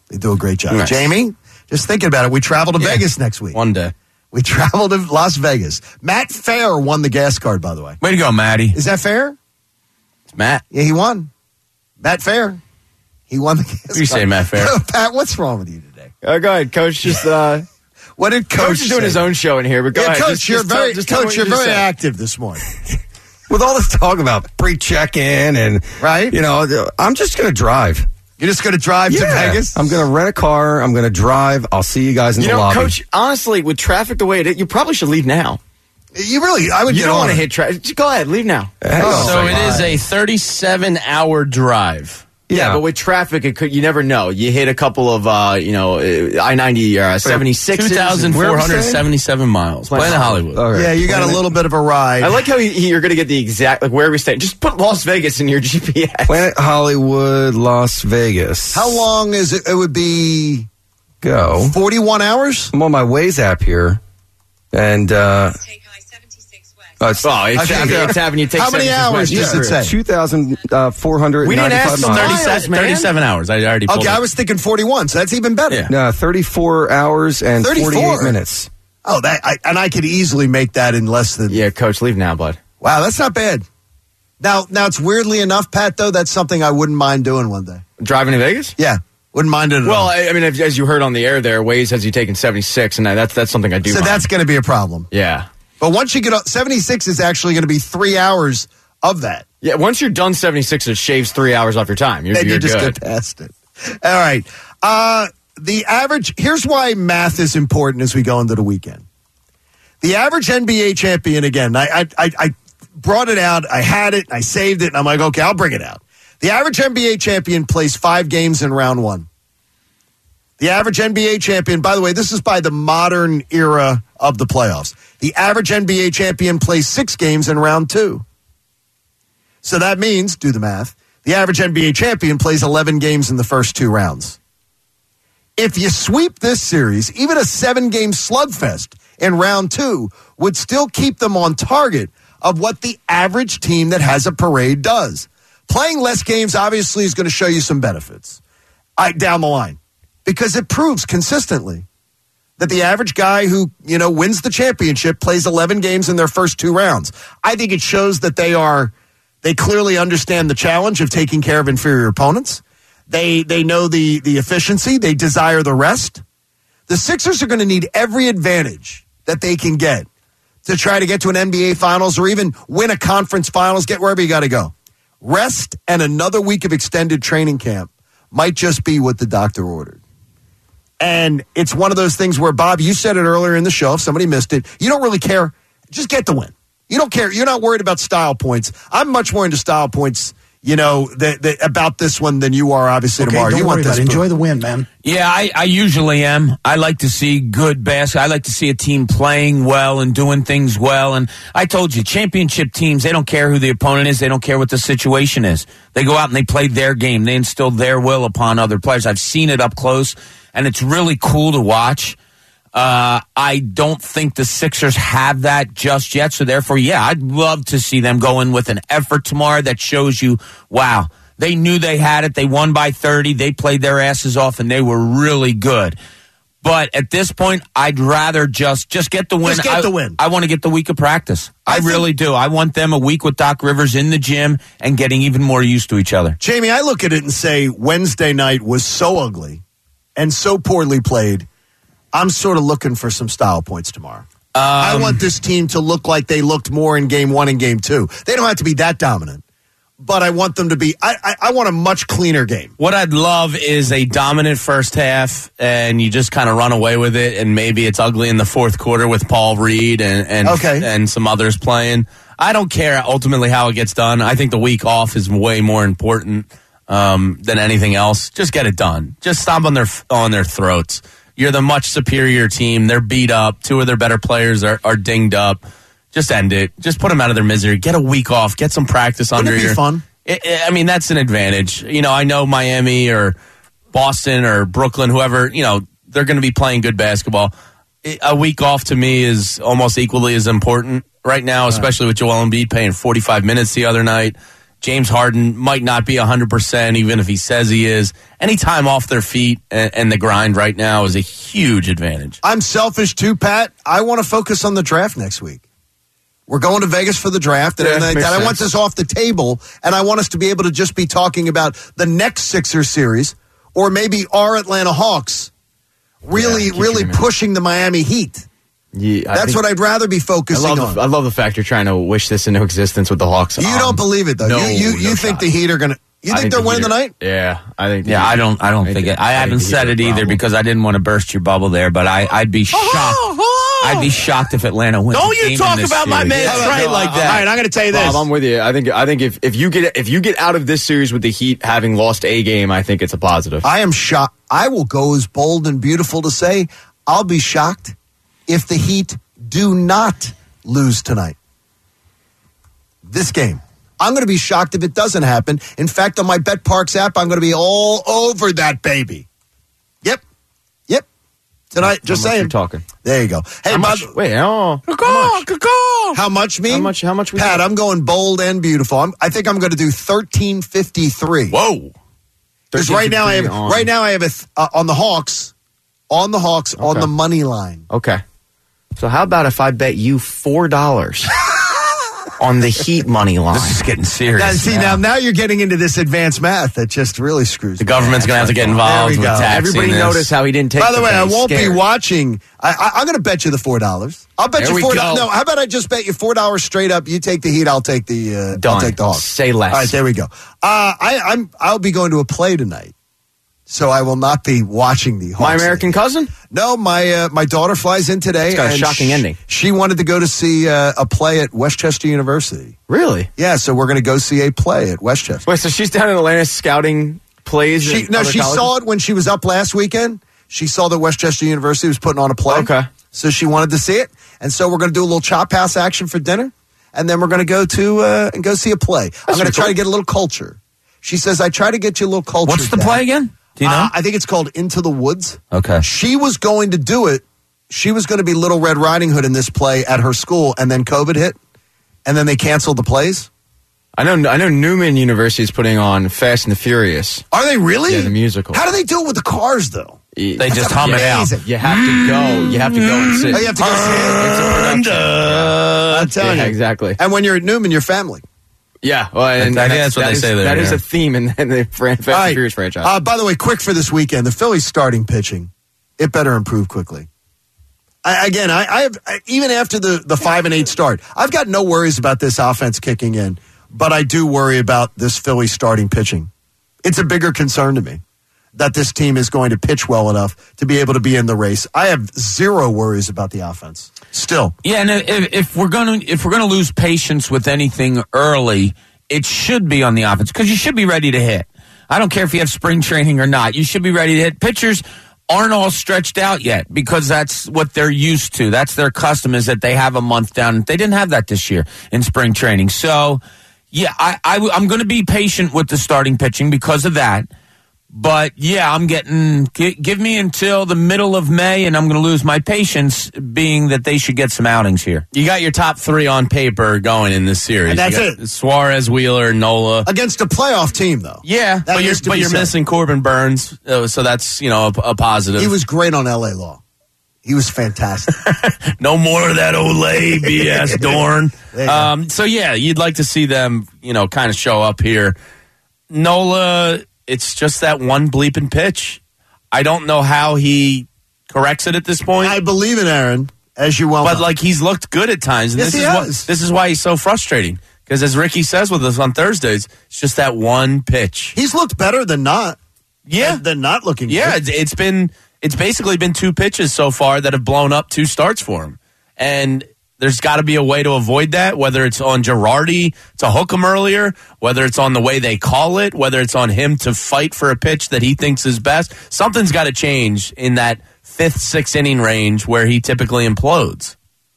They do a great job. Nice. Jamie, just thinking about it, we travel to Yeah. Vegas next week. One day. We travel to Las Vegas. Matt Fair won the gas card, by the way. Way to go, Matty. Is that fair? It's Matt. Yeah, he won. Matt Fair. He won the gas What do you card. say, Matt Fair? Pat, what's wrong with you today? Oh, go ahead, Coach. Just uh, What did Coach, Coach is doing say? his own show in here, but go Yeah, ahead. Coach, Just- you're just tell- very, just tell me Coach, what you're you just very said. active this morning. With all this talk about pre-check-in and, Right. you know, I'm just going to drive. You're just going to drive to Yeah. Vegas? I'm going to rent a car. I'm going to drive. I'll see you guys in You the know, lobby. Coach, honestly, with traffic the way it is, you probably should leave now. You really, I would You get don't on want to it. hit traffic. Just go ahead, leave now. Hang on a So second. it is a thirty-seven hour drive. Yeah, Yeah. but with traffic, it could, you never know. You hit a couple of, uh, you know, I ninety, uh, seventy-six. two thousand four hundred seventy-seven miles. Planet Hollywood. Okay. Yeah, you got a little bit of a ride. I like how he, he, you're going to get the exact, like, where are we staying? Just put Las Vegas in your G P S. Planet Hollywood, Las Vegas. How long is it? It would be Go. forty-one hours? I'm on my Waze app here, and uh, Take I seventy-six west. uh, it's Oh, it's, Okay. having, it's having you take How many seventy-six hours west. does Yeah. it say? two thousand four hundred We didn't ninety-five ask the miles. miles. thirty-seven, man. thirty-seven hours. I already pulled Okay, it. I was thinking forty-one, so that's even better. Yeah. No, thirty-four hours and thirty-four? forty-eight minutes. Oh, that I, and I could easily make that in less than. Yeah, Coach, leave now, bud. Wow, that's not bad. Now, now it's weirdly enough, Pat. Though that's something I wouldn't mind doing one day. Driving to Vegas? Yeah, wouldn't mind it at Well, all. I, I mean, as as you heard on the air there, Waze has you taking seventy-six, and that's that's something I do So mind. that's going to be a problem. Yeah. But once you get up, seventy-six is actually going to be three hours of that. Yeah, once you're done seventy-six, it shaves three hours off your time. You're, Then you're you just good. get past it. All right. Uh, the average, here's why math is important as we go into the weekend. The average N B A champion, again, I, I, I, I brought it out, I had it, I saved it, and I'm like, okay, I'll bring it out. The average N B A champion plays five games in round one. The average N B A champion, by the way, this is by the modern era of the playoffs. The average N B A champion plays six games in round two. So that means, do the math, the average N B A champion plays eleven games in the first two rounds. If you sweep this series, even a seven-game slugfest in round two would still keep them on target of what the average team that has a parade does. Playing less games obviously is going to show you some benefits I, down the line because it proves consistently that the average guy who, you know, wins the championship plays eleven games in their first two rounds. I think it shows that they are, they clearly understand the challenge of taking care of inferior opponents. They they know the, the efficiency. They desire the rest. The Sixers are going to need every advantage that they can get to try to get to an N B A Finals or even win a conference finals, get wherever you got to go. Rest and another week of extended training camp might just be what the doctor ordered. And it's one of those things where, Bob, you said it earlier in the show. If somebody missed it, you don't really care. Just get the win. You don't care. You're not worried about style points. I'm much more into style points, you know, that, that, about this one than you are, obviously, Okay, tomorrow. don't You worry want about this. it. Enjoy boom. the win, man. Yeah, I, I usually am. I like to see good basketball. I like to see a team playing well and doing things well. And I told you, championship teams, they don't care who the opponent is. They don't care what the situation is. They go out and they play their game. They instill their will upon other players. I've seen it up close, and it's really cool to watch. Uh, I don't think the Sixers have that just yet. So therefore, yeah, I'd love to see them go in with an effort tomorrow that shows you, wow, they knew they had it. They won by thirty. They played their asses off, and they were really good. But at this point, I'd rather just just get the win. Just get I, the win. I want to get the week of practice. I, I think- really do. I want them a week with Doc Rivers in the gym and getting even more used to each other. Jamie, I look at it and say Wednesday night was so ugly and so poorly played. I'm sort of looking for some style points tomorrow. I want this team to look like they looked more in game one and game two. They don't have to be that dominant, but I want them to be, I, I, I want a much cleaner game. What I'd love is a dominant first half, and you just kind of run away with it, and maybe it's ugly in the fourth quarter with Paul Reed and and, Okay. and some others playing. I don't care ultimately how it gets done. I think the week off is way more important um, than anything else. Just get it done. Just stomp on their on their throats. You're the much superior team. They're beat up. Two of their better players are, are dinged up. Just end it. Just put them out of their misery. Get a week off. Get some practice Wouldn't under it be your. fun? It, it, I mean, that's an advantage. You know, I know Miami or Boston or Brooklyn, whoever, you know, they're going to be playing good basketball. It, a week off to me is almost equally as important right now, especially with Joel Embiid playing forty-five minutes the other night. James Harden might not be one hundred percent, even if he says he is. Any time off their feet and, and the grind right now is a huge advantage. I'm selfish too, Pat. I want to focus on the draft next week. We're going to Vegas for the draft, and Yeah, I, makes I want sense. this off the table, and I want us to be able to just be talking about the next Sixers series, or maybe our Atlanta Hawks really, Yeah, keep really dreaming. pushing the Miami Heat. Yeah, I That's think- what I'd rather be I focusing love, on. the, I love the fact you're trying to wish this into existence with the Hawks. you Um, don't believe it, though. no, you you, you no think shot. the Heat are going to – you I think they're the winning Heat the are- night? Yeah, I think. the Yeah, Heat- I don't. I don't I think think- it. I, I think haven't the Heat said are it a either problem. because I didn't want to burst your bubble there. But I, I'd be shocked. I'd be shocked if Atlanta wins. Don't a you game in talk this about my series. man Yeah, Trey no, like I- that. All right, I'm going to tell you this. Bob, I'm with you. I think. I think if, if you get if you get out of this series with the Heat having lost a game, I think it's a positive. I am shocked. I will go as bold and beautiful to say I'll be shocked if the Heat do not lose tonight. This game. I'm going to be shocked if it doesn't happen. In fact, on my Bet Parks app, I'm going to be all over that baby. Yep. Yep. Tonight, just How much saying. you're talking. There you go. Hey, How by much? the- Wait, oh, Caw, caw. how much mean? How much- how much we Pat, got? I'm going bold and beautiful. I'm, I think I'm going to do thirteen fifty-three. Whoa. Because right now I have on- right now I have a th- uh, on the Hawks, on the Hawks on Okay. the money line. Okay. So how about if I bet you four dollars on the Heat money line? This is getting serious. Now, see, now now. now you're getting into this advanced math that just really screws The me. government's going to have to get involved There we with go. taxing Everybody this. noticed how he didn't take. By the way, I bet. won't Scared. be watching. I, I, I'm going to bet you the four dollars. I'll bet There you we four go. dollars. No, how about I just bet you four dollars straight up? You take the Heat, I'll take the. Uh, I'll Done. take the Hawks. Say less. All right, there we go. Uh, I, I'm. I'll be going to a play tonight, so I will not be watching the Hawks. My American cousin. No, my uh, my daughter flies in today. It's got a and shocking sh- ending. She wanted to go to see uh, a play at Westchester University. Really? Yeah, so we're going to go see a play at Westchester. Wait, so she's down in Atlanta scouting plays? She, in no, other she colleges? saw it when she was up last weekend. She saw that Westchester University was putting on a play. Okay. So she wanted to see it, and so we're going to do a little chop house action for dinner, and then we're going to go to uh, and go see a play. I'm going to pretty try cool. to get a little culture. She says, "I try to get you a little culture." What's the Dad." play again? Do you know? Uh, I think it's called Into the Woods. Okay. She was going to do it. She was going to be Little Red Riding Hood in this play at her school, and then COVID hit, and then they canceled the plays. I know. I know. Newman University is putting on Fast and the Furious. Are they really? Yeah, the musical. How do they do it with the cars, though? They just hum it out. amazing. You have to go. You have to go and sit. Oh, you have to go see it. It's a production. I'm telling Yeah, you. exactly. And when you're at Newman, you're family. Yeah, well, and I think that's what that they is- say there, That is yeah. a theme in, in the Fran- Fast All and right. Furious franchise. Uh, by the way, quick for this weekend, the Phillies starting pitching, it better improve quickly. I, again, I, I have I, even after the, the five and eight start, I've got no worries about this offense kicking in, but I do worry about this Phillies starting pitching. It's a bigger concern to me that this team is going to pitch well enough to be able to be in the race. I have zero worries about the offense. Still, Yeah, and if, if we're gonna if we're gonna lose patience with anything early, it should be on the offense because you should be ready to hit. I don't care if you have spring training or not. You should be ready to hit. Pitchers aren't all stretched out yet because that's what they're used to. That's their custom is that they have a month down. They didn't have that this year in spring training. So, yeah, I, I I'm going to be patient with the starting pitching because of that. But, yeah, I'm getting g- – give me until the middle of May, and I'm going to lose my patience, being that they should get some outings here. You got your top three on paper going in this series. And that's You got it. Suarez, Wheeler, Nola. against a playoff team, though. Yeah, That but you're is to but be you're said. missing Corbin Burns, uh, so that's you know a, a positive. He was great on L A Law. He was fantastic. no more of that Olay B S Dorn. There you go. Um, so yeah, you'd like to see them, you know, kind of show up here. Nola, it's just that one bleeping pitch. I don't know how he corrects it at this point. I believe in Aaron, as you well But know. like he's looked good at times, and Yes, this he is what, has. this is why he's so frustrating. Because as Ricky says with us on Thursdays, it's just that one pitch. He's looked better than not. Yeah, than, than not looking yeah. good. It's, it's been it's basically been two pitches so far that have blown up two starts for him, and there's got to be a way to avoid that. Whether it's on Girardi to hook him earlier, whether it's on the way they call it, whether it's on him to fight for a pitch that he thinks is best. Something's got to change in that fifth, sixth inning range where he typically implodes.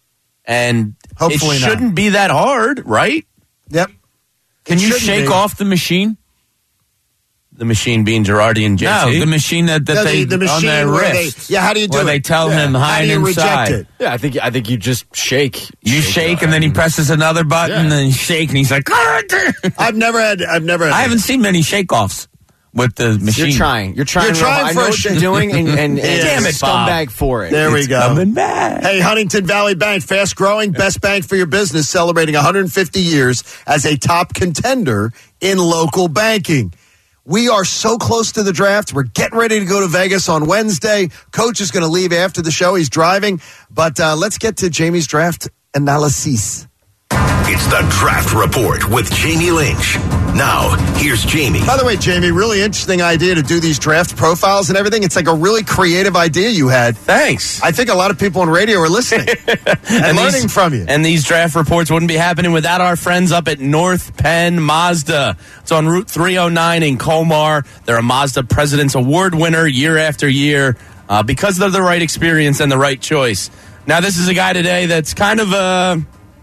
And Hopefully it not. shouldn't be that hard, right? Yep. Can It you shouldn't shake be. off the machine? the machine being Girardi and J T. No, the machine that, that No, they the, the on machine their where wrist. they, yeah, how do you do where it? they tell yeah. him How high do you and reject inside. it? Yeah, I think I think you just shake. You shake and then he presses another button Yeah. and then you shake and he's like, I've never had. I've never. Had I haven't seen many shake-offs with the machine. You're trying. You're trying. You're real trying hard. for I know a what you're shake. doing, and, and, and Damn it, scumbag Bob. for it. There we go. Coming back. Hey, Huntington Valley Bank, fast growing, best bank for your business, celebrating one hundred fifty years as a top contender in local banking. We are so close to the draft. We're getting ready to go to Vegas on Wednesday. Coach is going to leave after the show. He's driving. But uh, let's get to Jamie's draft analysis. It's the Draft Report with Jamie Lynch. Now, here's Jamie. By the way, Jamie, really interesting idea to do these draft profiles and everything. It's like a really creative idea you had. Thanks. I think a lot of people on radio are listening and, learning these, from you. And these draft reports wouldn't be happening without our friends up at North Penn Mazda. It's on Route three oh nine in Colmar. They're a Mazda President's Award winner year after year uh, because they're the right experience and the right choice. Now, this is a guy today that's kind of a...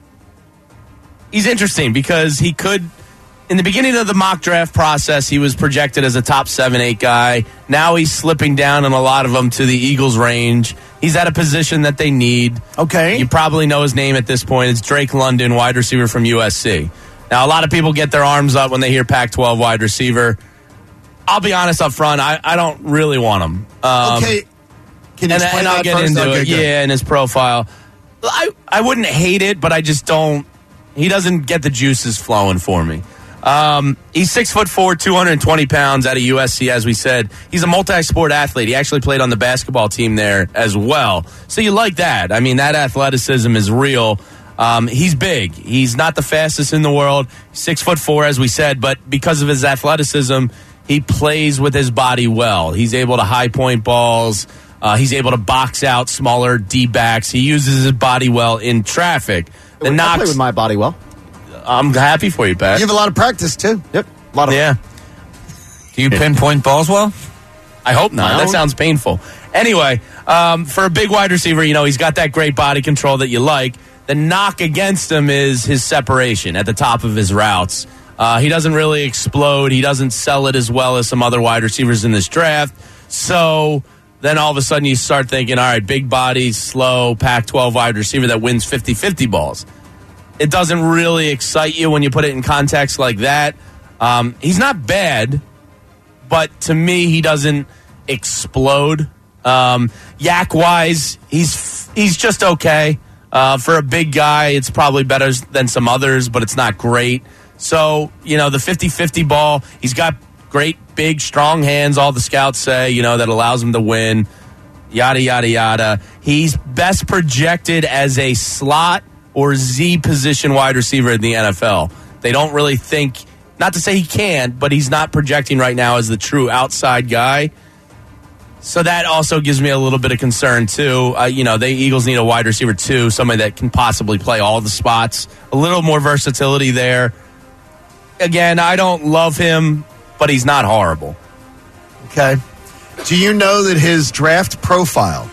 He's interesting because he could... In the beginning of the mock draft process, he was projected as a top seven, eight guy. Now he's slipping down in a lot of them to the Eagles range. He's at a position that they need. Okay. You probably know his name at this point. It's Drake London, wide receiver from U S C. Now, a lot of people get their arms up when they hear Pac twelve wide receiver. I'll be honest up front, I, I don't really want him. Um, okay. Can you and, explain and I'll that get first? into Okay, it. good. Yeah, in his profile. I, I wouldn't hate it, but I just don't. He doesn't get the juices flowing for me. Um, he's six foot four, two hundred twenty pounds out of U S C, as we said. He's a multi-sport athlete. He actually played on the basketball team there as well. So you like that. I mean, that athleticism is real. Um, he's big. He's not the fastest in the world. Six foot four, as we said, but because of his athleticism, he plays with his body well. He's able to high point balls. Uh, he's able to box out smaller D-backs. He uses his body well in traffic. The I knocks, play with my body well. I'm happy for you, Pat. You have a lot of practice, too. Yep. A lot of Yeah. Do you pinpoint balls well? I hope not. My That own? sounds painful. Anyway, um, for a big wide receiver, you know, he's got that great body control that you like. The knock against him is his separation at the top of his routes. Uh, he doesn't really explode. He doesn't sell it as well as some other wide receivers in this draft. So then all of a sudden you start thinking, all right, big body, slow, Pac twelve wide receiver that wins fifty-fifty balls. It doesn't really excite you when you put it in context like that. Um, he's not bad, but to me, he doesn't explode. Um, yak wise, he's he's just okay. Uh, for a big guy, it's probably better than some others, but it's not great. So, you know, the fifty-fifty ball, he's got great, big, strong hands, all the scouts say, you know, that allows him to win, yada, yada, yada. He's best projected as a slot or Z position wide receiver in the N F L. They don't really think, not to say he can't, but he's not projecting right now as the true outside guy. So that also gives me a little bit of concern, too. Uh, you know, the Eagles need a wide receiver, too, somebody that can possibly play all the spots. A little more versatility there. Again, I don't love him, but he's not horrible. Okay. Do you know that his draft profile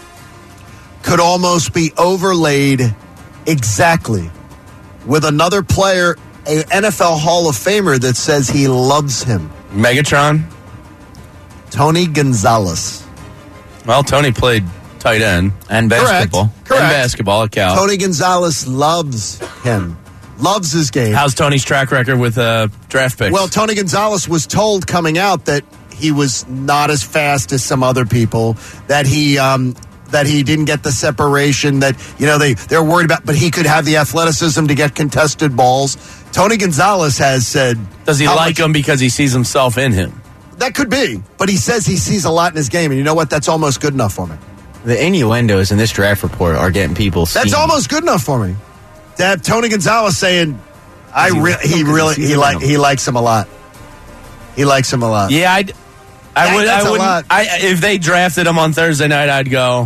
could almost be overlaid exactly with another player, an N F L Hall of Famer that says he loves him? Megatron? Tony Gonzalez. Well, Tony played tight end. And basketball. Correct. Correct. And basketball at Cal. Tony Gonzalez loves him. Loves his game. How's Tony's track record with uh, draft picks? Well, Tony Gonzalez was told coming out that he was not as fast as some other people, that he um, that he didn't get the separation, that, you know, they, they're worried about, but he could have the athleticism to get contested balls. Tony Gonzalez has said... Does he how like much- him because he sees himself in him? That could be, but he says he sees a lot in his game, and you know what? That's almost good enough for me. The innuendos in this draft report are getting people. That's steamed. almost good enough for me. To have Tony Gonzalez saying, "I He- re- he because really he's he in like him. he likes him a lot. He likes him a lot." Yeah, I'd, I That- would. that's I a wouldn't. lot. I, if they drafted him on Thursday night, I'd go,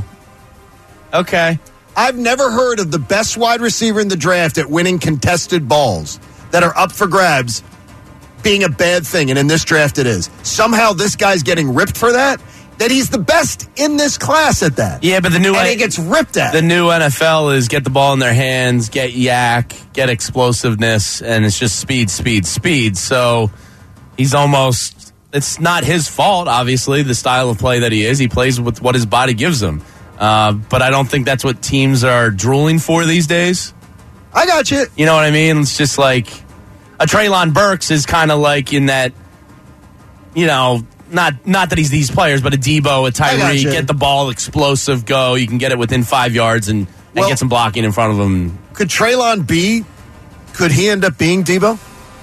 okay. I've never heard of the best wide receiver in the draft at winning contested balls that are up for grabs being a bad thing, and in this draft it is. Somehow this guy's getting ripped for that, that he's the best in this class at that. Yeah, but the new And he gets ripped at. the new N F L is get the ball in their hands, get yak, get explosiveness, and it's just speed, speed, speed. So he's almost it's not his fault, obviously, the style of play that he is. He plays with what his body gives him. Uh, but I don't think that's what teams are drooling for these days. I got you. You know what I mean? It's just like a Treylon Burks is kind of like in that, you know, not not that he's these players, but a Debo, a Tyree, get the ball, explosive, go. You can get it within five yards and, and well, get some blocking in front of him. Could Treylon be, could he end up being Debo?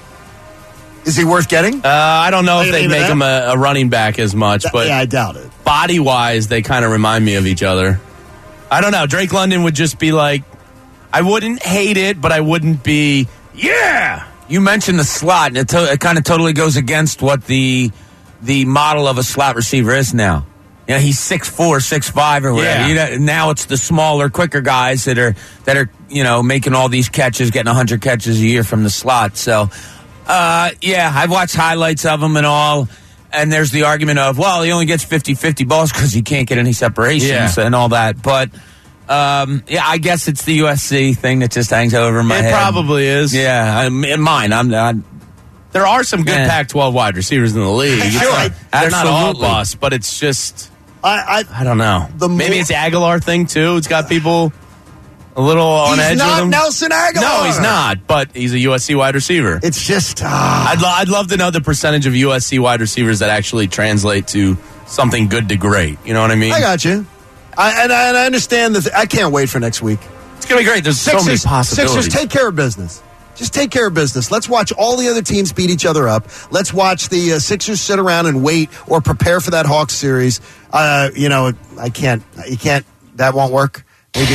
Is he worth getting? Uh, I don't know if they'd make that? him a, a running back as much, That, but yeah, I doubt it. body-wise, they kind of remind me of each other. I don't know. Drake London would just be like, I wouldn't hate it, but I wouldn't be, yeah. You mentioned the slot, and it, to- it kind of totally goes against what the the model of a slot receiver is now. You know, he's six four, six five, or whatever. Yeah. You know, now it's the smaller, quicker guys that are that are you know making all these catches, getting one hundred catches a year from the slot. So, uh, yeah, I've watched highlights of him and all. And there's the argument of, well, he only gets fifty-fifty balls because he can't get any separations Yeah. and all that. But, um, yeah, I guess it's the U S C thing that just hangs over my It head. probably is. Yeah, I, mine. I'm not. There are some good Yeah. Pac twelve wide receivers in the league. It's Sure. like, they're not all Absolutely. bust, but it's just, I, I, I don't know. The Maybe more- it's the Aguilar thing, too. It's got people a little on he's edge with not him. Nelson Aguilar. No, he's not, but he's a U S C wide receiver. It's just, ah. I'd, lo- I'd love to know the percentage of U S C wide receivers that actually translate to something good to great. You know what I mean? I got you. I, and, I, and I understand that. Th- I can't wait for next week. It's going to be great. There's Sixers, so many possibilities. Sixers, take care of business. Just take care of business. Let's watch all the other teams beat each other up. Let's watch the uh, Sixers sit around and wait or prepare for that Hawks series. Uh, you know, I can't. You can't. That won't work. Maybe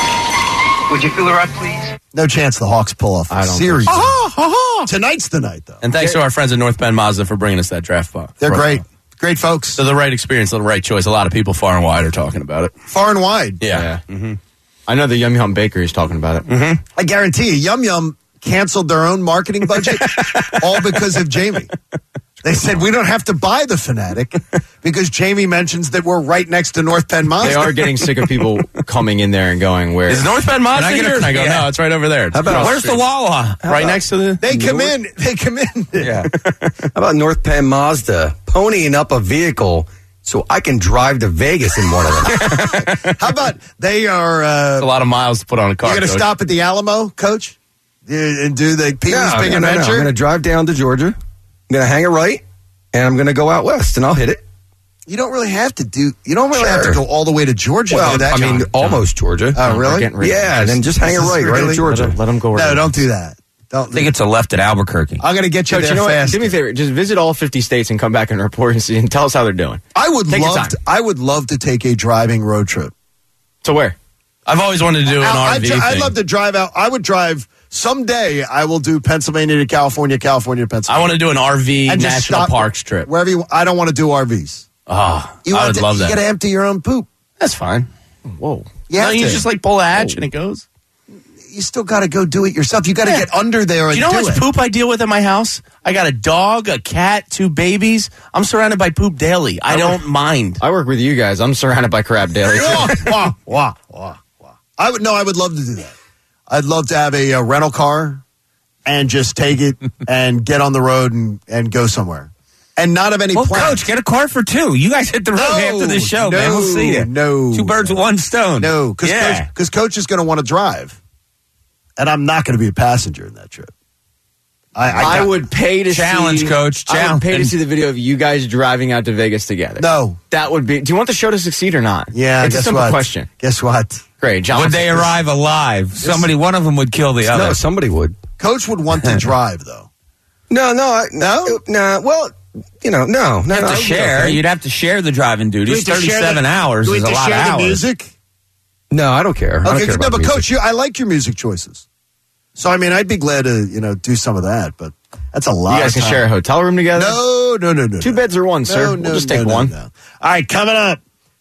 the, Would you fill her up, please? no chance the Hawks pull off a I don't series. think Uh-huh, Tonight's the night, though. And thanks to our friends at North Bend Mazda for bringing us that draft box. They're great. Great folks. So the right experience, the right choice. A lot of people far and wide are talking about it. Far and wide. Yeah. Yeah. I know the Yum Yum Bakery is talking about it. Mm-hmm. I guarantee you, Yum Yum canceled their own marketing budget all because of Jamie. They said, we don't have to buy the Fanatic because Jamie mentions that we're right next to North Penn Mazda. They are getting sick of people coming in there and going, where Is North Bend Mazda Can I get a- here? And I go, yeah. no, it's right over there. It's How about- across Where's the street. Wawa? Right next to the... They come in. They come in. Yeah. How about North Penn Mazda ponying up a vehicle so I can drive to Vegas in one of them? How about they are? Uh, It's a lot of miles to put on a car. you're going to Coach. stop at the Alamo, Coach, and do the Pee Wee's Yeah, Big no, no, no. Adventure. I'm going to drive down to Georgia. I'm going to hang a right, and I'm going to go out west, and I'll hit it. You don't really have to do. You don't really have to Sure. go all the way to Georgia. Well, to do that, I mean, John. almost Georgia. Oh, really? We're getting rid of Yeah, it. then just hang a This is right, right really- at Georgia. Let, let them go. No, where don't do that. Don't. I think it's a left at Albuquerque. I'm going to get you Coach, there you know what? fast. Do me a favor. Just visit all fifty states and come back and report and see and tell us how they're doing. I would Take your love. time. To, I would love to take a driving road trip. To where? I've always wanted to do an I- R I'd, V dri- I'd thing. love to drive out. I would drive someday. I will do Pennsylvania to California, California to I Pennsylvania. want to do an R V And just national stop parks trip. wherever you. I don't want to do R Vs. Oh, You I want would to, love you that. got to empty your own poop. That's fine. Whoa. You no, have you to. just like pull a hatch and it goes. You still got to go do it yourself. You got to Yeah. get under there and Do you know how do much it. poop I deal with at my house? I got a dog, a cat, two babies. I'm surrounded by poop daily. I don't mind. I work with you guys. I'm surrounded by crap daily. wah, wah, wah, wah, wah. I would no. I would love to do that. I'd love to have a, uh rental car and just take it and get on the road and, and go somewhere and not have any Well, plans. Coach, get a car for two. You guys hit the road No, after this show, no, man. We'll see you. no, Two birds with one stone. No, because yeah. coach, coach is going to want to drive, and I'm not going to be a passenger in that trip. I, I, I got- would pay to Challenge, see, Coach, I would challenge. pay to see the video of you guys driving out to Vegas together. No. That would be. Do you want the show to succeed or not? Yeah, It's guess a simple what? question. Guess what? Great, John. Would they arrive alive? Somebody, one of them would kill the other. No, somebody would. Coach would want to drive though. No, no, I, No? no. Well, you know, no, no. You'd have no, to I'd be share. okay. You'd have to share the driving Do we duties. have to share Thirty-seven the- hours do we is have a to lot of share the hours. music? No, I don't care. I don't Okay, care no, about but music. Coach, you, I like your music choices. So I mean, I'd be glad to you know do some of that, but that's a lot. You guys of can time. share a hotel room together. No, no, no, no. Two no. beds or one, No, sir. no, we'll just no, take no, one. no. All right, coming up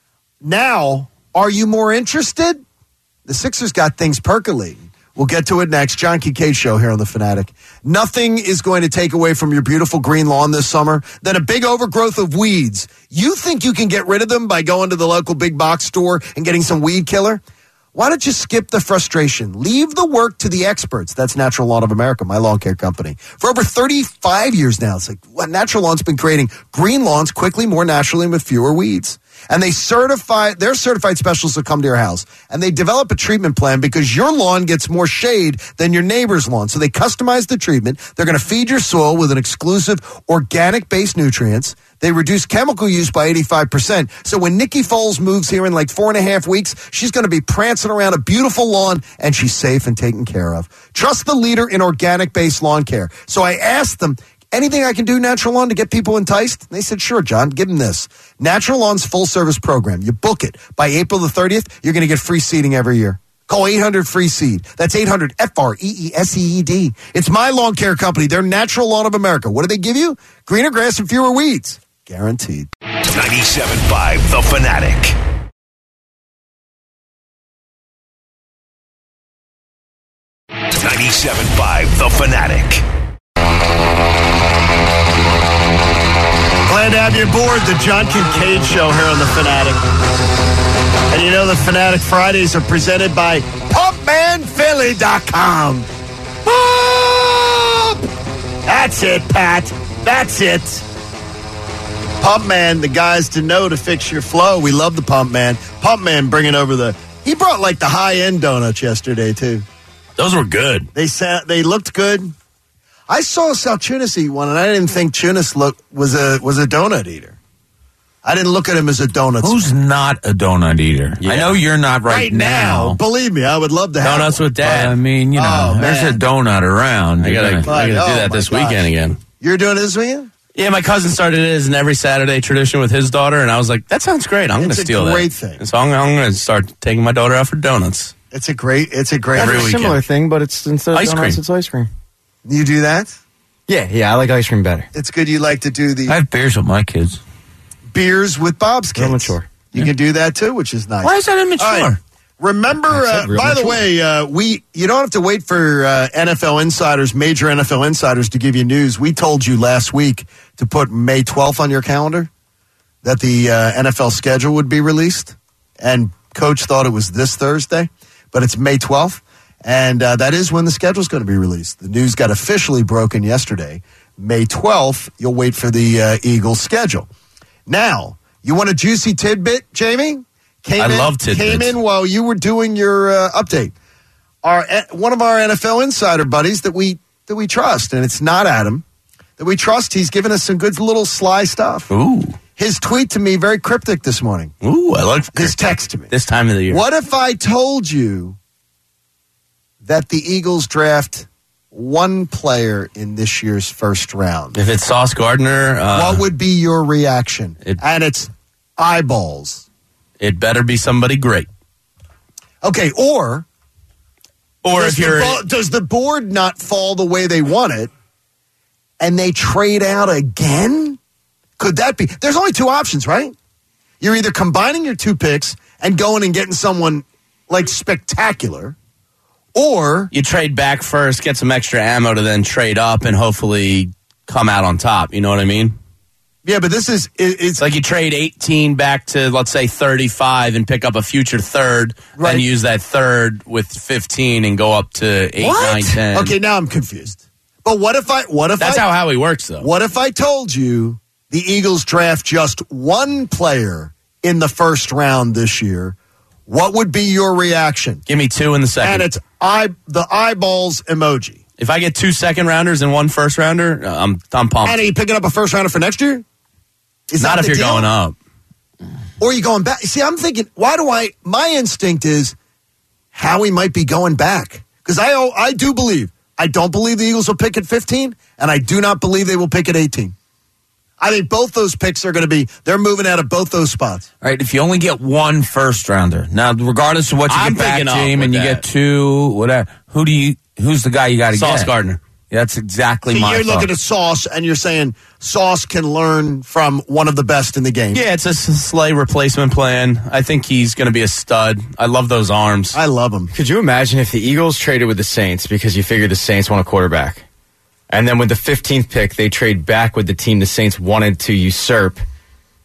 now. Are you more interested? The Sixers got things percolating. We'll get to it next. John Kincaid Show here on The Fanatic. Nothing is going to take away from your beautiful green lawn this summer than a big overgrowth of weeds. You think you can get rid of them by going to the local big box store and getting some weed killer? Why don't you skip the frustration? Leave the work to the experts. That's Natural Lawn of America, my lawn care company. For over thirty-five years now, it's like what Natural Lawn's been creating green lawns quickly, more naturally, and with fewer weeds. And they certify, they're certified specialists that come to your house. And they develop a treatment plan because your lawn gets more shade than your neighbor's lawn. So they customize the treatment. They're going to feed your soil with an exclusive organic-based nutrients. They reduce chemical use by eighty-five percent. So when Nikki Foles moves here in like four and a half weeks, she's going to be prancing around a beautiful lawn, and she's safe and taken care of. Trust the leader in organic-based lawn care. So I asked them, anything I can do, Natural Lawn, to get people enticed? They said, sure, John, give them this. Natural Lawn's full-service program. You book it. By April the thirtieth, you're going to get free seeding every year. Call eight hundred free seed. That's eight hundred F R E E S E E D. It's my lawn care company. They're Natural Lawn of America. What do they give you? Greener grass and fewer weeds. Guaranteed. ninety-seven point five The Fanatic. ninety-seven point five The Fanatic. Glad to have you aboard the John Kincaid Show here on The Fanatic. And you know the Fanatic Fridays are presented by pump man philly dot com. Pump! That's it, Pat. That's it. Pump Man, the guys to know to fix your flow. We love the Pump Man. Pump Man bringing over the... He brought like the high-end donuts yesterday, too. Those were good. They sat, they looked good. I saw Sal Chunas eat one, and I didn't think Chunas look, was a was a donut eater. I didn't look at him as a donut. Who's fan. not a donut eater? Yeah. I know you're not right, right now. now. Believe me, I would love to have Donuts one. with Dad. But, I mean, you know, Oh, there's man. a donut around. I gotta, You're I gonna- gotta Oh, do that my this gosh. weekend again. You're doing it this weekend? Yeah, my cousin started it as an every Saturday tradition with his daughter, and I was like, that sounds great. I'm going It's to a steal that. great thing. And so I'm, I'm going to start taking my daughter out for donuts. It's a great. It's a great. That's Every a weekend. similar thing, but it's instead of Ice donuts, cream. it's ice cream. You do that? Yeah, yeah, I like ice cream better. It's good. You like to do the I have beers with my kids. beers with Bob's kids. Real mature. You can do that too, which is nice. Why is that immature? All right. Remember, I said uh, real by the mature. way, uh, we you don't have to wait for uh, N F L insiders, major N F L insiders, to give you news. We told you last week to put May twelfth on your calendar, that the uh, N F L schedule would be released, and Coach thought it was this Thursday, but it's May twelfth, and uh, that is when the schedule is going to be released. The news got officially broken yesterday. May twelfth, you'll wait for the uh, Eagles schedule. Now, you want a juicy tidbit, Jamie? Came I in, love tidbits. Came in while you were doing your uh, update. Our one of our N F L insider buddies that we that we trust, and it's not Adam, that we trust. He's given us some good little sly stuff. Ooh. His tweet to me, very cryptic this morning. Ooh, I like His text to me. this time of the year. What if I told you that the Eagles draft one player in this year's first round? If it's Sauce Gardner, uh, What would be your reaction? It- and it's eyeballs. it better be somebody great. Okay, or Or does if you're... the, bo- does the board not fall the way they want it, and they trade out again? Could that be? There's only two options, right? You're either combining your two picks and going and getting someone like spectacular, or you trade back first, get some extra ammo to then trade up and hopefully come out on top. You know what I mean? yeah, but this is it, it's It's like you trade eighteen back to, let's say, thirty-five and pick up a future third, Right. and use that third with fifteen and go up to eight, nine, ten. Okay, now I'm confused. But what if I? What if That's I? how Howie works, though. What if I told you the Eagles draft just one player in the first round this year? What would be your reaction? Give me two in the second. And it's eye the eyeballs emoji. If I get two second rounders and one first rounder, uh, I'm I'm pumped. And are you picking up a first rounder for next year? Is Not that if the you're deal? going up. Or are you going back? See, I'm thinking, why do I, my instinct is Howie might be going back. Because I, I do believe, I don't believe the Eagles will pick at fifteen, and I do not believe they will pick at eighteen. I think both those picks are going to be, they're moving out of both those spots. All right, if you only get one first rounder, now regardless of what you I'm get back, picking up team, with and you that. get two, whatever, who do you? Who's the guy you got to get? Sauce Gardner. Yeah, that's exactly So my. you're thought. looking at Sauce, and you're saying Sauce can learn from one of the best in the game. Yeah, it's a Slay replacement plan. I think he's going to be a stud. I love those arms. I love him. Could you imagine if the Eagles traded with the Saints because you figured the Saints want a quarterback? And then with the fifteenth pick, they trade back with the team the Saints wanted to usurp,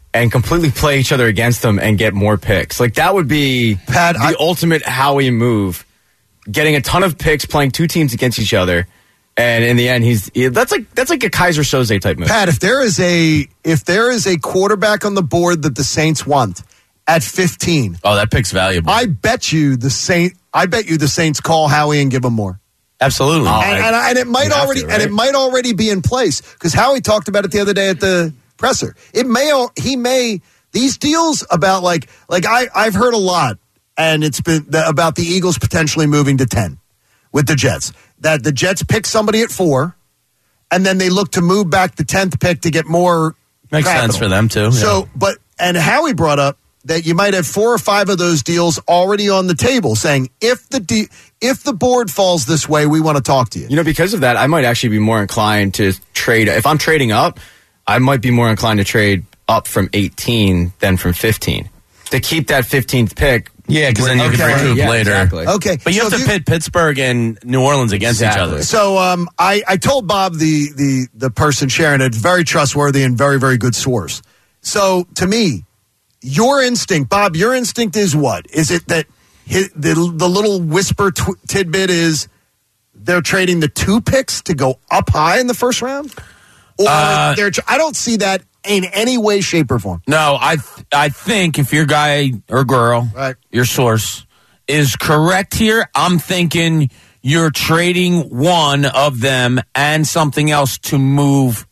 and completely play each other against them and get more picks. Like, that would be Pat, the I- ultimate Howie move. Getting a ton of picks, playing two teams against each other, and in the end, he's that's like that's like a Kaiser Soze type move. Pat, if there is a if there is a quarterback on the board that the Saints want at fifteen, Oh, that pick's valuable. I bet you the Saint I bet you the Saints call Howie and give him more. Absolutely. Oh, and, and, and it might you have already to, and it right? might already be in place because Howie talked about it the other day at the presser. It may al- he may these deals about like like I I've heard a lot, and it's been the, about the Eagles potentially moving to ten with the Jets. That the Jets pick somebody at four, and then they look to move back the tenth pick to get more. Makes capital. sense for them, too. So, yeah. but and Howie brought up that you might have four or five of those deals already on the table, saying if the de- if the board falls this way, we want to talk to you. You know, because of that, I might actually be more inclined to trade. If I'm trading up, I might be more inclined to trade up from eighteen than from fifteen to keep that fifteenth pick. Yeah, because then you Okay. can recoup Yeah, later. exactly. Okay, But you so have if to pit Pittsburgh and New Orleans against Exactly. each other. So um, I, I told Bob, the, the, the person sharing it, very trustworthy and very, very good source. So to me, your instinct, Bob, your instinct is what? Is it that his, the, the little whisper tw- tidbit is they're trading the two picks to go up high in the first round? Or Uh, they're, tr- I don't see that in any way, shape, or form. No, I th- I think if your guy or girl, Right. your source, is correct here, I'm thinking you're trading one of them and something else to move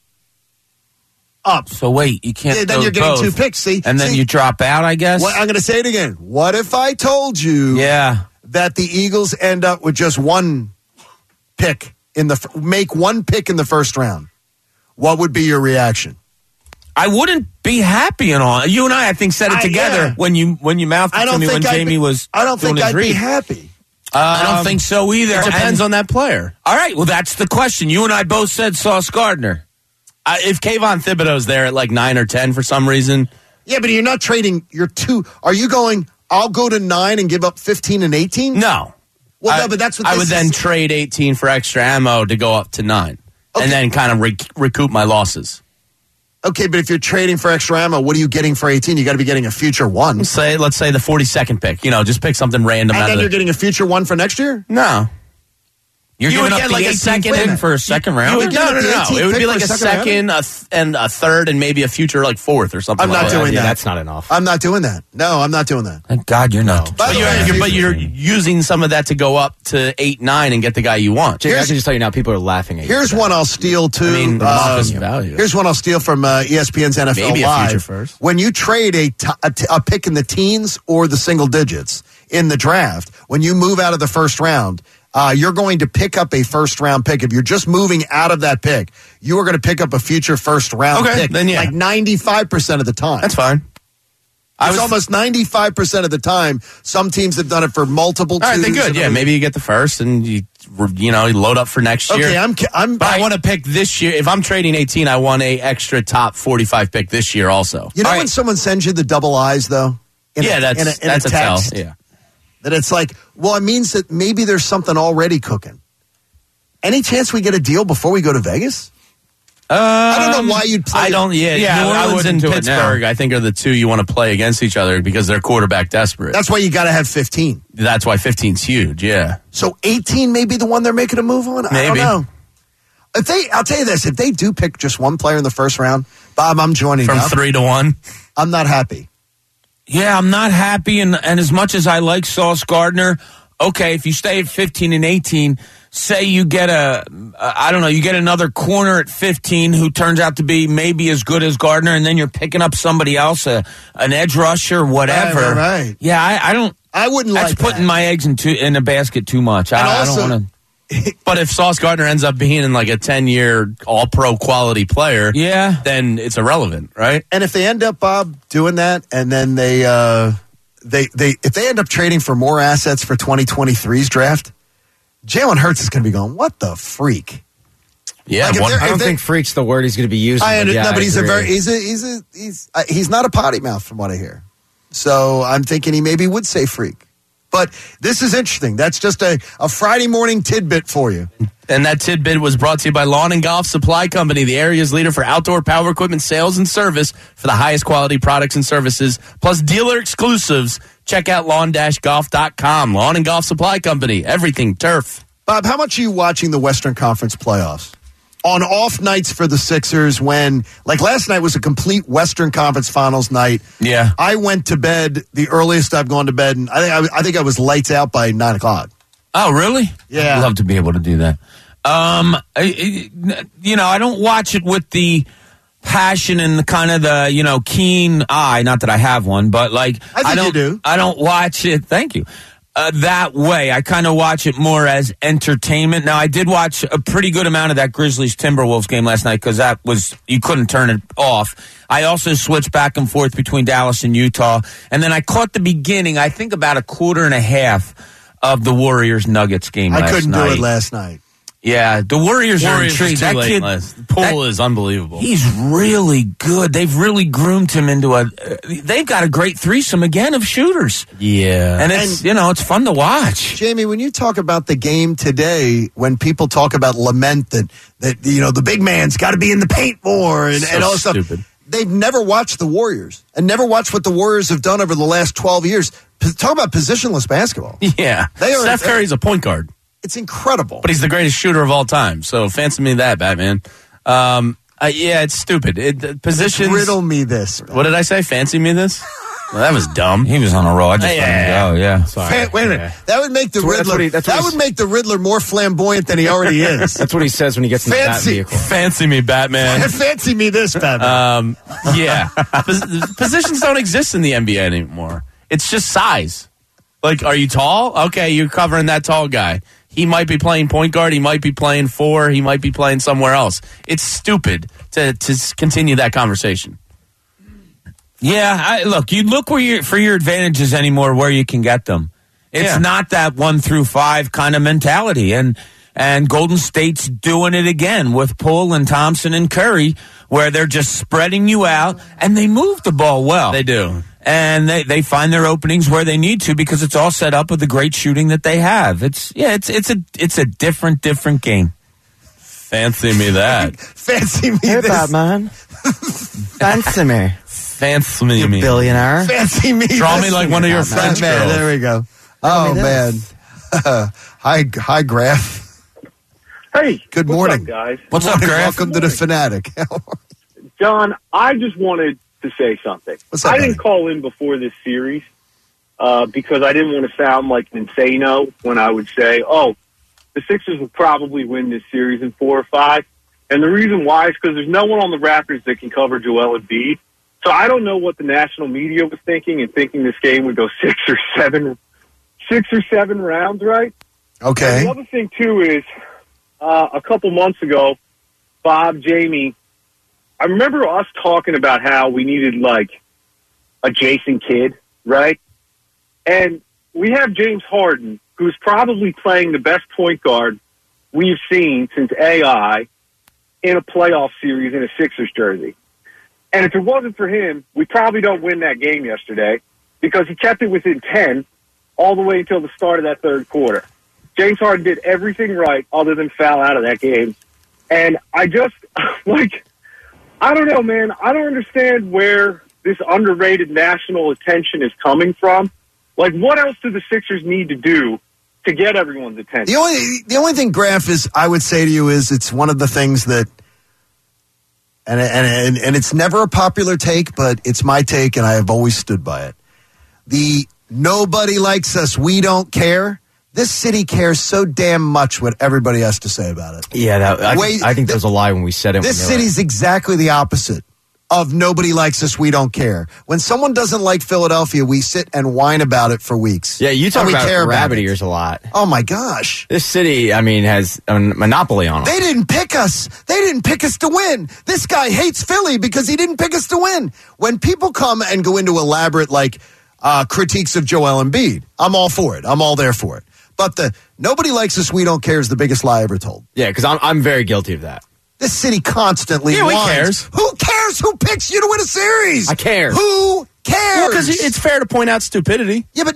Up. So wait, you can't. Yeah, then go you're getting both. two picks, see? and then See? you drop out. I guess. What, I'm going to say it again. What if I told you Yeah. that the Eagles end up with just one pick in the f- make one pick in the first round? What would be your reaction? I wouldn't be happy and all. You and I, I think, said it I- together yeah. when you when you mouthed it I to don't me think when I'd Jamie be, was. I don't doing think his I'd read. be happy. I don't Um, think so either. It depends And- on that player. All right, well, that's the question. You and I both said Sauce Gardner. I, if Kayvon Thibodeau's there at like nine or ten for some reason, Yeah, but you're not trading your two. Are you going? I'll go to nine and give up fifteen and eighteen. no. Well, I, no, but that's what I this would then is. trade eighteen for extra ammo to go up to nine, Okay. and then kind of re- recoup my losses. Okay, but if you're trading for extra ammo, what are you getting for eighteen? You got to be getting a future one, and Say, let's say the forty-second pick. You know, just pick something random out then of the. you're getting a future one for next year. no. You're You giving would up get the like a eighteenth second pick in- for a second You round. would, no, no, no, the no. eighteenth It would pick be for like a a second second, a th- and a third, and maybe a future like fourth or something I'm like not that. doing yeah, that. that's not enough. I'm not doing that. No, I'm not doing that. Thank God you're not. By But the you're, way, you're- but you're using some of that to go up to eight, nine, and get the guy you want. Jake, I Here's- can just tell you now, people are laughing at you. Here's for that. one I'll steal too. I mean, the um, market value. Here's one I'll steal from uh, E S P N's N F L Maybe a Live. future first. When you trade a, t- a, t- a pick in the teens or the single digits in the draft, when you move out of the first round, uh, you're going to pick up a first round pick. If you're just moving out of that pick, you are going to pick up a future first round Okay, pick. then yeah. Like ninety-five percent of the time. That's fine. I It's was almost ninety-five percent of the time. Some teams have done it for multiple all right. Then twos good. and Yeah, others- maybe you get the first, and you you know you load up for next year. Okay, I'm. ca- I'm But I want to pick this year. If I'm trading eighteen, I want a extra top forty-five pick this year also. You know All when right. someone sends you the double eyes though? In Yeah, a, that's in a, in that's a a tell. text, Yeah. that it's like, well, it means that maybe there's something already cooking. Any chance we get a deal before we go to Vegas? I don't know why you'd play. I don't. Yeah, Yeah, New I Orleans wouldn't and do it Pittsburgh, now. I think, are the two you want to play against each other because they're quarterback desperate. That's why you got to have fifteen. That's why fifteen's huge. Yeah. So eighteen may be the one they're making a move on. I don't Maybe. know. If they, I'll tell you this: if they do pick just one player in the first round, Bob, I'm joining From up. three to one. I'm not happy. Yeah, I'm not happy, and, and as much as I like Sauce Gardner, okay, if you stay at fifteen and eighteen, say you get a, uh, I don't know, you get another corner at fifteen who turns out to be maybe as good as Gardner, and then you're picking up somebody else, a, an edge rusher, whatever. Right, right, right. Yeah, I, I don't. I wouldn't That's like putting that. my eggs in, too, in a basket too much. And I, I also- don't want to. But if Sauce Gardner ends up being in like a ten-year All-Pro quality player, Yeah. then it's irrelevant, right? And if they end up, Bob, doing that, and then they, uh, they, they, if they end up trading for more assets for twenty twenty-three's draft, Jalen Hurts is going to be going, what the freak? Yeah. Like, if one- they're- I don't they- think freak's the word he's going to be using. I but understand, yeah, no, but I he's a agree. very, he's a, he's a, he's, uh, he's not a potty mouth from what I hear. So I'm thinking he maybe would say freak. But this is interesting. That's just a, a Friday morning tidbit for you. And that tidbit was brought to you by Lawn and Golf Supply Company, the area's leader for outdoor power equipment sales and service for the highest quality products and services, plus dealer exclusives. Check out lawn dash golf dot com. Lawn and Golf Supply Company, everything turf. Bob, how much are you watching the Western Conference playoffs? On off nights for the Sixers when, like last night was a complete Western Conference Finals night. Yeah. I went to bed the earliest I've gone to bed, and I think I, I think I was lights out by nine o'clock. Oh, really? Yeah. I'd love to be able to do that. Um, I, you know, I don't watch it with the passion and the kind of the, you know, keen eye. Not that I have one, but like, I think I don't, you do. I don't watch it. Thank you. Uh, that way. I kind of watch it more as entertainment. Now, I did watch a pretty good amount of that Grizzlies Timberwolves game last night because that was, you couldn't turn it off. I also switched back and forth between Dallas and Utah. And then I caught the beginning, I think about a quarter and a half of the Warriors Nuggets game I last couldn't night. do it last night. Yeah, the Warriors, Warriors are is intrigued. too That late kid, last. Poole that- is unbelievable. he's really good. They've really groomed him into a. Uh, they've got a great threesome again of shooters, Yeah. and it's And- you know it's fun to watch. Jamie, when you talk about the game today, when people talk about lament that, that you know, the big man's got to be in the paint more and, So and all this stupid. stuff, they've never watched the Warriors and never watched what the Warriors have done over the last twelve years. P- talk about positionless basketball. Yeah. They are- Steph Curry's a point guard, It's incredible. but he's the greatest shooter of all time. So fancy me that, Batman. Um, uh, yeah, it's stupid. It, uh, positions. Riddle me this. What did I say? Fancy me this? Well, that was dumb. He was on a roll. I just Yeah. let him go. Yeah, Sorry. Fan- wait a minute. That would make the That's what- that's Riddler. what he- that's what that he's- would make the Riddler more flamboyant than he already is. That's what he says when he gets in that Fancy. vehicle. Fancy me, Batman. Fancy me this, Batman. Um, yeah. Pos- positions don't exist in the N B A anymore. It's just size. Like, are you tall? Okay, you're covering that tall guy. He might be playing point guard. He might be playing four. He might be playing somewhere else. It's stupid to, to s- continue that conversation. yeah. I, look, you look where you for your advantages anymore, where you can get them. It's Yeah. not that one through five kind of mentality, and and Golden State's doing it again with Poole and Thompson and Curry, where they're just spreading you out and they move the ball well. They do. And they, they find their openings where they need to because it's all set up with the great shooting that they have. It's yeah, it's it's a it's a different different game. Fancy me that. Fancy me Hey, this. Batman. Fancy me, Fancy me. you me. billionaire. Fancy me. Draw this. me like one of your Batman. French man. girls. There we go. Oh me man. this. hi, hi, Graf. Hey, Good what's morning. up, guys? What's Good up, morning. Graf? Welcome to the Fanatic. John, I just wanted to say something. What's up, I didn't buddy? call in before this series uh, because I didn't want to sound like an insano when I would say, oh, the Sixers will probably win this series in four or five. And the reason why is because there's no one on the Raptors that can cover Joel Embiid. So I don't know what the national media was thinking and thinking this game would go six or seven, six or seven rounds, right? And Okay. the other thing, too, is uh, a couple months ago, Bob, Jamie, I remember us talking about how we needed, like, a Jason Kidd, right? And we have James Harden, who's probably playing the best point guard we've seen since A I in a playoff series in a Sixers jersey. And if it wasn't for him, we probably don't win that game yesterday because he kept it within ten all the way until the start of that third quarter. James Harden did everything right other than foul out of that game. And I just, like, I don't know, man. I don't understand where this underrated national attention is coming from. Like, what else do the Sixers need to do to get everyone's attention? The only the only thing, Graf, is I would say to you is it's one of the things that, and and and, and it's never a popular take, but it's my take, and I have always stood by it. The nobody likes us, we don't care. This city cares so damn much what everybody has to say about it. Yeah, that, I, Wait, think, I think th- that was a lie when we said it. This when they were- city's exactly the opposite of nobody likes us, we don't care. When someone doesn't like Philadelphia, we sit and whine about it for weeks. Yeah, you talk And we about care rabbit it. ears a lot. Oh my gosh. This city, I mean, has a monopoly on them. They didn't pick us. They didn't pick us to win. This guy hates Philly because he didn't pick us to win. When people come and go into elaborate, like, uh, critiques of Joel Embiid, I'm all for it. I'm all there for it. But the nobody likes us, we don't care is the biggest lie ever told. Yeah, because I'm, I'm very guilty of that. This city constantly Yeah, who whines. cares? Who cares who picks you to win a series? I care. Who cares? Because it's fair to point out stupidity. Yeah, but no,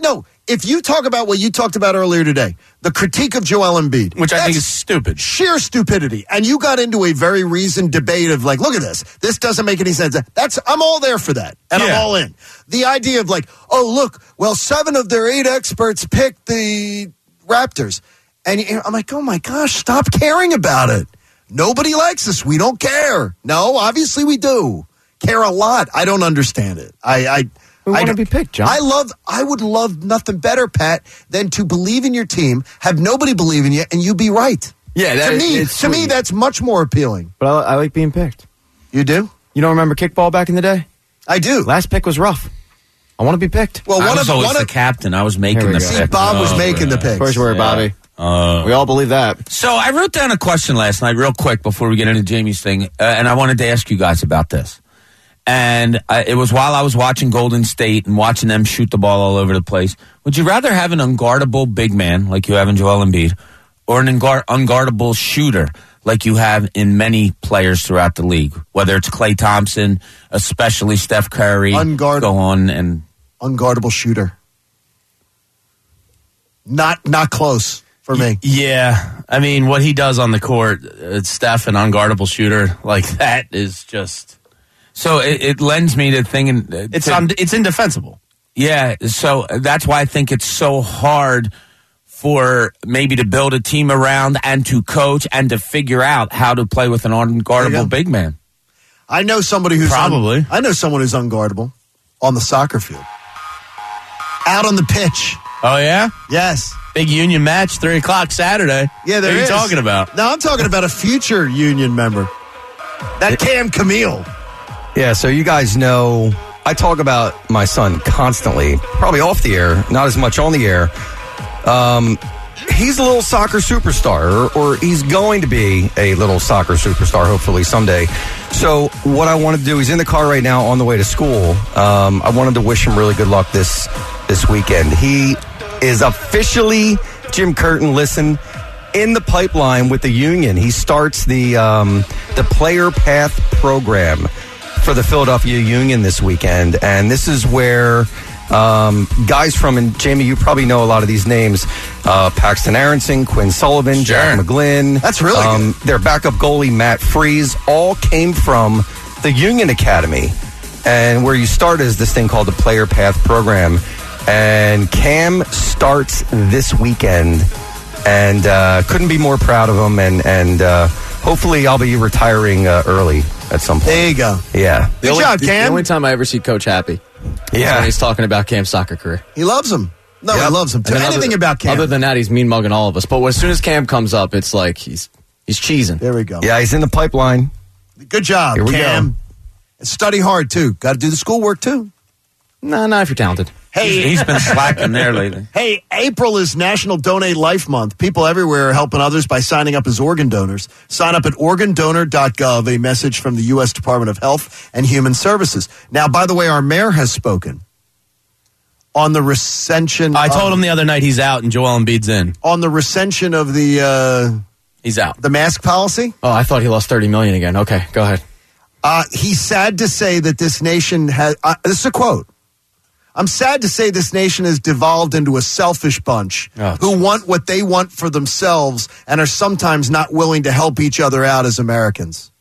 if you talk about what you talked about earlier today, the critique of Joel Embiid, Which I think that's is stupid. sheer stupidity, and you got into a very reasoned debate of like, look at this, this doesn't make any sense. That's I'm all there for that, and I'm Yeah. all in. The idea of like, oh look, well seven of their eight experts picked the Raptors, and you- I'm like, oh my gosh, stop caring about it. Nobody likes us. We don't care. No, obviously we do care a lot. I don't understand it. I. I We I want to don't- be picked, John. I love. I would love nothing better, Pat, than to believe in your team, have nobody believe in you, and you be right. Yeah, that- to me, it's to me, sweet. that's much more appealing. But I, I like being picked. You do? You don't remember kickball back in the day? I do. Last pick was rough. I want to be picked. Well, I one was of always one the of captain. I was making Here we the go. see, pick. Bob was Oh, making the yeah. picks. Of course you were, Bobby. Uh, We all believe that. So I wrote down a question last night, real quick, before we get into Jamie's thing, uh, and I wanted to ask you guys about this. And uh, it was while I was watching Golden State and watching them shoot the ball all over the place. Would you rather have an unguardable big man like you have in Joel Embiid, or an unguard- unguardable shooter like you have in many players throughout the league? Whether it's Klay Thompson, especially Steph Curry, Unguard- go on and Unguardable shooter. Not not close for me. Yeah, I mean, what he does on the court, uh, Steph, an unguardable shooter like that is just. so it, it lends me to thinking uh, It's to- un, it's indefensible. Yeah, so that's why I think it's so hard for maybe to build a team around and to coach and to figure out how to play with an There you go. unguardable big man. I know somebody who's Probably. un- I know someone who's unguardable on the soccer field, out on the pitch. Oh yeah, Yes. big Union match, three o'clock Saturday. Yeah, there what are you is. talking about? No, I'm talking about a future union member. That Cam Camille. Yeah, so you guys know I talk about my son constantly, probably off the air, not as much on the air. Um, he's a little soccer superstar, or, or he's going to be a little soccer superstar, hopefully someday. So what I want to do, he's in the car right now on the way to school. Um, I wanted to wish him really good luck this this weekend. He is officially, Jim Curtin, listen, in the pipeline with the union. He starts the um, the Player Path program for the Philadelphia Union this weekend, and this is where um, guys from, and Jamie, you probably know a lot of these names, uh, Paxton Aronson, Quinn Sullivan, Jack McGlynn. That's really um, Their backup goalie, Matt Freese, all came from the Union Academy, and where you start is this thing called the Player Path program, and Cam starts this weekend, and uh, couldn't be more proud of him, and, and uh, hopefully I'll be retiring uh, early at some point. There you go. Yeah. Good only, job, the- Cam. The only time I ever see Coach happy is Yeah. when he's talking about Cam's soccer career. He loves him. No, Yep. he loves him. And Too. then Anything other, about Cam. Other than that, he's mean mugging all of us. But as soon as Cam comes up, it's like he's he's cheesing. there we go. Yeah, he's in the pipeline. Good job, Here we Cam. go. And study hard, too. Got to do the schoolwork, too. No, not if you're talented. Hey, He's been slacking there lately. Hey, April is National Donate Life Month. People everywhere are helping others by signing up as organ donors. Sign up at organ donor dot gov, a message from the U S Department of Health and Human Services. Now, by the way, our mayor has spoken on the recension. I told of, him the other night he's out and Joel Embiid's in. on the recension of the uh, He's out. the mask policy. Oh, I thought he lost thirty million again. Okay, go ahead. Uh, he's sad to say that this nation has. Uh, this is a quote. I'm sad to say this nation has devolved into a selfish bunch Oh, who geez. want what they want for themselves and are sometimes not willing to help each other out as Americans.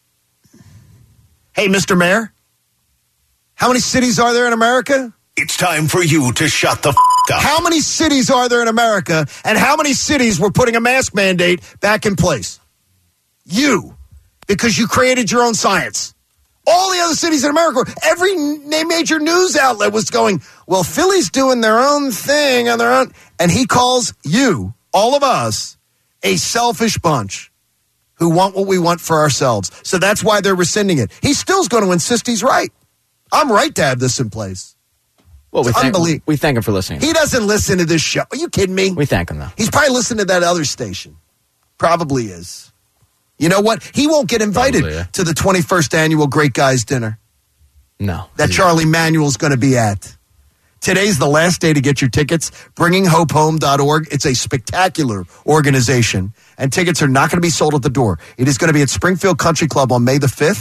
Hey, Mister Mayor, how many cities are there in America? It's time for you to shut the f*** up. How many cities are there in America, and how many cities were putting a mask mandate back in place? You, because you created your own science. All the other cities in America, every n- major news outlet was going, well, Philly's doing their own thing on their own. And he calls you, all of us, a selfish bunch who want what we want for ourselves. So that's why they're rescinding it. He still's going to insist he's right. I'm right to have this in place. Well, we It's thank, unbelie- we thank him for listening. He doesn't listen to this show. Are you kidding me? We thank him, though. He's probably listening to that other station. Probably is. You know what? He won't get invited Probably, yeah. to the twenty-first annual Great Guys Dinner No. that Charlie Manuel's going to be at. Today's the last day to get your tickets. bringing hope home dot org. It's a spectacular organization, and tickets are not going to be sold at the door. It is going to be at Springfield Country Club on May the fifth.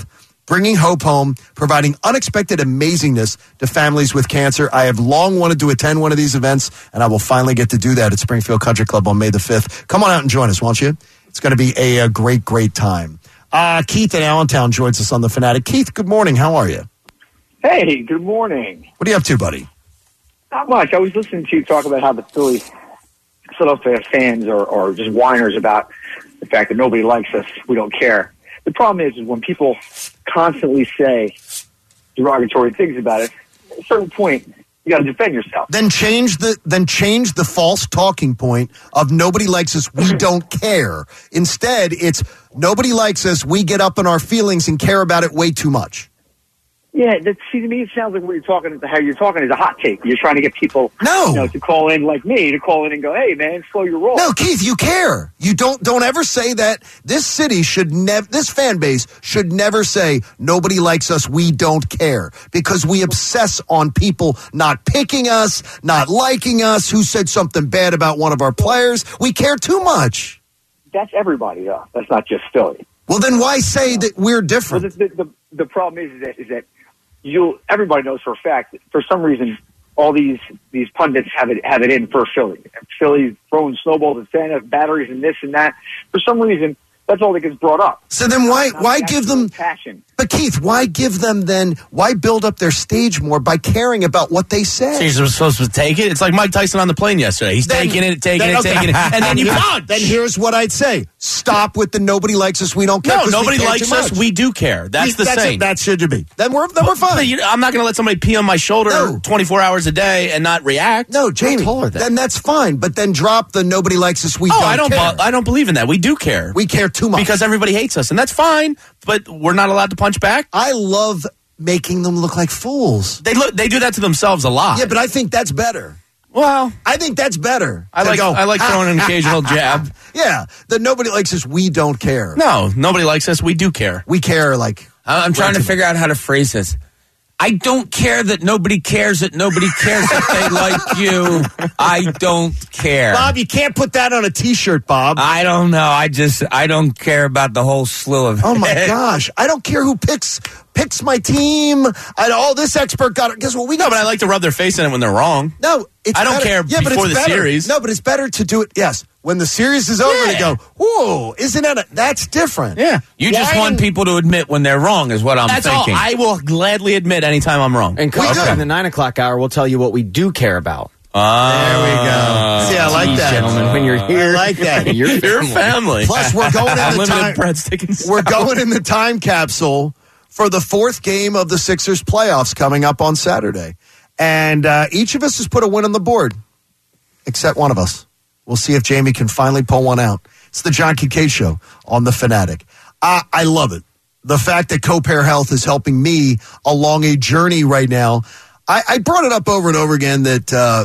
bringing hope home, providing unexpected amazingness to families with cancer. I have long wanted to attend one of these events, and I will finally get to do that at Springfield Country Club on May the fifth. Come on out and join us, won't you? It's going to be a, a great, great time. Uh, Keith in Allentown joins us on The Fanatic. Keith, good morning. How are you? Hey, good morning. What are you up to, buddy? Not much. I was listening to you talk about how the Philly, Philadelphia fans are, are just whiners about the fact that nobody likes us. We don't care. The problem is, is when people constantly say derogatory things about it, at a certain point, you got to defend yourself. Then change the then change the false talking point of nobody likes us, we don't care. Instead, it's nobody likes us, we get up in our feelings and care about it way too much. Yeah, that, see, to me, it sounds like what you're talking, how you're talking is a hot take. You're trying to get people, no, you know, to call in like me, to call in and go, "Hey, man, slow your roll." No, Keith, you care. You don't don't ever say that. This city should never, this fan base should never say nobody likes us, we don't care, because we obsess on people not picking us, not liking us, who said something bad about one of our players. We care too much. That's everybody, though. That's not just Philly. Well, then why say that we're different? Well, the, the, the, the problem is, is that, is that you everybody knows for a fact that for some reason all these these pundits have it have it in for Philly. Philly throwing snowballs at Santa, batteries and this and that. For some reason, that's all that gets brought up. So then why Not why the give them passion? But Keith, why give them then? Why build up their stage more by caring about what they say? So you're supposed to take it? It's like Mike Tyson on the plane yesterday. He's Then- taking it, taking then- it, okay. taking it, and then you Here- punch. Then here's what I'd say: stop with the nobody likes us, we don't care. No, 'cause we nobody care likes too us. much. We do care. That's the that's same. It, that should be. Then we're then we're But fine. you- I'm not going to let somebody pee on my shoulder No. twenty-four hours a day and not react. No, Jamie. taller than- Then that's fine. But then drop the nobody likes us, we Oh, don't I don't. care. bu- I don't believe in that. We do care. we care too much because everybody hates us, and that's fine. But we're not allowed to punch back. I love making them look like fools. They look. They do that to themselves a lot. Yeah, but I think that's better. Well, I think that's better. I to like. go, I like throwing an occasional jab. Yeah, the nobody likes us, we don't care. No, nobody likes us. We do care. We care like. I- I'm trying way to too figure out how to phrase this. I don't care that nobody cares that nobody cares that they like you. I don't care. Bob, you can't put that on a T-shirt, Bob. I don't know. I just, I don't care about the whole slew of Oh my it. gosh! I don't care who picks picks my team. I oh this expert got it. Guess what? We No, got. but I like to rub their face in it when they're wrong. No, it's I don't better- care yeah, but before it's the better. series. No, but it's better to do it. Yes, when the series is over, Yeah. they go, "Whoa, isn't that a, that's different?" Yeah. You just Why want in- people to admit when they're wrong is what I'm That's thinking. all. I will gladly admit anytime I'm wrong. And Coach, do. in the nine o'clock hour, we'll tell you what we do care about. There we go. See, I like Geez, that, gentlemen. When you're here, I like that. You're Your family. Plus, we're going in the Unlimited time. breadstick and We're salad. going in the time capsule for the fourth game of the Sixers playoffs coming up on Saturday, and uh, each of us has put a win on the board, except one of us. We'll see if Jamie can finally pull one out. It's the John Kincaid Show on The Fanatic. Uh, I love it. The fact that CoPair Health is helping me along a journey right now. I, I brought it up over and over again that uh,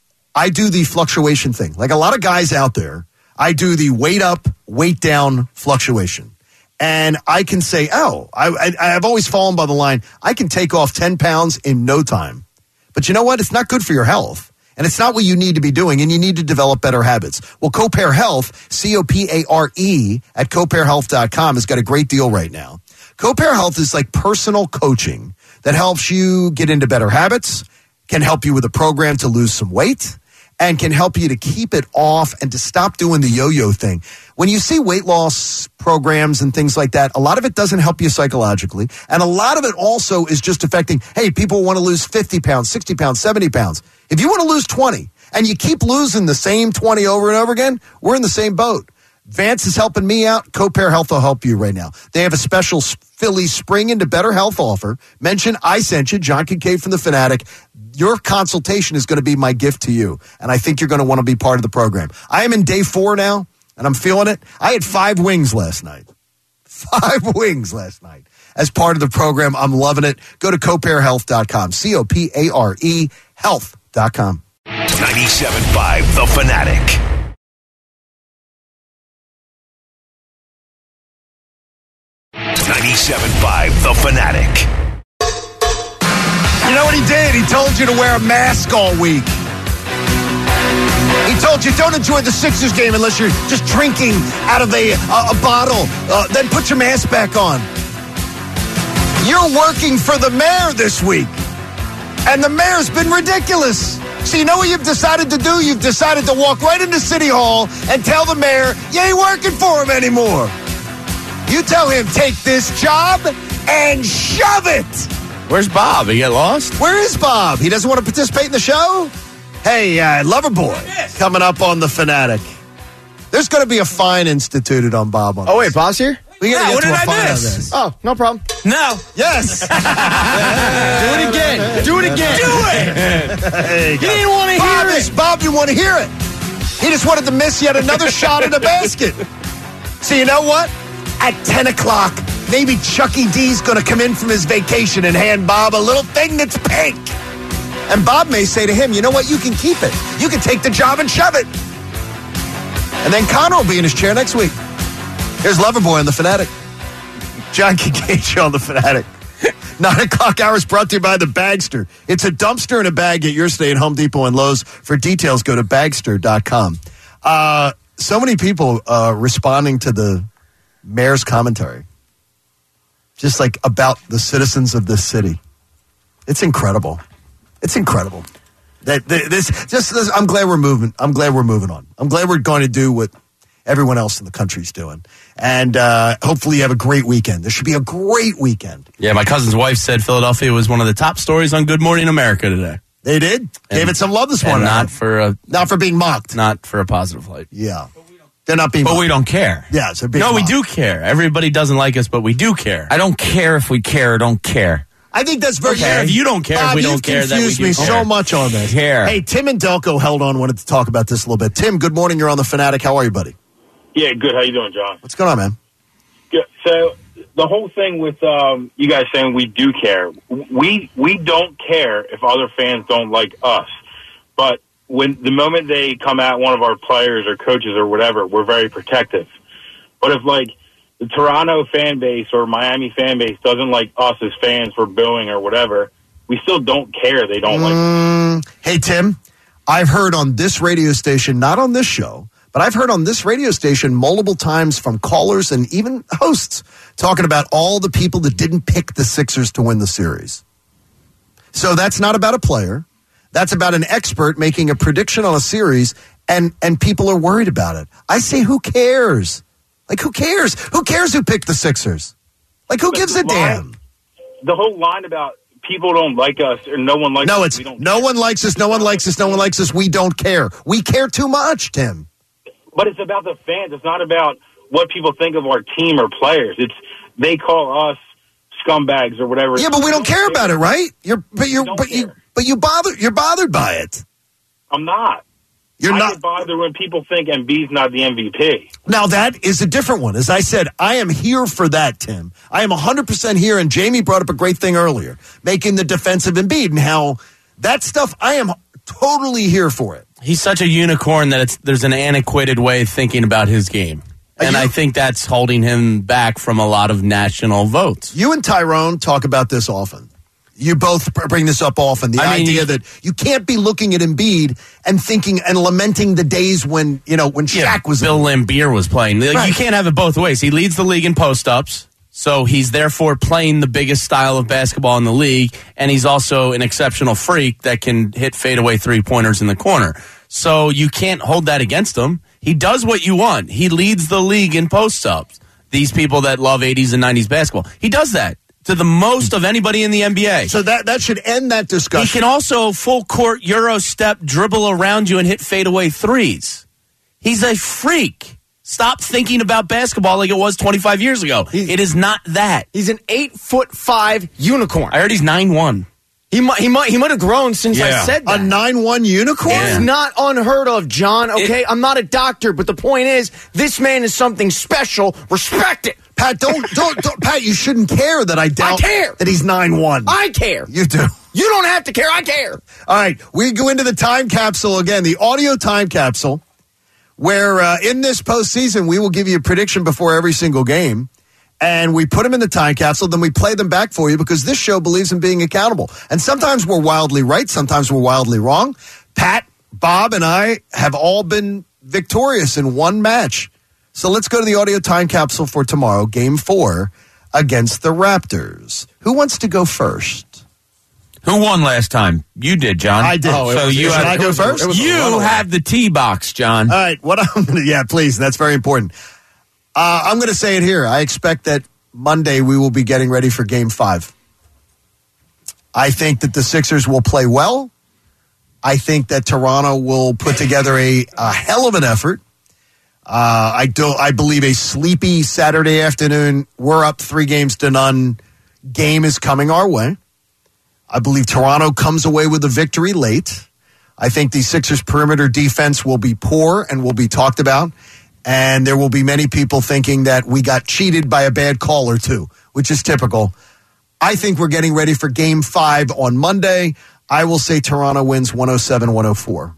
I do the fluctuation thing. Like a lot of guys out there, I do the weight up, weight down fluctuation. And I can say, oh, I, I, I've always fallen by the line. I can take off ten pounds in no time. But you know what? It's not good for your health. And it's not what you need to be doing, and you need to develop better habits. Well, CoPair Health, C O P A R E, at copair health dot com has got a great deal right now. CoPair Health is like personal coaching that helps you get into better habits, can help you with a program to lose some weight, and can help you to keep it off and to stop doing the yo-yo thing. When you see weight loss programs and things like that, a lot of it doesn't help you psychologically. And a lot of it also is just affecting, hey, people want to lose fifty pounds, sixty pounds, seventy pounds. If you want to lose twenty and you keep losing the same twenty over and over again, we're in the same boat. Vance is helping me out. CoPair Health will help you right now. They have a special Philly Spring into Better Health offer. Mention I sent you, John Kincaid from The Fanatic. Your consultation is going to be my gift to you, and I think you're going to want to be part of the program. I am in day four now, and I'm feeling it. I had five wings last night. Five wings last night as part of the program. I'm loving it. Go to copair health dot com, C O P A R E, health dot com. ninety-seven point five The Fanatic. ninety-seven point five The Fanatic. You know what he did? He told you to wear a mask all week. He told you don't enjoy the Sixers game unless you're just drinking out of a, a, a bottle. Uh, then put your mask back on. You're working for the mayor this week. And the mayor's been ridiculous. So you know what you've decided to do? You've decided to walk right into City Hall and tell the mayor you ain't working for him anymore. You tell him, take this job and shove it. Where's Bob? He get lost? Where is Bob? He doesn't want to participate in the show? Hey, uh, Loverboy, coming up on The Fanatic. There's going to be a fine instituted on Bob. On Oh, this. wait, Bob's here? We got to Yeah, get what to did a I fine on miss? this. Oh, no problem. No. Yes. Do it again. Do it again. Do it. There you go. You didn't want to Bob, hear is, it. Bob didn't want to hear it. He just wanted to miss yet another shot in the basket. So you know what? At ten o'clock, maybe Chucky D's going to come in from his vacation and hand Bob a little thing that's pink. And Bob may say to him, you know what? You can keep it. You can take the job and shove it. And then Connor will be in his chair next week. Here's Loverboy on The Fanatic. John Kincaid on The Fanatic. Nine o'clock hours brought to you by the Bagster. It's a dumpster and a bag at your stay at Home Depot and Lowe's. For details, go to bagster dot com. Uh, so many people uh, responding to the mayor's commentary, just like about the citizens of this city. It's incredible. It's incredible. That this just this, I'm glad we're moving. I'm glad we're moving on. I'm glad we're going to do what everyone else in the country's doing. And uh, hopefully you have a great weekend. This should be a great weekend. Yeah, my cousin's wife said Philadelphia was one of the top stories on Good Morning America today. They did? And, Gave it some love this and morning. not for a not for being mocked. Not for a positive light. Yeah. They're not being But mocked. we don't care. Yeah, it's a big No, we mock. do care. Everybody doesn't like us, but we do care. I don't care if we care or don't care. I think that's very Okay, if you don't care, Bob, we don't you've care that we confused do me care. so much on this. Care. Hey, Tim and Delco held on, wanted to talk about this a little bit. Tim, good morning. You're on The Fanatic. How are you, buddy? Yeah, good. How you doing, John? What's going on, man? Good. So the whole thing with um, you guys saying we do care, we we don't care if other fans don't like us, but when the moment they come at one of our players or coaches or whatever, we're very protective. But if like the Toronto fan base or Miami fan base doesn't like us as fans for booing or whatever, we still don't care. They don't like us. Mm, hey, Tim, I've heard on this radio station, not on this show, but I've heard on this radio station multiple times from callers and even hosts talking about all the people that didn't pick the Sixers to win the series. So that's not about a player. That's about an expert making a prediction on a series, and, and people are worried about it. I say, who cares? Like, who cares? Who cares who picked the Sixers? Like, who But gives the a damn? line- The whole line about people don't like us or no one likes No, us. it's we don't no one likes us, no one likes us, no one likes us. We don't care. We care too much, Tim. But it's about the fans. It's not about what people think of our team or players. It's they call us scumbags or whatever. Yeah, but we don't care about it, right? You're, but you're, but you, but you bother, you're bothered by it. I'm not. You're I not get bothered when people think Embiid's not the M V P. Now that is a different one. As I said, I am here for that, Tim. I am one hundred percent here, and Jamie brought up a great thing earlier, making the defensive Embiid and how that stuff. I am totally here for it. He's such a unicorn that it's there's an antiquated way of thinking about his game. And you- I think that's holding him back from a lot of national votes. You and Tyrone talk about this often. You both bring this up often. The I mean, idea you- that you can't be looking at Embiid and thinking and lamenting the days when, you know, when Shaq Yeah, was Bill Laimbeer was playing. Like, Right. You can't have it both ways. He leads the league in post-ups, so he's therefore playing the biggest style of basketball in the league, and he's also an exceptional freak that can hit fadeaway three-pointers in the corner. So you can't hold that against him. He does what you want. He leads the league in post-ups. These people that love eighties and nineties basketball. He does that to the most of anybody in the N B A. So that, that should end that discussion. He can also full court Euro step, dribble around you and hit fadeaway threes. He's a freak. Stop thinking about basketball like it was twenty-five years ago. It is not that. He's an eight foot five unicorn. I heard he's nine one. He might he might he might have grown since I Yeah. said that. A nine one unicorn? It's not unheard of, John, okay? It- I'm not a doctor, but the point is, this man is something special. Respect it. Pat, don't, don't, don't, Pat, you shouldn't care that I doubt I care. that he's nine one. I care. You do. You don't have to care. I care. All right, we go into the time capsule again, the audio time capsule, where uh, in this postseason, we will give you a prediction before every single game, and we put them in the time capsule, then we play them back for you because this show believes in being accountable. And sometimes we're wildly right, sometimes we're wildly wrong. Pat, Bob, and I have all been victorious in one match. So let's go to the audio time capsule for tomorrow, game four. against the Raptors. Who wants to go first? Who won last time? You did, John. I did. Oh, so was, you should had, I go first? You have the tee box, John. All right. What I'm gonna, yeah, please. That's very important. Uh, I'm going to say it here. I expect that Monday we will be getting ready for Game Five. I think that the Sixers will play well. I think that Toronto will put together a, a hell of an effort. Uh, I do. I believe a sleepy Saturday afternoon, we're up three games to none, game is coming our way. I believe Toronto comes away with a victory late. I think the Sixers' perimeter defense will be poor and will be talked about. And there will be many people thinking that we got cheated by a bad call or two, which is typical. I think we're getting ready for Game five on Monday. I will say Toronto wins one oh seven one oh four.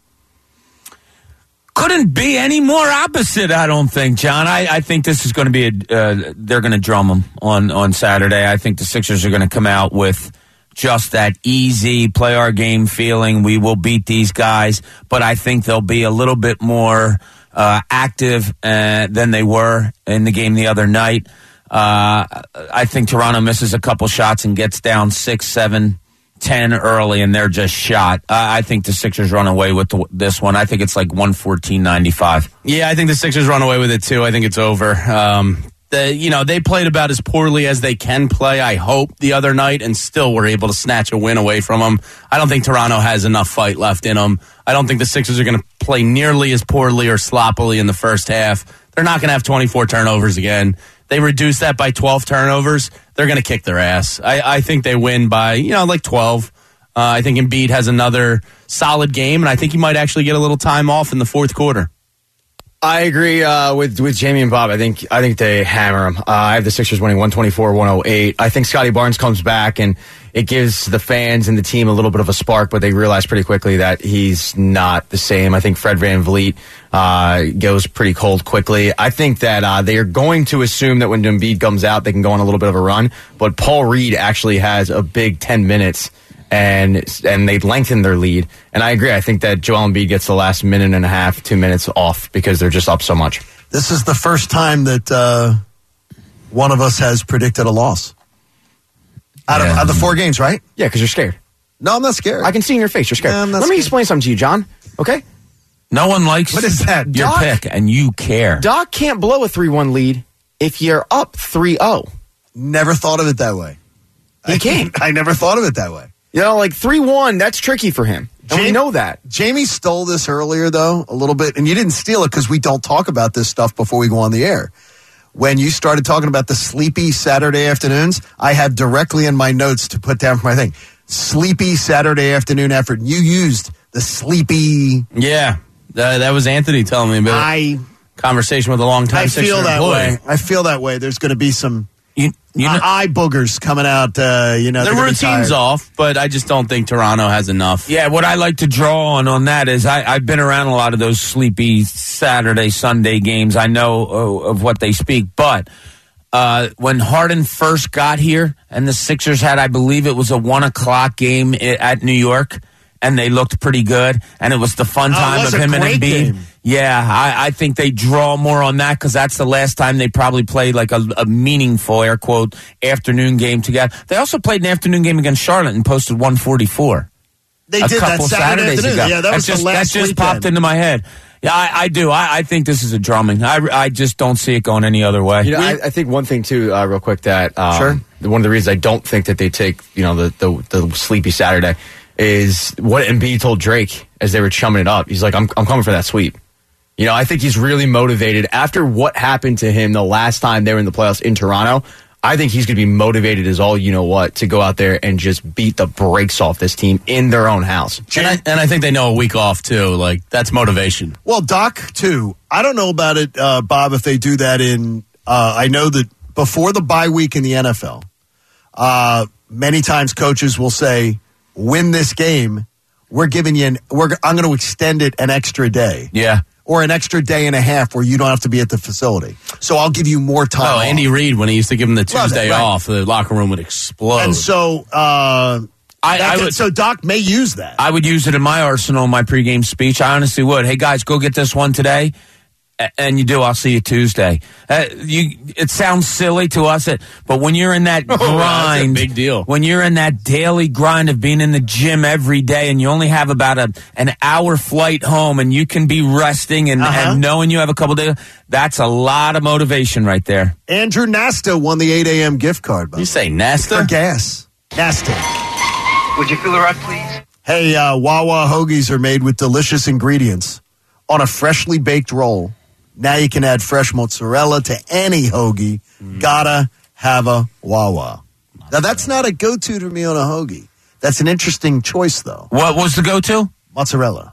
Couldn't be any more opposite, I don't think, John. I, I think this is going to be a, uh, they're going to drum them on, on Saturday. I think the Sixers are going to come out with just that easy play our game feeling. We will beat these guys, but I think they'll be a little bit more uh, active uh, than they were in the game the other night. Uh, I think Toronto misses a couple shots and gets down six, seven, ten early, and they're just shot. Uh, I think the Sixers run away with the, this one. I think it's like one fourteen ninety-five. Yeah, I think the Sixers run away with it too. I think it's over. Um, the, you know, they played about as poorly as they can play, I hope, the other night, and still were able to snatch a win away from them. I don't think Toronto has enough fight left in them. I don't think the Sixers are going to play nearly as poorly or sloppily in the first half. They're not going to have twenty-four turnovers again. They reduce that by twelve turnovers, they're going to kick their ass. I, I think they win by, you know, like twelve. Uh, I think Embiid has another solid game, and I think he might actually get a little time off in the fourth quarter. I agree uh, with with Jamie and Bob. I think I think they hammer them. Uh, I have the Sixers winning one twenty-four one oh eight. I think Scotty Barnes comes back, and it gives the fans and the team a little bit of a spark, but they realize pretty quickly that he's not the same. I think Fred VanVleet uh, goes pretty cold quickly. I think that uh, they are going to assume that when Embiid comes out, they can go on a little bit of a run, but Paul Reed actually has a big ten minutes, and and they lengthen their lead. And I agree. I think that Joel Embiid gets the last minute and a half, two minutes off because they're just up so much. This is the first time that uh, one of us has predicted a loss. Out, yeah. of, out of the four games, right? Yeah, because you're scared. No, I'm not scared. I can see in your face. You're scared. No, Let scared. me explain something to you, John. Okay? No one likes what is that? your Doc, pick, and you care. Doc can't blow a three one lead if you're up three oh. Never thought of it that way. He I can't. I never thought of it that way. You know, like three one, that's tricky for him. And Jamie, we know that. Jamie stole this earlier, though, a little bit. And you didn't steal it because we don't talk about this stuff before we go on the air. When you started talking about the sleepy Saturday afternoons, I have directly in my notes to put down for my thing. Sleepy Saturday afternoon effort. You used the sleepy. Yeah, uh, that was Anthony telling me about I, conversation with a long-time I feel Sixer that employee. way. I feel that way. There's going to be some You, you know, eye boogers coming out. Uh, you know, the routine's off, but I just don't think Toronto has enough. yeah, what I like to draw on on that is I, I've been around a lot of those sleepy Saturday, Sunday games. I know uh, of what they speak, but uh, when Harden first got here and the Sixers had, I believe it was a one o'clock game at New York, and they looked pretty good, and it was the fun time oh, of him and Embiid. Game. Yeah, I, I think they draw more on that because that's the last time they probably played like a, a meaningful, air quote, afternoon game together. They also played an afternoon game against Charlotte and posted one forty-four. They a did couple that Saturday Saturdays afternoon. ago. Yeah, that, that was just, the last That just weekend. popped into my head. Yeah, I, I do. I, I think this is a drumming. I, I just don't see it going any other way. You know, I, I think one thing too, uh, real quick, that um, Sure. one of the reasons I don't think that they take, you know, the, the the sleepy Saturday is what Embiid told Drake as they were chumming it up. He's like, I'm I'm coming for that sweep. You know, I think he's really motivated after what happened to him the last time they were in the playoffs in Toronto. I think he's going to be motivated as all you know what to go out there and just beat the brakes off this team in their own house. And I, and I think they know a week off, too. Like, that's motivation. Well, Doc, too. I don't know about it, uh, Bob, if they do that in, uh, I know that before the bye week in the N F L, uh, many times coaches will say, win this game, we're giving you an, we're, I'm going to extend it an extra day. Yeah. Or an extra day and a half where you don't have to be at the facility. So I'll give you more time. Oh, off. Andy Reid, when he used to give him the Love Tuesday it, right. off, the locker room would explode. And so, uh, I, that I could- would, so Doc may use that. I would use it in my arsenal in my pregame speech. I honestly would. Hey, guys, go get this one today. and you do, I'll see you Tuesday. Uh, you, it sounds silly to us, uh, but when you're in that Oh, grind, that's a big deal. when you're in that daily grind of being in the gym every day, and you only have about a an hour flight home, and you can be resting and, Uh-huh. and knowing you have a couple days, that's a lot of motivation right there. Andrew Nasta won the eight a.m. gift card. You say Nasta? For gas. Nasta. Would you fill her up, please? Hey, uh, Wawa hoagies are made with delicious ingredients on a freshly baked roll. Now you can add fresh mozzarella to any hoagie. Mm. Gotta have a Wawa. Now, that's not a go-to to me on a hoagie. That's an interesting choice, though. What was the go-to? Mozzarella.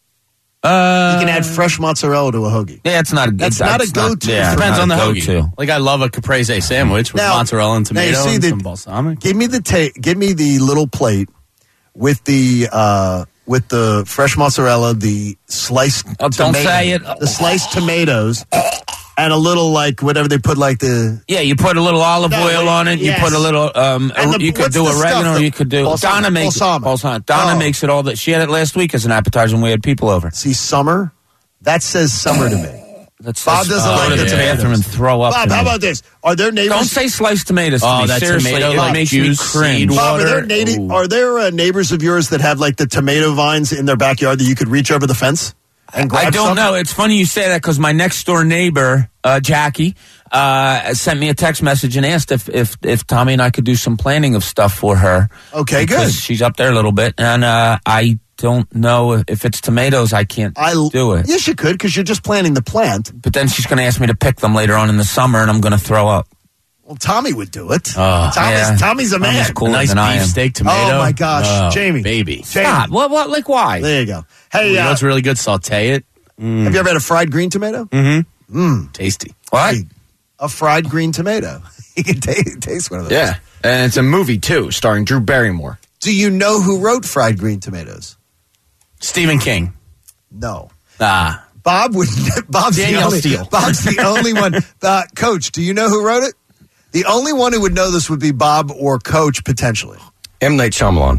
Uh, you can add fresh mozzarella to a hoagie. Yeah, it's not a That's it's, not it's a go-to. yeah, it's Depends not on the a hoagie. go-to. Like I love a caprese sandwich with Now- mozzarella and now you tomato see and the- some balsamic. Give me the ta- give me the little plate with the uh, with the fresh mozzarella, the sliced Oh, don't tomato- say it. the sliced tomatoes, and a little like whatever they put like the Yeah, you put a little olive No, oil wait, on it. yes. You put a little. Um, And the- you could what's do the stuff? oregano. The You could do. balsamic- Donna makes balsamic. balsamic. Donna Oh. makes it all that. She had it last week as an appetizer when we had people over. see summer. That says summer to me. That's Bob doesn't go like to the the tomatoes. bathroom and throw up. Bob, how tonight. about this? Are there neighbors? Don't say sliced tomatoes to Oh, me. that Seriously, tomato, it like, makes juice, me cringe. seed Bob, are there, water. nati- Ooh. are there uh, neighbors of yours that have like the tomato vines in their backyard that you could reach over the fence and grab I don't some? know. It's funny you say that because my next door neighbor, uh, Jackie, uh, sent me a text message and asked if, if if Tommy and I could do some planting of stuff for her. Okay, because good. She's up there a little bit, and uh, I don't know if it's tomatoes. I can't I do it. Yes, you could because you're just planting the plant. But then she's going to ask me to pick them later on in the summer, and I'm going to throw up. Well, Tommy would do it. Oh, Tommy's, yeah. Tommy's a man. Tommy's cooler nice than I am. beefsteak tomato. Oh my gosh, Oh, Jamie, baby. Jamie. God, what? What? Like why? There you go. Hey, You know uh, what's really good? Saute it. have you ever had a fried green tomato? Mm-hmm. Mm. Tasty. What? Hey, a fried green tomato. You can ta- taste one of those. Yeah, and it's a movie too, starring Drew Barrymore. Do you know who wrote Fried Green Tomatoes? Stephen King. No. Ah. Bob would. Bob's Danielle the only. Steele. Bob's the only one. Uh, Coach, do you know who wrote it? The only one who would know this would be Bob or Coach potentially. M. Night Shyamalan.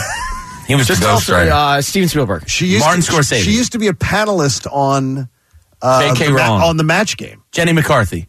He was Just the also ghostwriter. uh, Steven Spielberg. She used Martin to, Scorsese. She used to be a panelist on uh, J K the ma- Rowling. on the Match Game. Jenny McCarthy.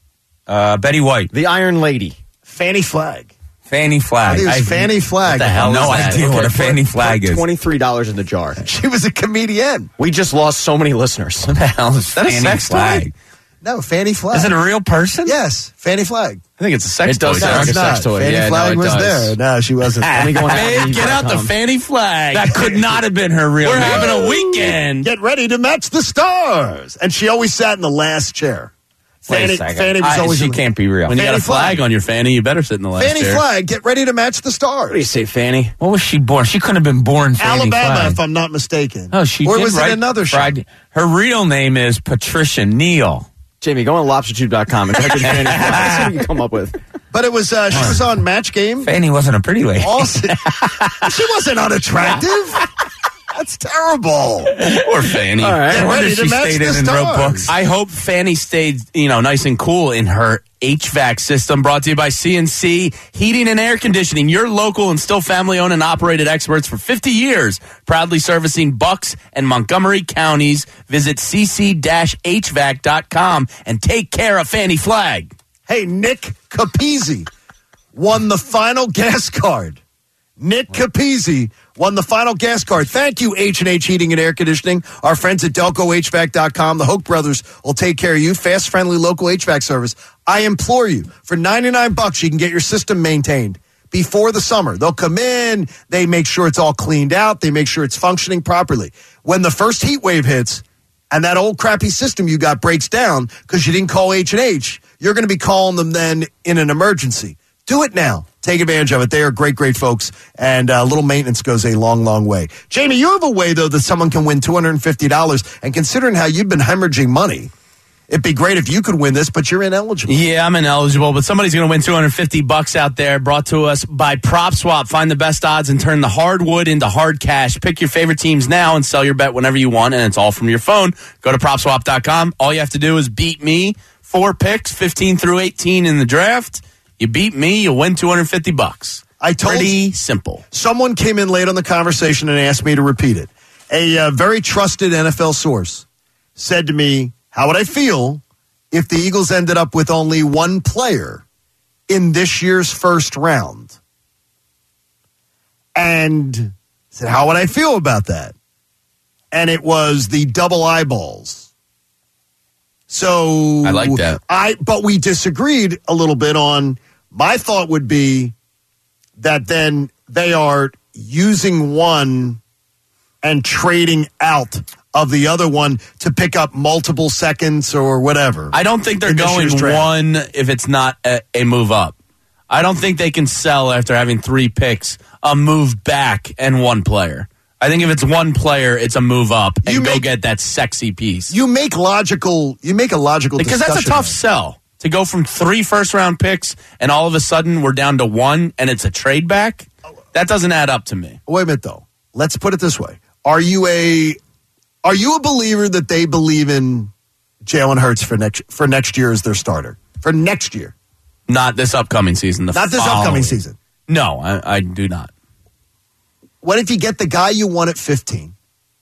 Uh, Betty White, The Iron Lady. Fanny Flagg. Fanny I Flag. think it was I've Fanny Flagg. What the hell no is that? idea what a Okay, fanny put- flag put is. twenty-three dollars in the jar. She was a comedian. We just lost so many listeners. What the hell is that a fanny sex toy? flag? No, Fanny Flagg. Is it a real person? Yes, Fanny Flagg. I think it's a sex It does toy. sound No, like it's a sex not. toy. Fanny Yeah, no, Flagg it was does. there. No, she wasn't. Let me go on Babe, get out the fanny flag. That could not have been her real We're name. having a weekend. Get ready to match the stars. And she always sat in the last chair. Wait a Fanny, second. Fanny was I- always she in the- can't be real. When you got Fanny a flag Flagg. on your fanny, you better sit in the last Fanny chair. Flagg, get ready to match the stars. What do you say, Fanny? What was she born? She couldn't have been born Fanny Alabama, Flag. if I'm not mistaken. Oh, she Or did was write it another show? Friday. Her real name is Patricia Neal. Jamie, go on lobster tube dot com and type in Fanny Flagg. Let's see what you can come up with. But it was uh, she was on Match Game. Fanny wasn't a pretty lady. Also, she wasn't unattractive. That's terrible. Or Fanny. All right. Get I wonder ready if to she match stayed the in and wrote stars. books. I hope Fanny stayed, you know, nice and cool in her H V A C system. Brought to you by C N C Heating and Air Conditioning. Your local and still family-owned and operated experts for fifty years. Proudly servicing Bucks and Montgomery counties. Visit c c dash h v a c dot com and take care of Fanny Flagg. Hey, Nick Capizzi won the final gas card. Nick Capizzi won the final gas card. Thank you, H and H Heating and Air Conditioning. Our friends at Delco H V A C dot com. The Hoke brothers will take care of you. Fast, friendly, local H V A C service. I implore you, for ninety-nine bucks, you can get your system maintained before the summer. They'll come in. They make sure it's all cleaned out. They make sure it's functioning properly. When the first heat wave hits and that old crappy system you got breaks down because you didn't call H and H, you're going to be calling them then in an emergency. Do it now. Take advantage of it. They are great, great folks, and uh, little maintenance goes a long, long way. Jamie, you have a way, though, that someone can win two hundred fifty dollars, and considering how you've been hemorrhaging money, it'd be great if you could win this, but you're ineligible. Yeah, I'm ineligible, but somebody's going to win two hundred fifty bucks out there. Brought to us by PropSwap. Find the best odds and turn the hardwood into hard cash. Pick your favorite teams now and sell your bet whenever you want, and it's all from your phone. Go to prop swap dot com. All you have to do is beat me. Four picks, fifteen through eighteen in the draft. You beat me, you win two hundred fifty bucks. I told Pretty simple. Someone came in late on the conversation and asked me to repeat it. A uh, very trusted N F L source said to me, how would I feel if the Eagles ended up with only one player in this year's first round? And said, how would I feel about that? And it was the double eyeballs. So I like that. I but we disagreed a little bit on, my thought would be that then they are using one and trading out of the other one to pick up multiple seconds or whatever. I don't think they're in this going year's draft. one if it's not a, a move up. I don't think they can sell after having three picks a move back and one player. I think if it's one player, it's a move up and You go make- get that sexy piece. You make logical. You make a logical Because that's a discussion tough there. sell. To go from three first round picks and all of a sudden we're down to one and it's a trade back, that doesn't add up to me. Wait a minute, though. Let's put it this way: Are you a are you a believer that they believe in Jalen Hurts for next for next year as their starter for next year? Not this upcoming season. The Not this following. upcoming season. No, I, I do not. What if you get the guy you want at fifteen,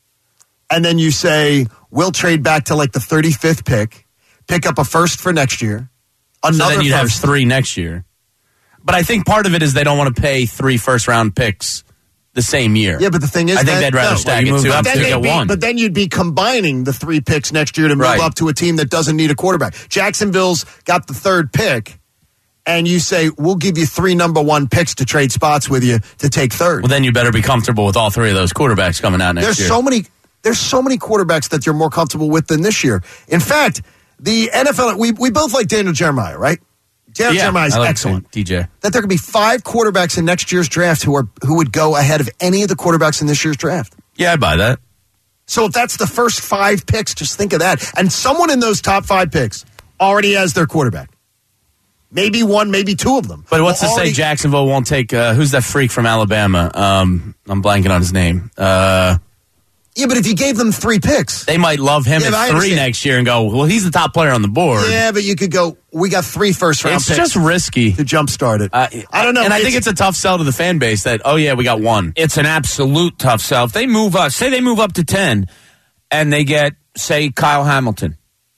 and then you say we'll trade back to like the thirty-fifth pick, pick up a first for next year, another so then you'd first. have three next year. But I think part of it is they don't want to pay three first round picks the same year. Yeah, but the thing is, I think that- they'd rather no, stack well, it you two move up up to then get they'd be- one. But then you'd be combining the three picks next year to move Right. up to a team that doesn't need a quarterback. Jacksonville's got the third pick, and you say, we'll give you three number one picks to trade spots with you to take third. Well, then you better be comfortable with all three of those quarterbacks coming out next There's year. so many. There's so many quarterbacks that you're more comfortable with than this year. In fact, the N F L. We we both like Daniel Jeremiah, right? Daniel yeah, Jeremiah is I like excellent. D J. That there could be five quarterbacks in next year's draft who are who would go ahead of any of the quarterbacks in this year's draft. Yeah, I buy that. So if that's the first five picks, just think of that. And someone in those top five picks already has their quarterback. Maybe one, maybe two of them. But what's Will to already- say Jacksonville won't take, uh, who's that freak from Alabama? Um, I'm blanking on his name. Uh, Yeah, but if you gave them three picks. they might love him Yeah, but I at three understand. next year and go, well, he's the top player on the board. Yeah, but you could go, we got three first round It's picks just risky. to jumpstart it. Uh, I don't know. And I think it's a tough sell to the fan base that, oh, yeah, we got one. It's an absolute tough sell. If they move up, say they move up to ten and they get, say, Kyle Hamilton.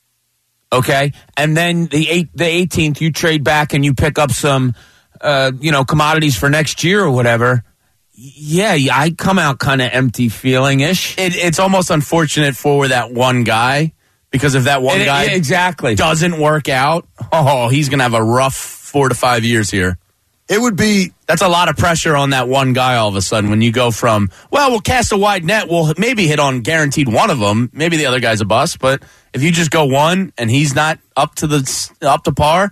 Okay? And then the eight, the eighteenth, you trade back and you pick up some, uh, you know, commodities for next year or whatever. Yeah, I come out kind of empty feeling-ish. It, it's almost unfortunate for that one guy because if that one It- guy yeah, exactly. doesn't work out, oh, he's going to have a rough four to five years here. It would be. That's a lot of pressure on that one guy all of a sudden when you go from, well, we'll cast a wide net. We'll maybe hit on guaranteed one of them. Maybe the other guy's a bust. But if you just go one and he's not up to the up to par,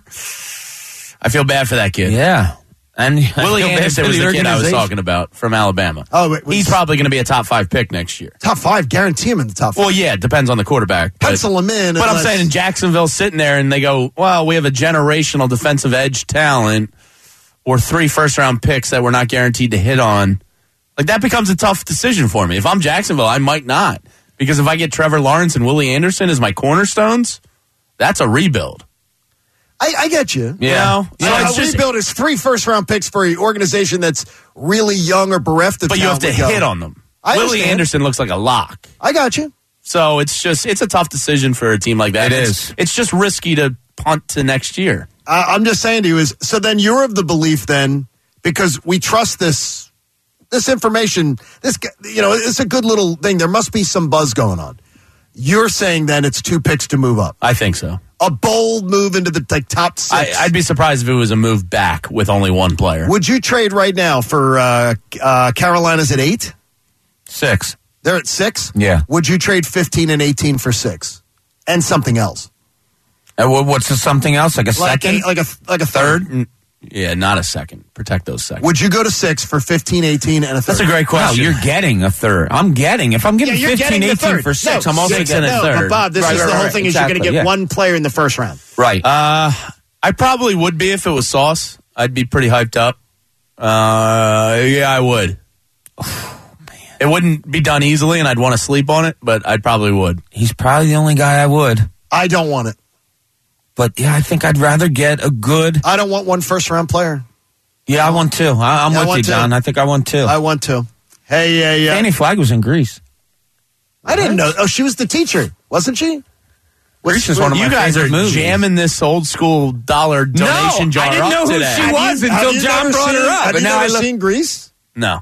I feel bad for that kid. Yeah. And Willie Anderson was the kid I was organization. talking about from Alabama. Oh, wait, wait, He's probably going to be a top five pick next year. top five. Guarantee him in the top five. Well, yeah, it depends on the quarterback. But, Pencil him in. but I'm unless- saying in Jacksonville sitting there and they go, well, we have a generational defensive edge talent or three first round picks that we're not guaranteed to hit on. Like that becomes a tough decision for me. If I'm Jacksonville, I might not. Because if I get Trevor Lawrence and Willie Anderson as my cornerstones, that's a rebuild. I, I get you. You know? So So a it's just- rebuild is three first round picks for an organization that's really young or bereft of But you have talent to would go. hit on them. I Willie understand. Anderson looks like a lock. I got you. So it's just it's a tough decision for a team like that. It it's, is. It's just risky to punt to next year. Uh, I'm just saying to you is so then you're of the belief then because we trust this this information. This you know it's a good little thing. There must be some buzz going on. You're saying then it's two picks to move up. I think so. A bold move into the like top six. I, I'd be surprised if it was a move back with only one player. Would you trade right now for uh, uh, Carolina's at eight? Six. They're at six? Yeah. Would you trade fifteen and eighteen for six? And something else? And what- what's the something else? Like a Like second? a, like a, like a third? N- Yeah, not a second. Protect those seconds. Would you go to six for fifteen, eighteen, and a third? That's a great No, question. you're getting a third. I'm getting. If I'm getting Yeah, you're fifteen, getting the eighteen third. for six, No, I'm also six getting and a no, third. but Bob, this Right, is right, the whole right, thing exactly, is you're going to get yeah. one player in the first round. Right. Uh, I probably would be if it was Sauce. I'd be pretty hyped up. Uh, yeah, I would. It wouldn't be done easily, and I'd want to sleep on it, but I probably would. He's probably the only guy I would. I don't want it. But yeah, I think I'd rather get a good. I don't want one first round player. Yeah, I want two. I, I'm Yeah, I with want you, two. John. I think I want two. I want to. Hey, yeah, yeah. Fannie Flagg was in Greece. I didn't know. Oh, she was the teacher, wasn't she? Grease is one of my You guys favorite are movies. jamming this old school dollar donation no, jar I didn't up know who today. she Have was you- have until you John never brought seen- her up. Have and you now I never look- seen Grease? No.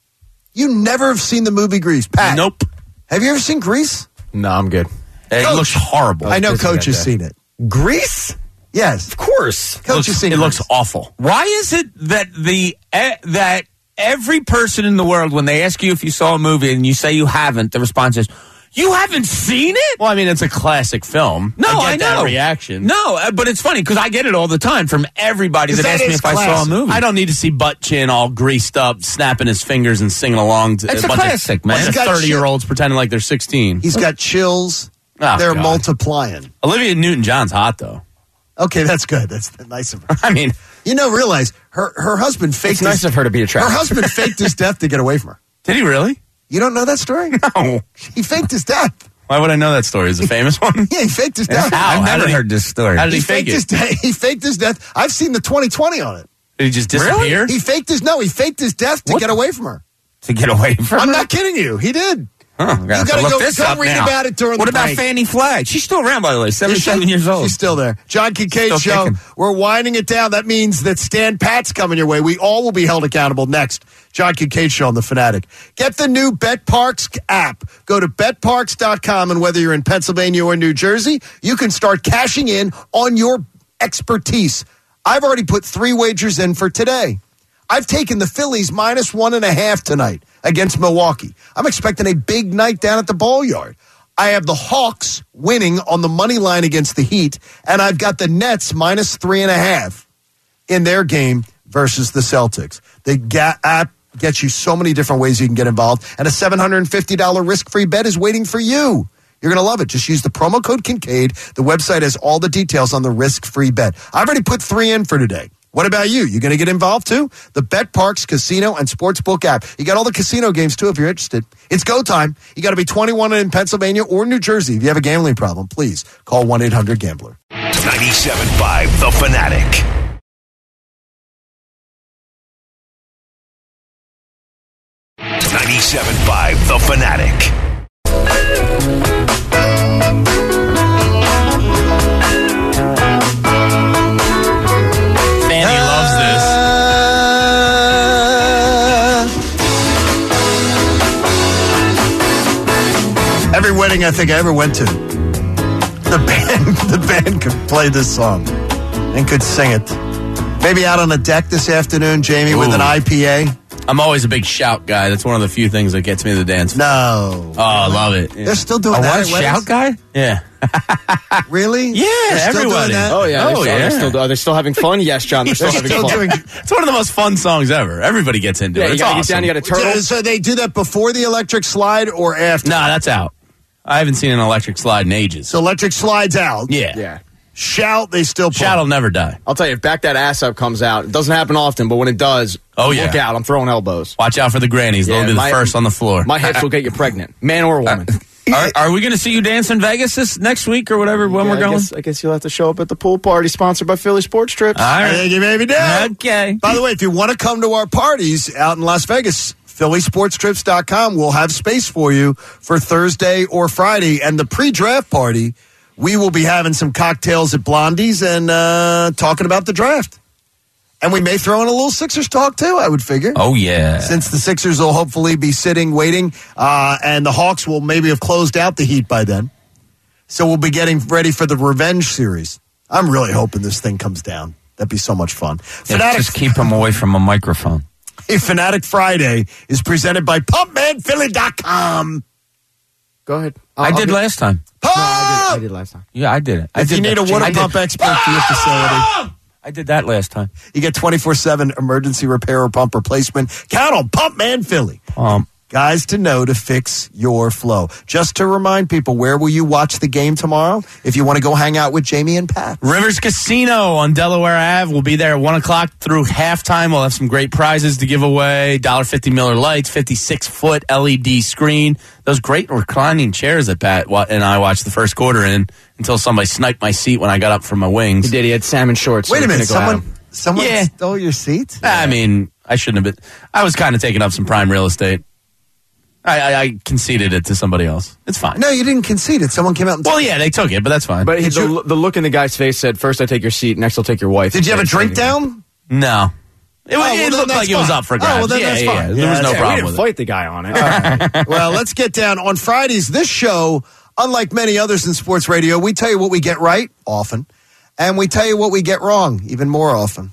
You never have seen the movie Grease, Pat? Nope. Have you ever seen Grease? No, I'm good. It Coach. looks horrible. I know busy Coach that has day. seen it. Grease? Yes, Of course. Coach It looks, has seen it looks Grease. awful. Why is it that the eh, that every person in the world, when they ask you if you saw a movie and you say you haven't, the response is, "You haven't seen it?" Well, I mean, it's a classic film. No, I I, get that know. reaction. No, uh, but it's funny because I get it all the time from everybody 'Cause that that asks me is if I saw a classic. movie. I don't need to see Butt Chin all greased up, snapping his fingers and singing along to It's a bunch classic, of, man. bunch He's of got thirty-year-olds pretending like they're sixteen. He's got chills. Oh, They're God. multiplying. Olivia Newton-John's hot, though. Okay, that's good. That's nice of her. I mean, You know, realize her her husband faked. It's nice his, of her to be Her attractive. husband faked his death to get away from her. did he really? You don't know that story? No. He faked his death. Why would I know that story? Is it a famous one? Yeah, he faked his death. How? I've How never did he- heard this story. How did he, He fake faked it? his death. He faked his death. I've seen the twenty twenty on it. Did he just disappear? He faked his no. He faked his death to What? get away from her. to get away from I'm her? not kidding you. He did. Huh, You gotta gotta look go- this go up read now. about it during What the about break. Fannie Flagg? She's still around, by the way, seventy-seven Is she? years old. She's still there. John Kincaid Still Show. kicking. We're winding it down. That means that Stan Pat's coming your way. We all will be held accountable next. John Kincaid Show on The Fanatic. Get the new BetParks app. Go to bet parks dot com, and whether you're in Pennsylvania or New Jersey, you can start cashing in on your expertise. I've already put three wagers in for today. I've taken the Phillies minus one and a half tonight against Milwaukee. I'm expecting a big night down at the ball yard. I have the Hawks winning on the money line against the Heat, and I've got the Nets minus three and a half in their game versus the Celtics. The ga- app gets you so many different ways you can get involved, and a seven hundred fifty dollars risk-free bet is waiting for you. You're going to love it. Just use the promo code Kincaid. The website has all the details on the risk-free bet. I've already put three in for today. What about you? You going to get involved too? The BetParks Casino and Sportsbook app. You got all the casino games too if you're interested. It's go time. You got to be twenty-one in Pennsylvania or New Jersey. If you have a gambling problem, please call one eight hundred gambler. ninety-seven point five The Fanatic. ninety-seven point five The Fanatic. Fanny loves this. Every wedding I think I ever went to, the band the band could play this song and could sing it. Maybe out on the deck this afternoon, Jamie, with an Ooh. I P A. I'm always a big shout guy. That's one of the few things that gets me to the dance floor. No. Oh, I love it. Yeah. They're still doing A that. what, at weddings? shout guy? Yeah. Really? Yeah, They're still everybody. doing that? Oh yeah, Oh, they're, still, yeah. they're still are they still having fun? Yes, John, they're still They're having still fun. doing. It's one of the most fun songs ever. Everybody gets into Yeah, it. you It's gotta awesome. get down. You got to turtle. So they do that before the electric slide or after? Nah, that's out. I haven't seen an electric slide in ages. So electric slides out. Yeah. Yeah. Shout, they still play. Shout will never die. I'll tell you, if Back That Ass Up comes out, it doesn't happen often, but when it does, Oh, yeah. look out. I'm throwing elbows. Watch out for the grannies. Yeah, They'll be the my- first on the floor. My hips will get you pregnant, man or woman. Are, are we going to see you dance in Vegas this next week or whatever when Yeah, we're I going? guess, I guess you'll have to show up at the pool party sponsored by Philly Sports Trips. All I right. think you maybe do. Okay. By the way, if you want to come to our parties out in Las Vegas, Philly Sports Trips dot com will have space for you for Thursday or Friday. And the pre-draft party, we will be having some cocktails at Blondie's and uh, talking about the draft. And we may throw in a little Sixers talk, too, I would figure. Oh, yeah. Since the Sixers will hopefully be sitting, waiting, uh, and the Hawks will maybe have closed out the Heat by then. So we'll be getting ready for the revenge series. I'm really hoping this thing comes down. That'd be so much fun. Yeah, Fanatic, just keep him away from a microphone. hey, Fanatic Friday is presented by pump man philly dot com. Go ahead. I I'll did get- last time. Pump! No, I did, I did last time. Yeah, I did it. I If did you need that. a water I did- pump expert for your facility, I did that last time. you get twenty-four seven emergency repair or pump replacement. Count on Pump Man Philly. Um, Guys to know to fix your flow. Just to remind people, where will you watch the game tomorrow if you want to go hang out with Jamie and Pat? Rivers Casino on Delaware Avenue. We'll be there at one o'clock through halftime. We'll have some great prizes to give away. one dollar fifty Miller Lights, fifty-six foot L E D screen. Those great reclining chairs that Pat wa- and I watched the first quarter in until somebody sniped my seat when I got up from my wings. He did. He had salmon shorts. so Wait a we minute, couldn't go at someone, him. someone Yeah. stole your seat? I mean, I shouldn't have been. I was kind of taking up some prime real estate. I, I, I conceded it to somebody else. It's fine. No, you didn't concede it. Someone came out and Well, yeah, they took it, but that's fine. But Did the, you- the look in the guy's face said, first I take your seat, next I'll take your wife. Did you have a Next, drink I- down? no. It, Oh, well, it then looked that's like it was fine. up for Oh, grabs. well, then yeah, that's yeah, fine. yeah. Yeah, There was no that's We problem didn't with it. fight the guy on it. All right. Well, let's get down. On Fridays, this show, unlike many others in sports radio, we tell you what we get right often, and we tell you what we get wrong even more often.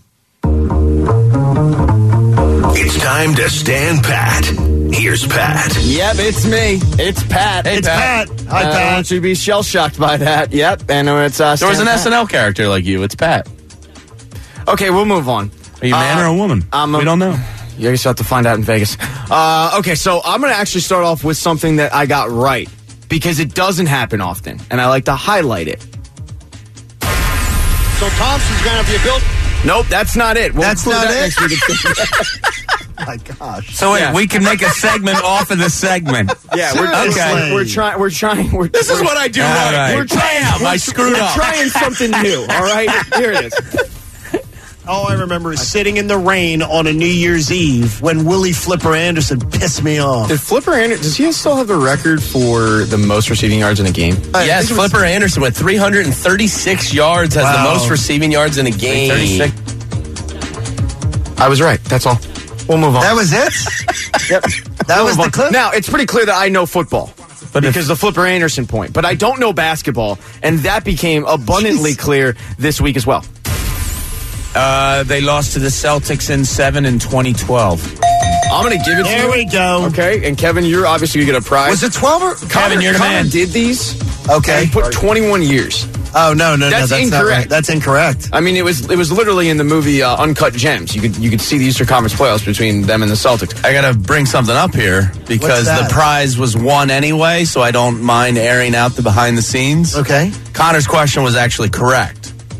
It's time to stand pat. Here's Pat. Yep, it's me. It's Pat. Hey, It's Pat. Pat. Hi, Uh, I Pat. want you to be shell-shocked by that. Yep, and it's uh, There was an Stan S N L character like you. It's Pat. Pat. Okay, we'll move on. Are you a man Uh, or a woman? I'm a- we don't know. You guys have to find out in Vegas. Uh, okay, so I'm going to actually start off with something that I got right because it doesn't happen often, and I like to highlight it. So Thompson's going to be a built. Nope, that's not it. We'll That's include not that it? next week. My gosh. So wait, Yeah. we can make a segment off of this segment. Yeah, we're, Seriously. okay. we're trying. We're trying. We're, This is what I do All right. right. We're trying. Bam, we're, I screwed we're up. trying something new. All right, here it is. All I remember is sitting in the rain on a New Year's Eve when Willie Flipper Anderson pissed me off. Did Flipper Anderson? Does he still have the record for the most receiving yards in a game? Yes, Flipper Anderson with three hundred thirty-six yards has Wow. the most receiving yards in a game. thirty-six. I was right. That's all. We'll move on. That was it? Yep. That We'll was move the on. clip? Now it's pretty clear that I know football, but because the Flipper Anderson point. But I don't know basketball, and that became abundantly Jeez. clear this week as well. Uh, they lost to the Celtics in seven in twenty twelve. I'm going to give it to you. There we go. Okay, and Kevin, you're obviously going to get a prize. Was it twelve or? Kevin, you're the Connor man. did these. Okay. And put twenty-one years. Oh, no, no, no. That's That's not incorrect. right. That's incorrect. I mean, it was it was literally in the movie uh, Uncut Gems. You could you could see the Eastern Conference playoffs between them and the Celtics. I got to bring something up here because What's that? the prize was won anyway, so I don't mind airing out the behind the scenes. Okay. Connor's question was actually correct.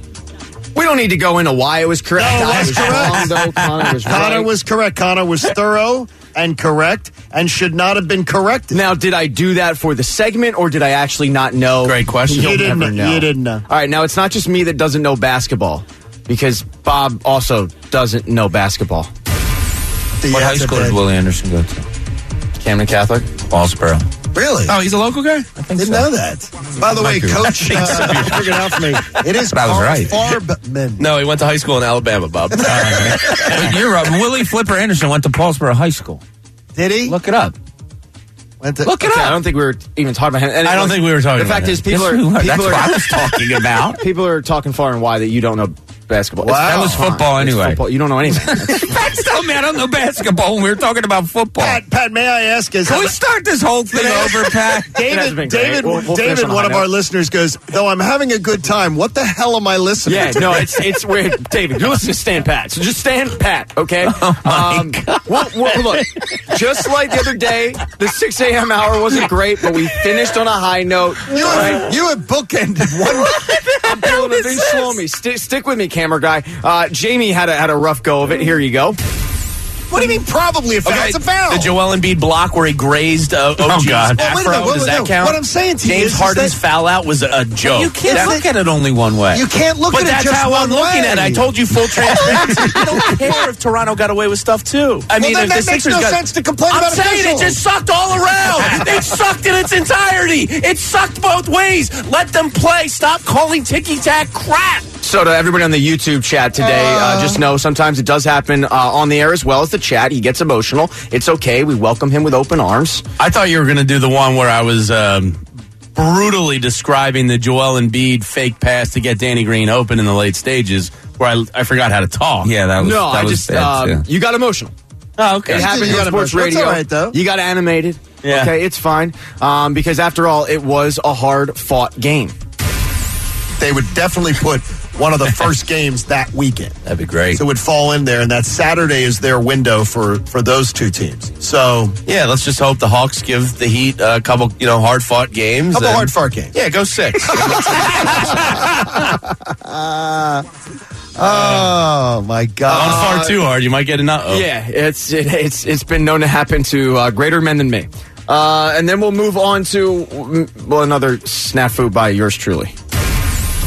We don't need to go into why it was correct. No, it I was was correct. wrong, though. Connor was Connor right. was correct. Connor was thorough and correct and should not have been corrected. Now, did I do that for the segment, or did I actually not know? Great question. You'll You didn't never know. know. You didn't know. All right, now it's not just me that doesn't know basketball, because Bob also doesn't know basketball. The What high answer school did. did Willie Anderson go to? Camden Catholic. Ballsboro. Really? Oh, he's a local guy? Didn't know that. By the way, Might be. Coach uh, figured out for me. It is But I was Carl right. Farbman. No, he went to high school in Alabama, Bob. Wait, you're right. Willie Flipper Anderson went to Paulsboro High School. Did he? Look it up. Went to- Look it Okay, I up. don't think we were even talking about him. And I don't look, think we were talking The about fact him. is, people Yes, are we were. people That's are, what I was talking about. people are talking far and wide that you don't know basketball. It's- Wow. That was fine. football It's anyway. football. You don't know anything. Pat's telling me I don't know basketball when we were talking about football. Pat, Pat, may I ask is Can we start this whole thing over, Pat? It has David, been great. David, We'll- we'll finish David, on a one high of note. our listeners goes, though I'm having a good time, what the hell am I listening Yeah, to? no, it's it's weird. David, you listen to Stan Pat. So just stand pat, okay? Oh, my um, we'll, we'll, look, just like the other day, the six a.m. hour wasn't great, but we finished on a high note. You, all have, right? you have bookended one. I'm pulling it. Don't slow me. Sti stick with me, camera guy. Uh, Jamie had a, had a rough go of it. Here you go. What do you mean probably a foul? Okay, It's a foul. the Joel Embiid block where he grazed uh, O G's God. Well, wait a afro, minute, wait, does wait, that no. count? What I'm saying to you James is- is Harden's that- foul out was a joke. You can't That- look at it only one way. You can't look But at that's it just how I'm one looking way. at it. I told you full transparency. I don't care if Toronto got away with stuff too. I mean, then if that the makes Sixers no got, sense to complain I'm about saying officials. it just sucked all around. It sucked in its entirety. It sucked both ways. Let them play. Stop calling ticky tack crap. So to everybody on the YouTube chat today, uh, just know sometimes it does happen uh, on the air as well as the chat. He gets emotional. It's okay. We welcome him with open arms. I thought you were going to do the one where I was um, brutally describing the Joel Embiid fake pass to get Danny Green open in the late stages, where I, I forgot how to talk. Yeah, that was no, that I was just bad, uh, yeah. you got emotional. Oh, okay. It happens You on got sports emotional. That's radio. all right, though. You got animated. Yeah. Okay, it's fine. Um, because after all, it was a hard fought game. They would definitely put one of the first games that weekend. That'd be great. So it would fall in there, and that Saturday is their window for, for those two teams. So, Yeah, let's just hope the Hawks give the Heat a couple, you know, hard fought games. couple and- hard fart games. Yeah, go six. Oh, my Don't God. fart too hard. You might get enough. Oh. Yeah, it's it, it's it's been known to happen to uh, greater men than me. Uh, and then we'll move on to mm, well another snafu by yours truly.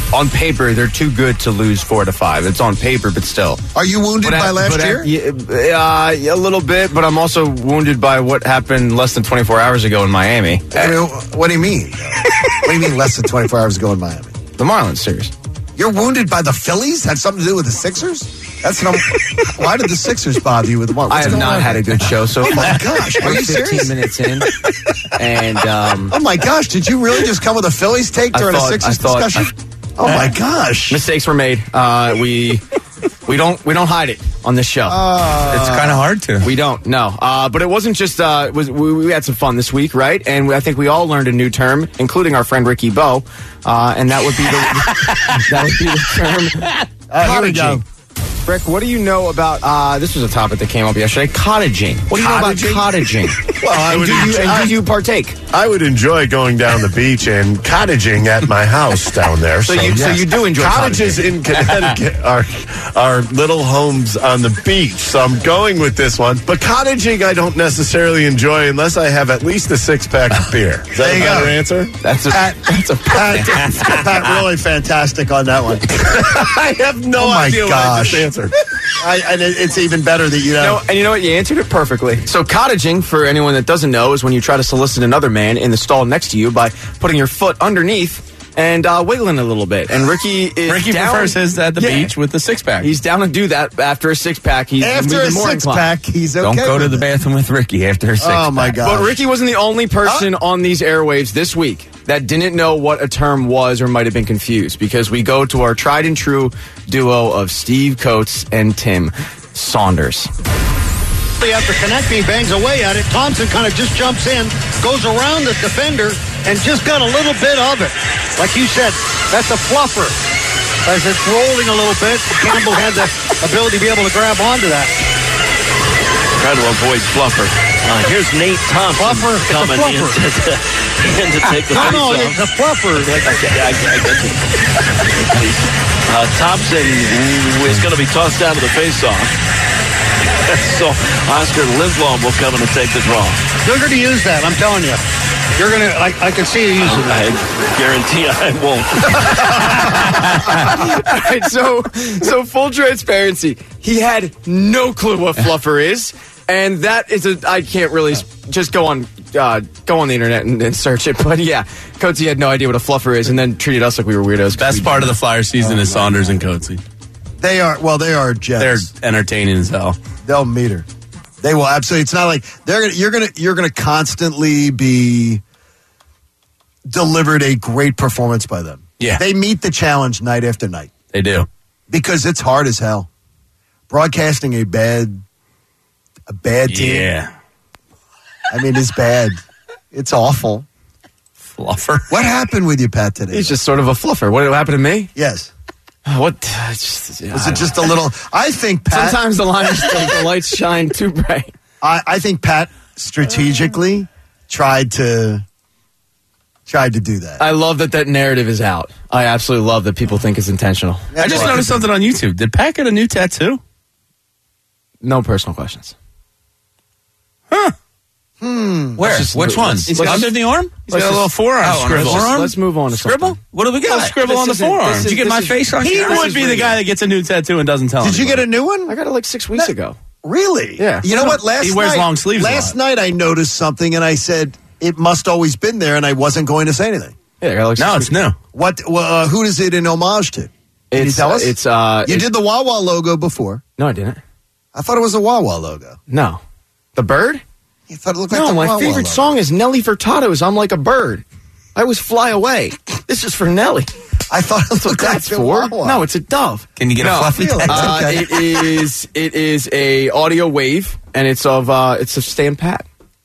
on paper, they're too good to lose four to five. It's on paper, but still. Are you wounded But by at- last but year? at- yeah, uh, a little bit, but I'm also wounded by what happened less than twenty-four hours ago in Miami. I mean, what do you mean? What do you mean less than twenty-four hours ago in Miami? The Marlins series. You're wounded by the Phillies? Had something to do with the Sixers? That's not. Why did the Sixers bother you with the Marlins? I What's have going not on had here? a good show so Oh far. my gosh! Are We're you fifteen serious? minutes in, and um, Oh my gosh! Did you really just come with a Phillies take I during thought- a Sixers I thought- discussion? Oh my gosh! mistakes were made. Uh, we we don't we don't hide it on this show. It's kind of hard to. We don't, no. Uh, but it wasn't just, uh, it was, we, we had some fun this week, right? And we, I think we all learned a new term, including our friend Ricky Bo. Uh, and that would be the, that would be the term. Uh, here we cottaging. go. Rick, what do you know about, uh, this was a topic that came up yesterday, cottaging. What do you know about cottaging? Well, I and would do you, enjoy- and do you partake? I would enjoy going down the beach and cottaging at my house down there. So you- so you do enjoy cottages in Connecticut are are little homes on the beach. So I'm going with this one. But cottaging I don't necessarily enjoy unless I have at least a six pack of beer. Is that There a you better go. answer? That's a, Pat, that's a Pat, Pat, really fantastic on that one. I have no Oh my idea what I just gosh. answered. I, and it- it's even better that you know. No, and you know what? You answered it perfectly. So cottaging, for anyone that doesn't know, is when you try to solicit another man in the stall next to you by putting your foot underneath and uh, wiggling a little bit. And Ricky is Ricky down, prefers his at the Yeah. beach with the six pack. He's down to do that after a six pack. He's After even a more six inclined. pack, he's okay. Don't go to with the it. bathroom with Ricky after a six. Oh my god! But Ricky wasn't the only person on these airwaves this week that didn't know what a term was or might have been confused, because we go to our tried and true duo of Steve Coates and Tim Saunders. After connecting, bangs away at it. Thompson kind of just jumps in, goes around the defender, and just got a little bit of it. Like you said, that's a fluffer. As it's rolling a little bit, Campbell had the ability to be able to grab onto that. Try to avoid fluffer. Uh, here's Nate Thompson Fluffer, it's a coming in fluffer. to, in to take the No, face no, off. it's a fluffer. I, I, I get you. Uh, Thompson is going to be tossed down to the face-off. So Oscar Lindblom will come in and take the draw. They're going to use that, I'm telling you. You're going to, I, I can see you using I that. guarantee I won't. All right, so so full transparency, he had no clue what fluffer is, and that is a I can't really s- just go on uh, go on the internet and, and search it. But yeah, Coatsy had no idea what a fluffer is, and then treated us like we were weirdos. Best part of the Flyer season is Saunders and Coatsy. They are well. They are jets. They're entertaining as hell. They'll meet her. They will absolutely. It's not like they're gonna. You're gonna. You're gonna constantly be delivered a great performance by them. Yeah. They meet the challenge night after night They do. because it's hard as hell. Broadcasting a bad, a bad team. Yeah. I mean, it's bad. It's awful. Fluffer. What happened with you, Pat, today? He's just sort of a fluffer. What happened to me? Yes. What? uh, Just, Was it just a little? I think Pat. Sometimes the lines, the lights shine too bright. I, I think Pat strategically tried to tried to do that. I love that that narrative is out. I absolutely love that people think it's intentional. I just noticed something on YouTube. Did Pat get a new tattoo? No personal questions. Huh. Hmm. Where? Let's just- Which one? let's- He's let's under just- the arm? He's got a little forearm Oh, on scribble. his Let's, forearm? let's move on to Scribble? something. What do we got? A scribble This on the isn't- forearm. this is- Did you get this my is- face on He camera? would would be the guy that gets a new tattoo and doesn't tell Did you get anybody. a new one? I got it like six weeks ago. Really? Yeah. You know what? Last He wears night, long sleeves a Last lot. night I noticed something and I said it must always been there, and I wasn't going to say anything. Yeah, I got like six No, weeks it's new. What? Uh, who is it in homage to? Can It's, you tell us? It's uh. you it- did the Wawa logo before. No, I didn't. I thought it was a Wawa logo. No, the bird. You thought it looked like No, the my Wawa favorite logo. song is Nelly Furtado's "I'm Like a Bird." I always fly away. This is for Nelly. I thought it looked like That's the for Wawa. no, it's a dove. Can you get No, a fluffy really? tattoo? Uh, Okay. it is it is a audio wave, and it's of uh, it's of Stan Pat.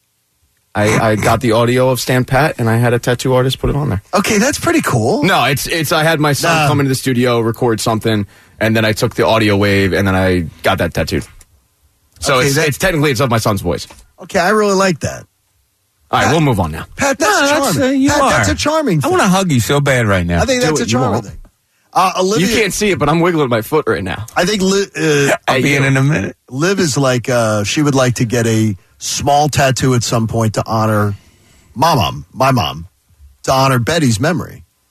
I, I got the audio of Stan Pat, and I had a tattoo artist put it on there. Okay, that's pretty cool. No, it's it's. I had my son No. come into the studio, record something, and then I took the audio wave, and then I got that tattooed. So Okay, it's, that- it's technically it's of my son's voice. Okay, I really like that. All right, we'll move on now. Pat, that's No, that's, charming. uh, you Pat, are. that's a charming I thing. want to hug you so bad right now. I think Do that's it, a you charming won't. thing. Uh, Olivia, You can't see it, but I'm wiggling my foot right now. I think Liv, uh, I'll be in in a minute. Liv is like, uh, she would like to get a small tattoo at some point to honor my mom, my mom, to honor Betty's memory.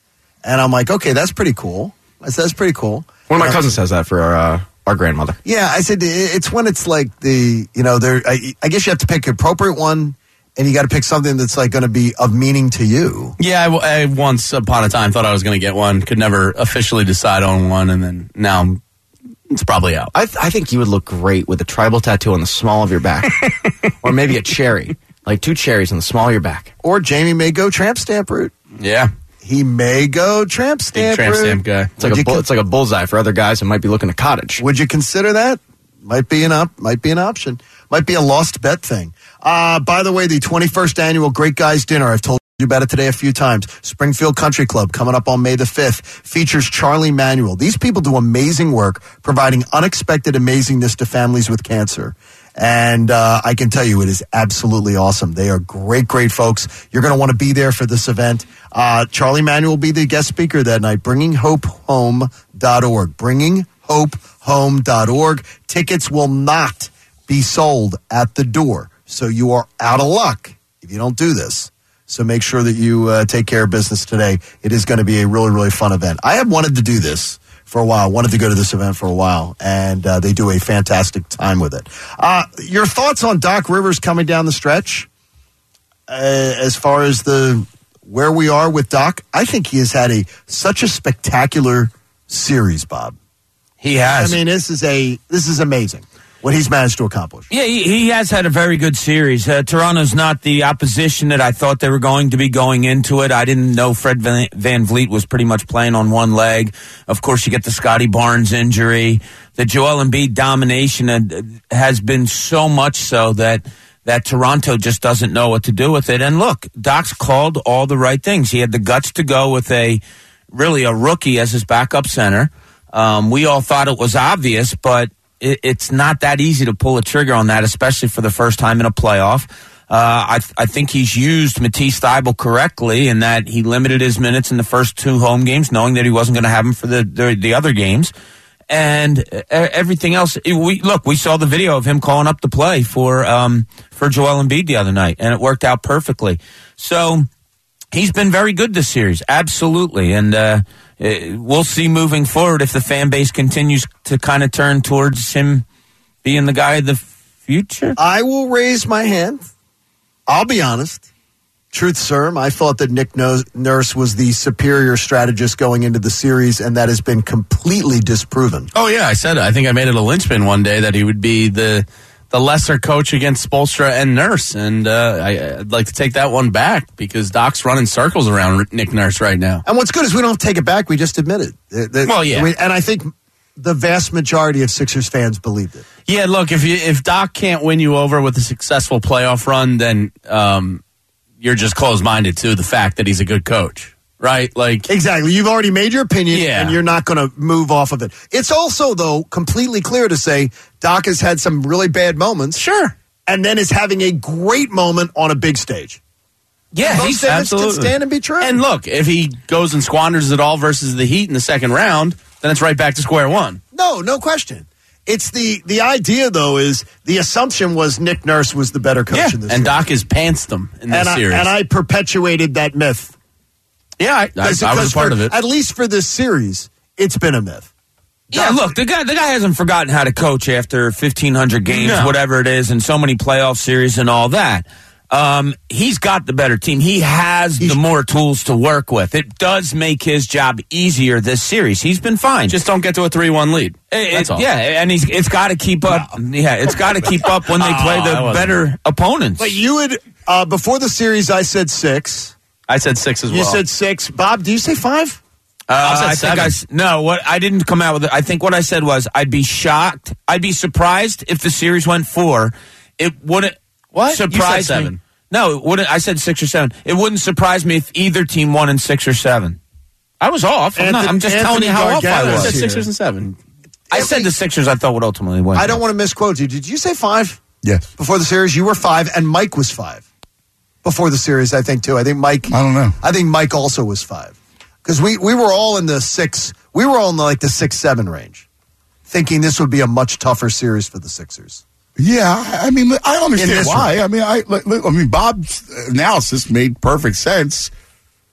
And I'm like, okay, that's pretty cool. I said, that's pretty cool. One of my Uh, cousins says that for our, uh, our grandmother. Yeah, I said, it's when it's like the, you know, there. I, I guess you have to pick an appropriate one, and you got to pick something that's like going to be of meaning to you. Yeah, I, I once upon a time thought I was going to get one, could never officially decide on one, and then now I'm, it's probably out. I, th- I think you would look great with a tribal tattoo on the small of your back. Or maybe a cherry. Like two cherries on the small of your back. Or Jamie may go tramp stamp route. Yeah. He may go tramp stamp Big tramp route. stamp guy. It's like, a bull, it's like a bullseye for other guys who might be looking at cottage. Would you consider that? Might be an up. Might be an option. Might be a lost bet thing. Uh, by the way, the twenty-first annual Great Guys Dinner. I've told you about it today a few times. Springfield Country Club coming up on May the fifth features Charlie Manuel. These people do amazing work, providing unexpected amazingness to families with cancer. And uh, I can tell you it is absolutely awesome. They are great, great folks. You're going to want to be there for this event. Uh, Charlie Manuel will be the guest speaker that night. bringing hope home dot org. bringing hope home dot org. Tickets will not be sold at the door. So you are out of luck if you don't do this. So make sure that you uh, take care of business today. It is going to be a really, really fun event. I have wanted to do this for a while, wanted to go to this event for a while, and uh, they do a fantastic time with it. Uh, your thoughts on Doc Rivers coming down the stretch uh, as far as the where we are with Doc? I think he has had a such a spectacular series, Bob. He has. I mean, this is a this is amazing what he's managed to accomplish. Yeah, he, he has had a very good series. Uh, Toronto's not the opposition that I thought they were going to be going into it. I didn't know Fred Van, Van Vliet was pretty much playing on one leg. Of course, you get the Scotty Barnes injury. The Joel Embiid domination uh, has been so much so that that Toronto just doesn't know what to do with it. And look, Doc's called all the right things. He had the guts to go with a really a rookie as his backup center. Um, we all thought it was obvious, but it's not that easy to pull a trigger on that, especially for the first time in a playoff. Uh, I, th- I think he's used Matisse Thybulle correctly in that he limited his minutes in the first two home games, knowing that he wasn't going to have him for the, the the other games. And uh, everything else, it, we look, we saw the video of him calling up the play for um, for Joel Embiid the other night, and it worked out perfectly. So he's been very good this series, absolutely. And uh, we'll see moving forward if the fan base continues to kind of turn towards him being the guy of the future. I will raise my hand. I'll be honest. Truth serum, I thought that Nick Nurse was the superior strategist going into the series, and that has been completely disproven. Oh, yeah, I said it. I think I made it a linchpin one day that he would be the the lesser coach against Spoelstra and Nurse, and uh, I, I'd like to take that one back because Doc's running circles around Nick Nurse right now. And what's good is we don't take it back. We just admit it. The, the, well, yeah. We, and I think the vast majority of Sixers fans believed it. Yeah, look, if you, if Doc can't win you over with a successful playoff run, then um, you're just closed-minded to the fact that he's a good coach, right? Like exactly. You've already made your opinion, yeah. and you're not going to move off of it. It's also, though, completely clear to say Doc has had some really bad moments. Sure. And then is having a great moment on a big stage. Yeah, most he's absolutely can stand and be true. And look, if he goes and squanders it all versus the Heat in the second round, then it's right back to square one. No, no question. It's the the idea, though, is the assumption was Nick Nurse was the better coach yeah, in this and series. Doc has pantsed them in this and I, series. And I perpetuated that myth. Yeah, I, I, I was a part for, of it. At least for this series, it's been a myth. Yeah, look, the guy the guy hasn't forgotten how to coach after fifteen hundred games, No. whatever it is, and so many playoff series and all that. Um, he's got the better team. He has the more tools to work with. It does make his job easier this series. He's been fine. Just don't get to a three one lead. It- That's it- all. Yeah, and he's it's got to keep up. Yeah, it's got to keep up when they play Oh, I the wasn't- better opponents. But you would, uh, before the series, I said six. I said six as well. You said six. Bob, do you say five? Uh, I said I think seven. I s- no. What I didn't come out with it. I think what I said was I'd be shocked. I'd be surprised if the series went four. It wouldn't What? You said surprise me. seven. No, it wouldn't. I said six or seven. It wouldn't surprise me if either team won in six or seven. I was off. I'm, not, Anthony- I'm just telling Anthony you how off I Gargano I was. said here. Sixers and seven. I said the Sixers I thought would ultimately win. I don't want to misquote you. Did you say five? Yes. Before the series, you were five, and Mike was five. Before the series, I think, too. I think Mike. I don't know. I think Mike also was five. Because we, we were all in the six, we were all in the, like the six, seven range, thinking this would be a much tougher series for the Sixers. Yeah, I I mean, I In understand this why. one. I mean, I, I mean, Bob's analysis made perfect sense.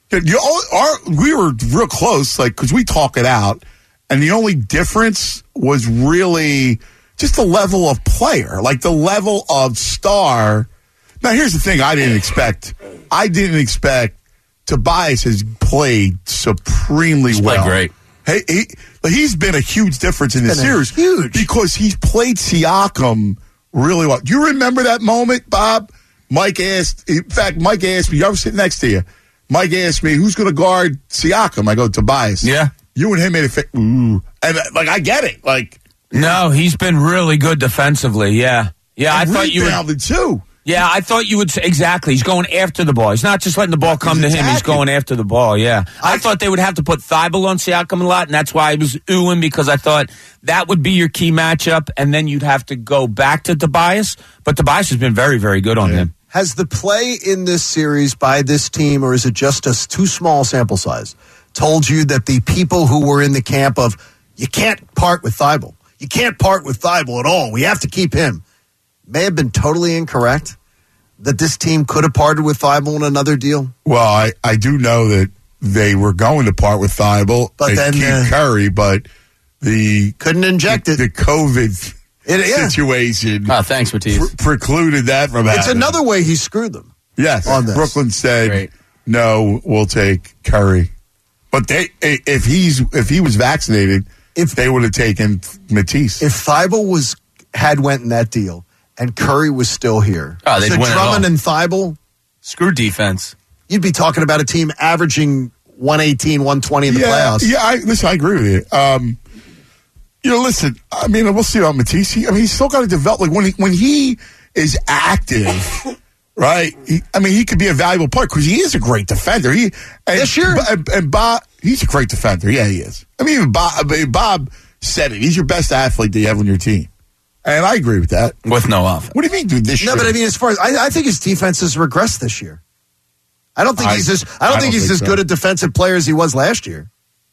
You all, our, we were real close, like, because we talk it out, and the only difference was really just the level of player, like the level of star. Now, here's the thing I didn't expect. I didn't expect Tobias has played supremely He's well. played great. Hey, he, he's been a huge difference in this series. Huge. Because he's played Siakam really well. Do you remember that moment, Bob? Mike asked, in fact, Mike asked me, I was sitting next to you. Mike asked me, who's going to guard Siakam? I go, Tobias. Yeah. You and him made a fit. Ooh. And, like, I get it. Like, No, he's been really good defensively. Yeah. Yeah, I and thought you would. rebounded, too. Yeah, I thought you would say, exactly. He's going after the ball. He's not just letting the ball come to him. He's going after the ball, yeah. I, I thought they would have to put Thibault on Siakam a lot, and that's why I was oohing, because I thought that would be your key matchup, and then you'd have to go back to Tobias. But Tobias has been very, very good on yeah. him. Has the play in this series by this team, or is it just a too small sample size, told you that the people who were in the camp of, you can't part with Thibault. You can't part with Thibault at all. We have to keep him. May have been totally incorrect, that this team could have parted with Thibault in another deal? Well, I, I do know that they were going to part with Thibault but and then, keep uh, Curry, but the couldn't inject the, it. The COVID it, yeah. situation oh, thanks, Matisse. Pre- precluded that from happening. It's another way he screwed them. Yes, on this. Brooklyn said, Great. no, we'll take Curry. But they, if he's if he was vaccinated, if they would have taken Matisse. If Thibault was had went in that deal and Curry was still here, oh, they'd so win Drummond it all. and Thibault, screw defense. You'd be talking about a team averaging one eighteen, one twenty in the yeah, playoffs. Yeah, I, listen, I agree with you. Um, you know, listen, I mean, we'll see about Matisse. He, I mean, he's still got to develop. Like when he, when he is active. Right, he, I mean, he could be a valuable player because he is a great defender. He and, this year, and, and Bob, he's a great defender. Yeah, he is. I mean, even Bob, Bob said it. He's your best athlete that you have on your team, and I agree with that. With no offense. What do you mean, dude? This no, year? but I mean, as far as I, I think his defense has regressed this year. I don't think I, he's as I don't I think don't he's think as so. good a defensive player as he was last year.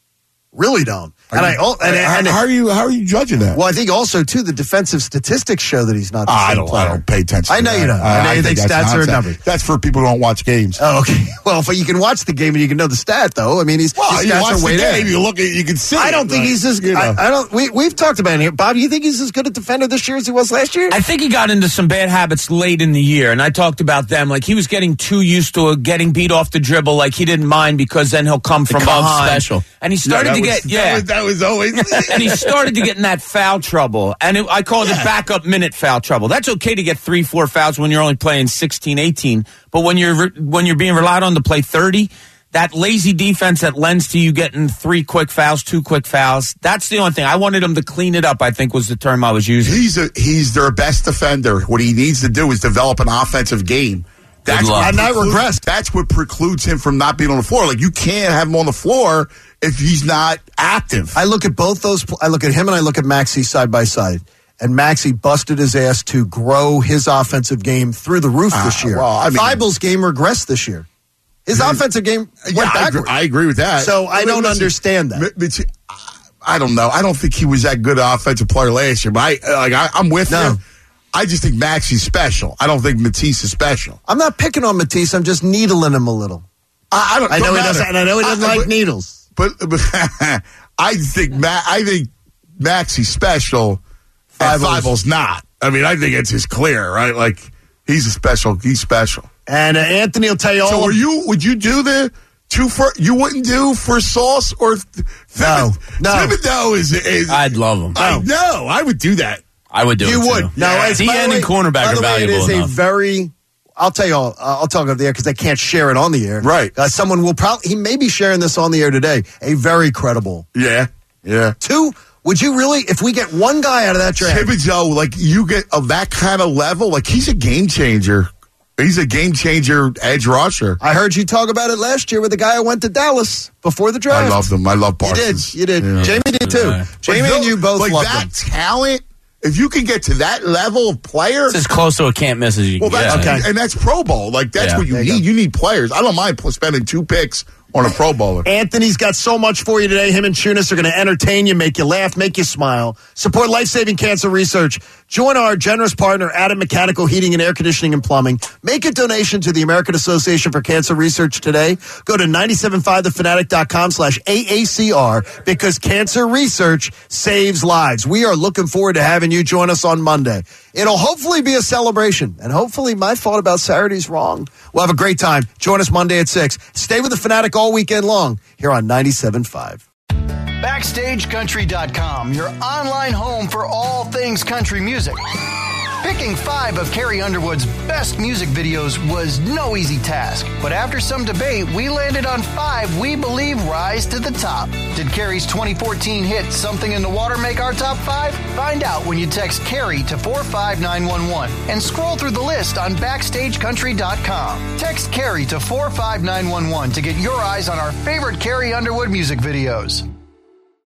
Really don't. Are And you, I oh, and, how, and, how are you? How are you judging that? Well, I think also too the defensive statistics show that he's not. The I same don't. player. I don't pay attention. I know to you that. don't. I know you think that's stats are nonsense. numbers. That's for people who don't watch games. Oh, okay. Well, if you can watch the game and you can know the stat, though. I mean, he's Well, his you stats watch are the way game. down. You look at. You can see. I don't it, think like, he's as. You know. I, I don't. We we've talked about it here, Bob. Do you think he's as good a defender this year as he was last year? I think he got into some bad habits late in the year, and I talked about them. Like, he was getting too used to getting beat off the dribble, like he didn't mind because then he'll come from Cubs behind. special. And he started Yeah, to that get, was- yeah. That was, that was always. and he started to get in that foul trouble. And it, I call it Yeah. the backup minute foul trouble. That's okay to get three, four fouls when you're only playing sixteen, eighteen. But when you're when you're being relied on to play thirty, that lazy defense that lends to you getting three quick fouls, two quick fouls, that's the only thing. I wanted him to clean it up, I think was the term I was using. He's a, he's their best defender. What he needs to do is develop an offensive game. That's luck. what And not precludes- regress. That's what precludes him from not being on the floor. Like, you can't have him on the floor if he's not active. I look at both those. pl- I look at him and I look at Maxey side by side. And Maxey busted his ass to grow his offensive game through the roof this Ah, year. well, I mean- Thibault's game regressed this year. His offensive game went Yeah, I agree, backward. I agree with that. So I But don't listen, understand that. but- but I don't know. I don't think he was that good an offensive player last year. But I, like, I, I'm with No. you. I just think Maxey's special. I don't think Matisse is special. I'm not picking on Matisse. I'm just needling him a little. I, I don't. I know don't he matter. doesn't. And I know he doesn't I- like but- needles. But, but I think Ma- I think Maxey's special. And Thibault's- Thibault's not. I mean, I think it's just clear, right? Like, he's a special. He's special. And uh, Anthony will tell you all. So, were you? Would you do the two for? You wouldn't do for Sauce or th- No, Thibod- no. Thibodeau is. is I'd love him. I know. I would do that. I would do you it would. too. No, Yeah. it's, D by the N way- and cornerback by are the way, valuable It is enough. a very. I'll tell you all. Uh, I'll talk over the air because I can't share it on the air. Right. Uh, someone will probably. He may be sharing this on the air today. A very credible. Yeah. Yeah. Two. Would you really? If we get one guy out of that draft, Thibodeau, like, you get of that kind of level, like, he's a game changer. He's a game changer edge rusher. I heard you talk about it last year with the guy who went to Dallas before the draft. I love them. I love You Parsons. did. You did. Yeah. Jamie did too. Yeah. Jamie Like, and you both like loved that him. talent. If you can get to that level of player, It's as close to a can't miss as you well, can that's get. Okay. and that's Pro Bowl. Like, that's Yeah. what you There you need. go. You need players. I don't mind spending two picks on a Pro Bowler. Anthony's got so much for you today. Him and Chunas are going to entertain you, make you laugh, make you smile. Support life-saving cancer research. Join our generous partner, Adam Mechanical Heating and Air Conditioning and Plumbing. Make a donation to the American Association for Cancer Research today. Go to nine seven five the fanatic dot com slash A A C R because cancer research saves lives. We are looking forward to having you join us on Monday. It'll hopefully be a celebration, and hopefully my thought about Saturday's wrong. We'll have a great time. Join us Monday at six. Stay with the Fanatic all weekend long here on ninety-seven point five. Backstage Country dot com, your online home for all things country music. Picking five of Carrie Underwood's best music videos was no easy task, but after some debate, we landed on five we believe rise to the top. Did Carrie's twenty fourteen hit Something in the Water make our top five? Find out when you text Carrie to four five nine one one and scroll through the list on Backstage Country dot com. Text Carrie to four five nine one one to get your eyes on our favorite Carrie Underwood music videos.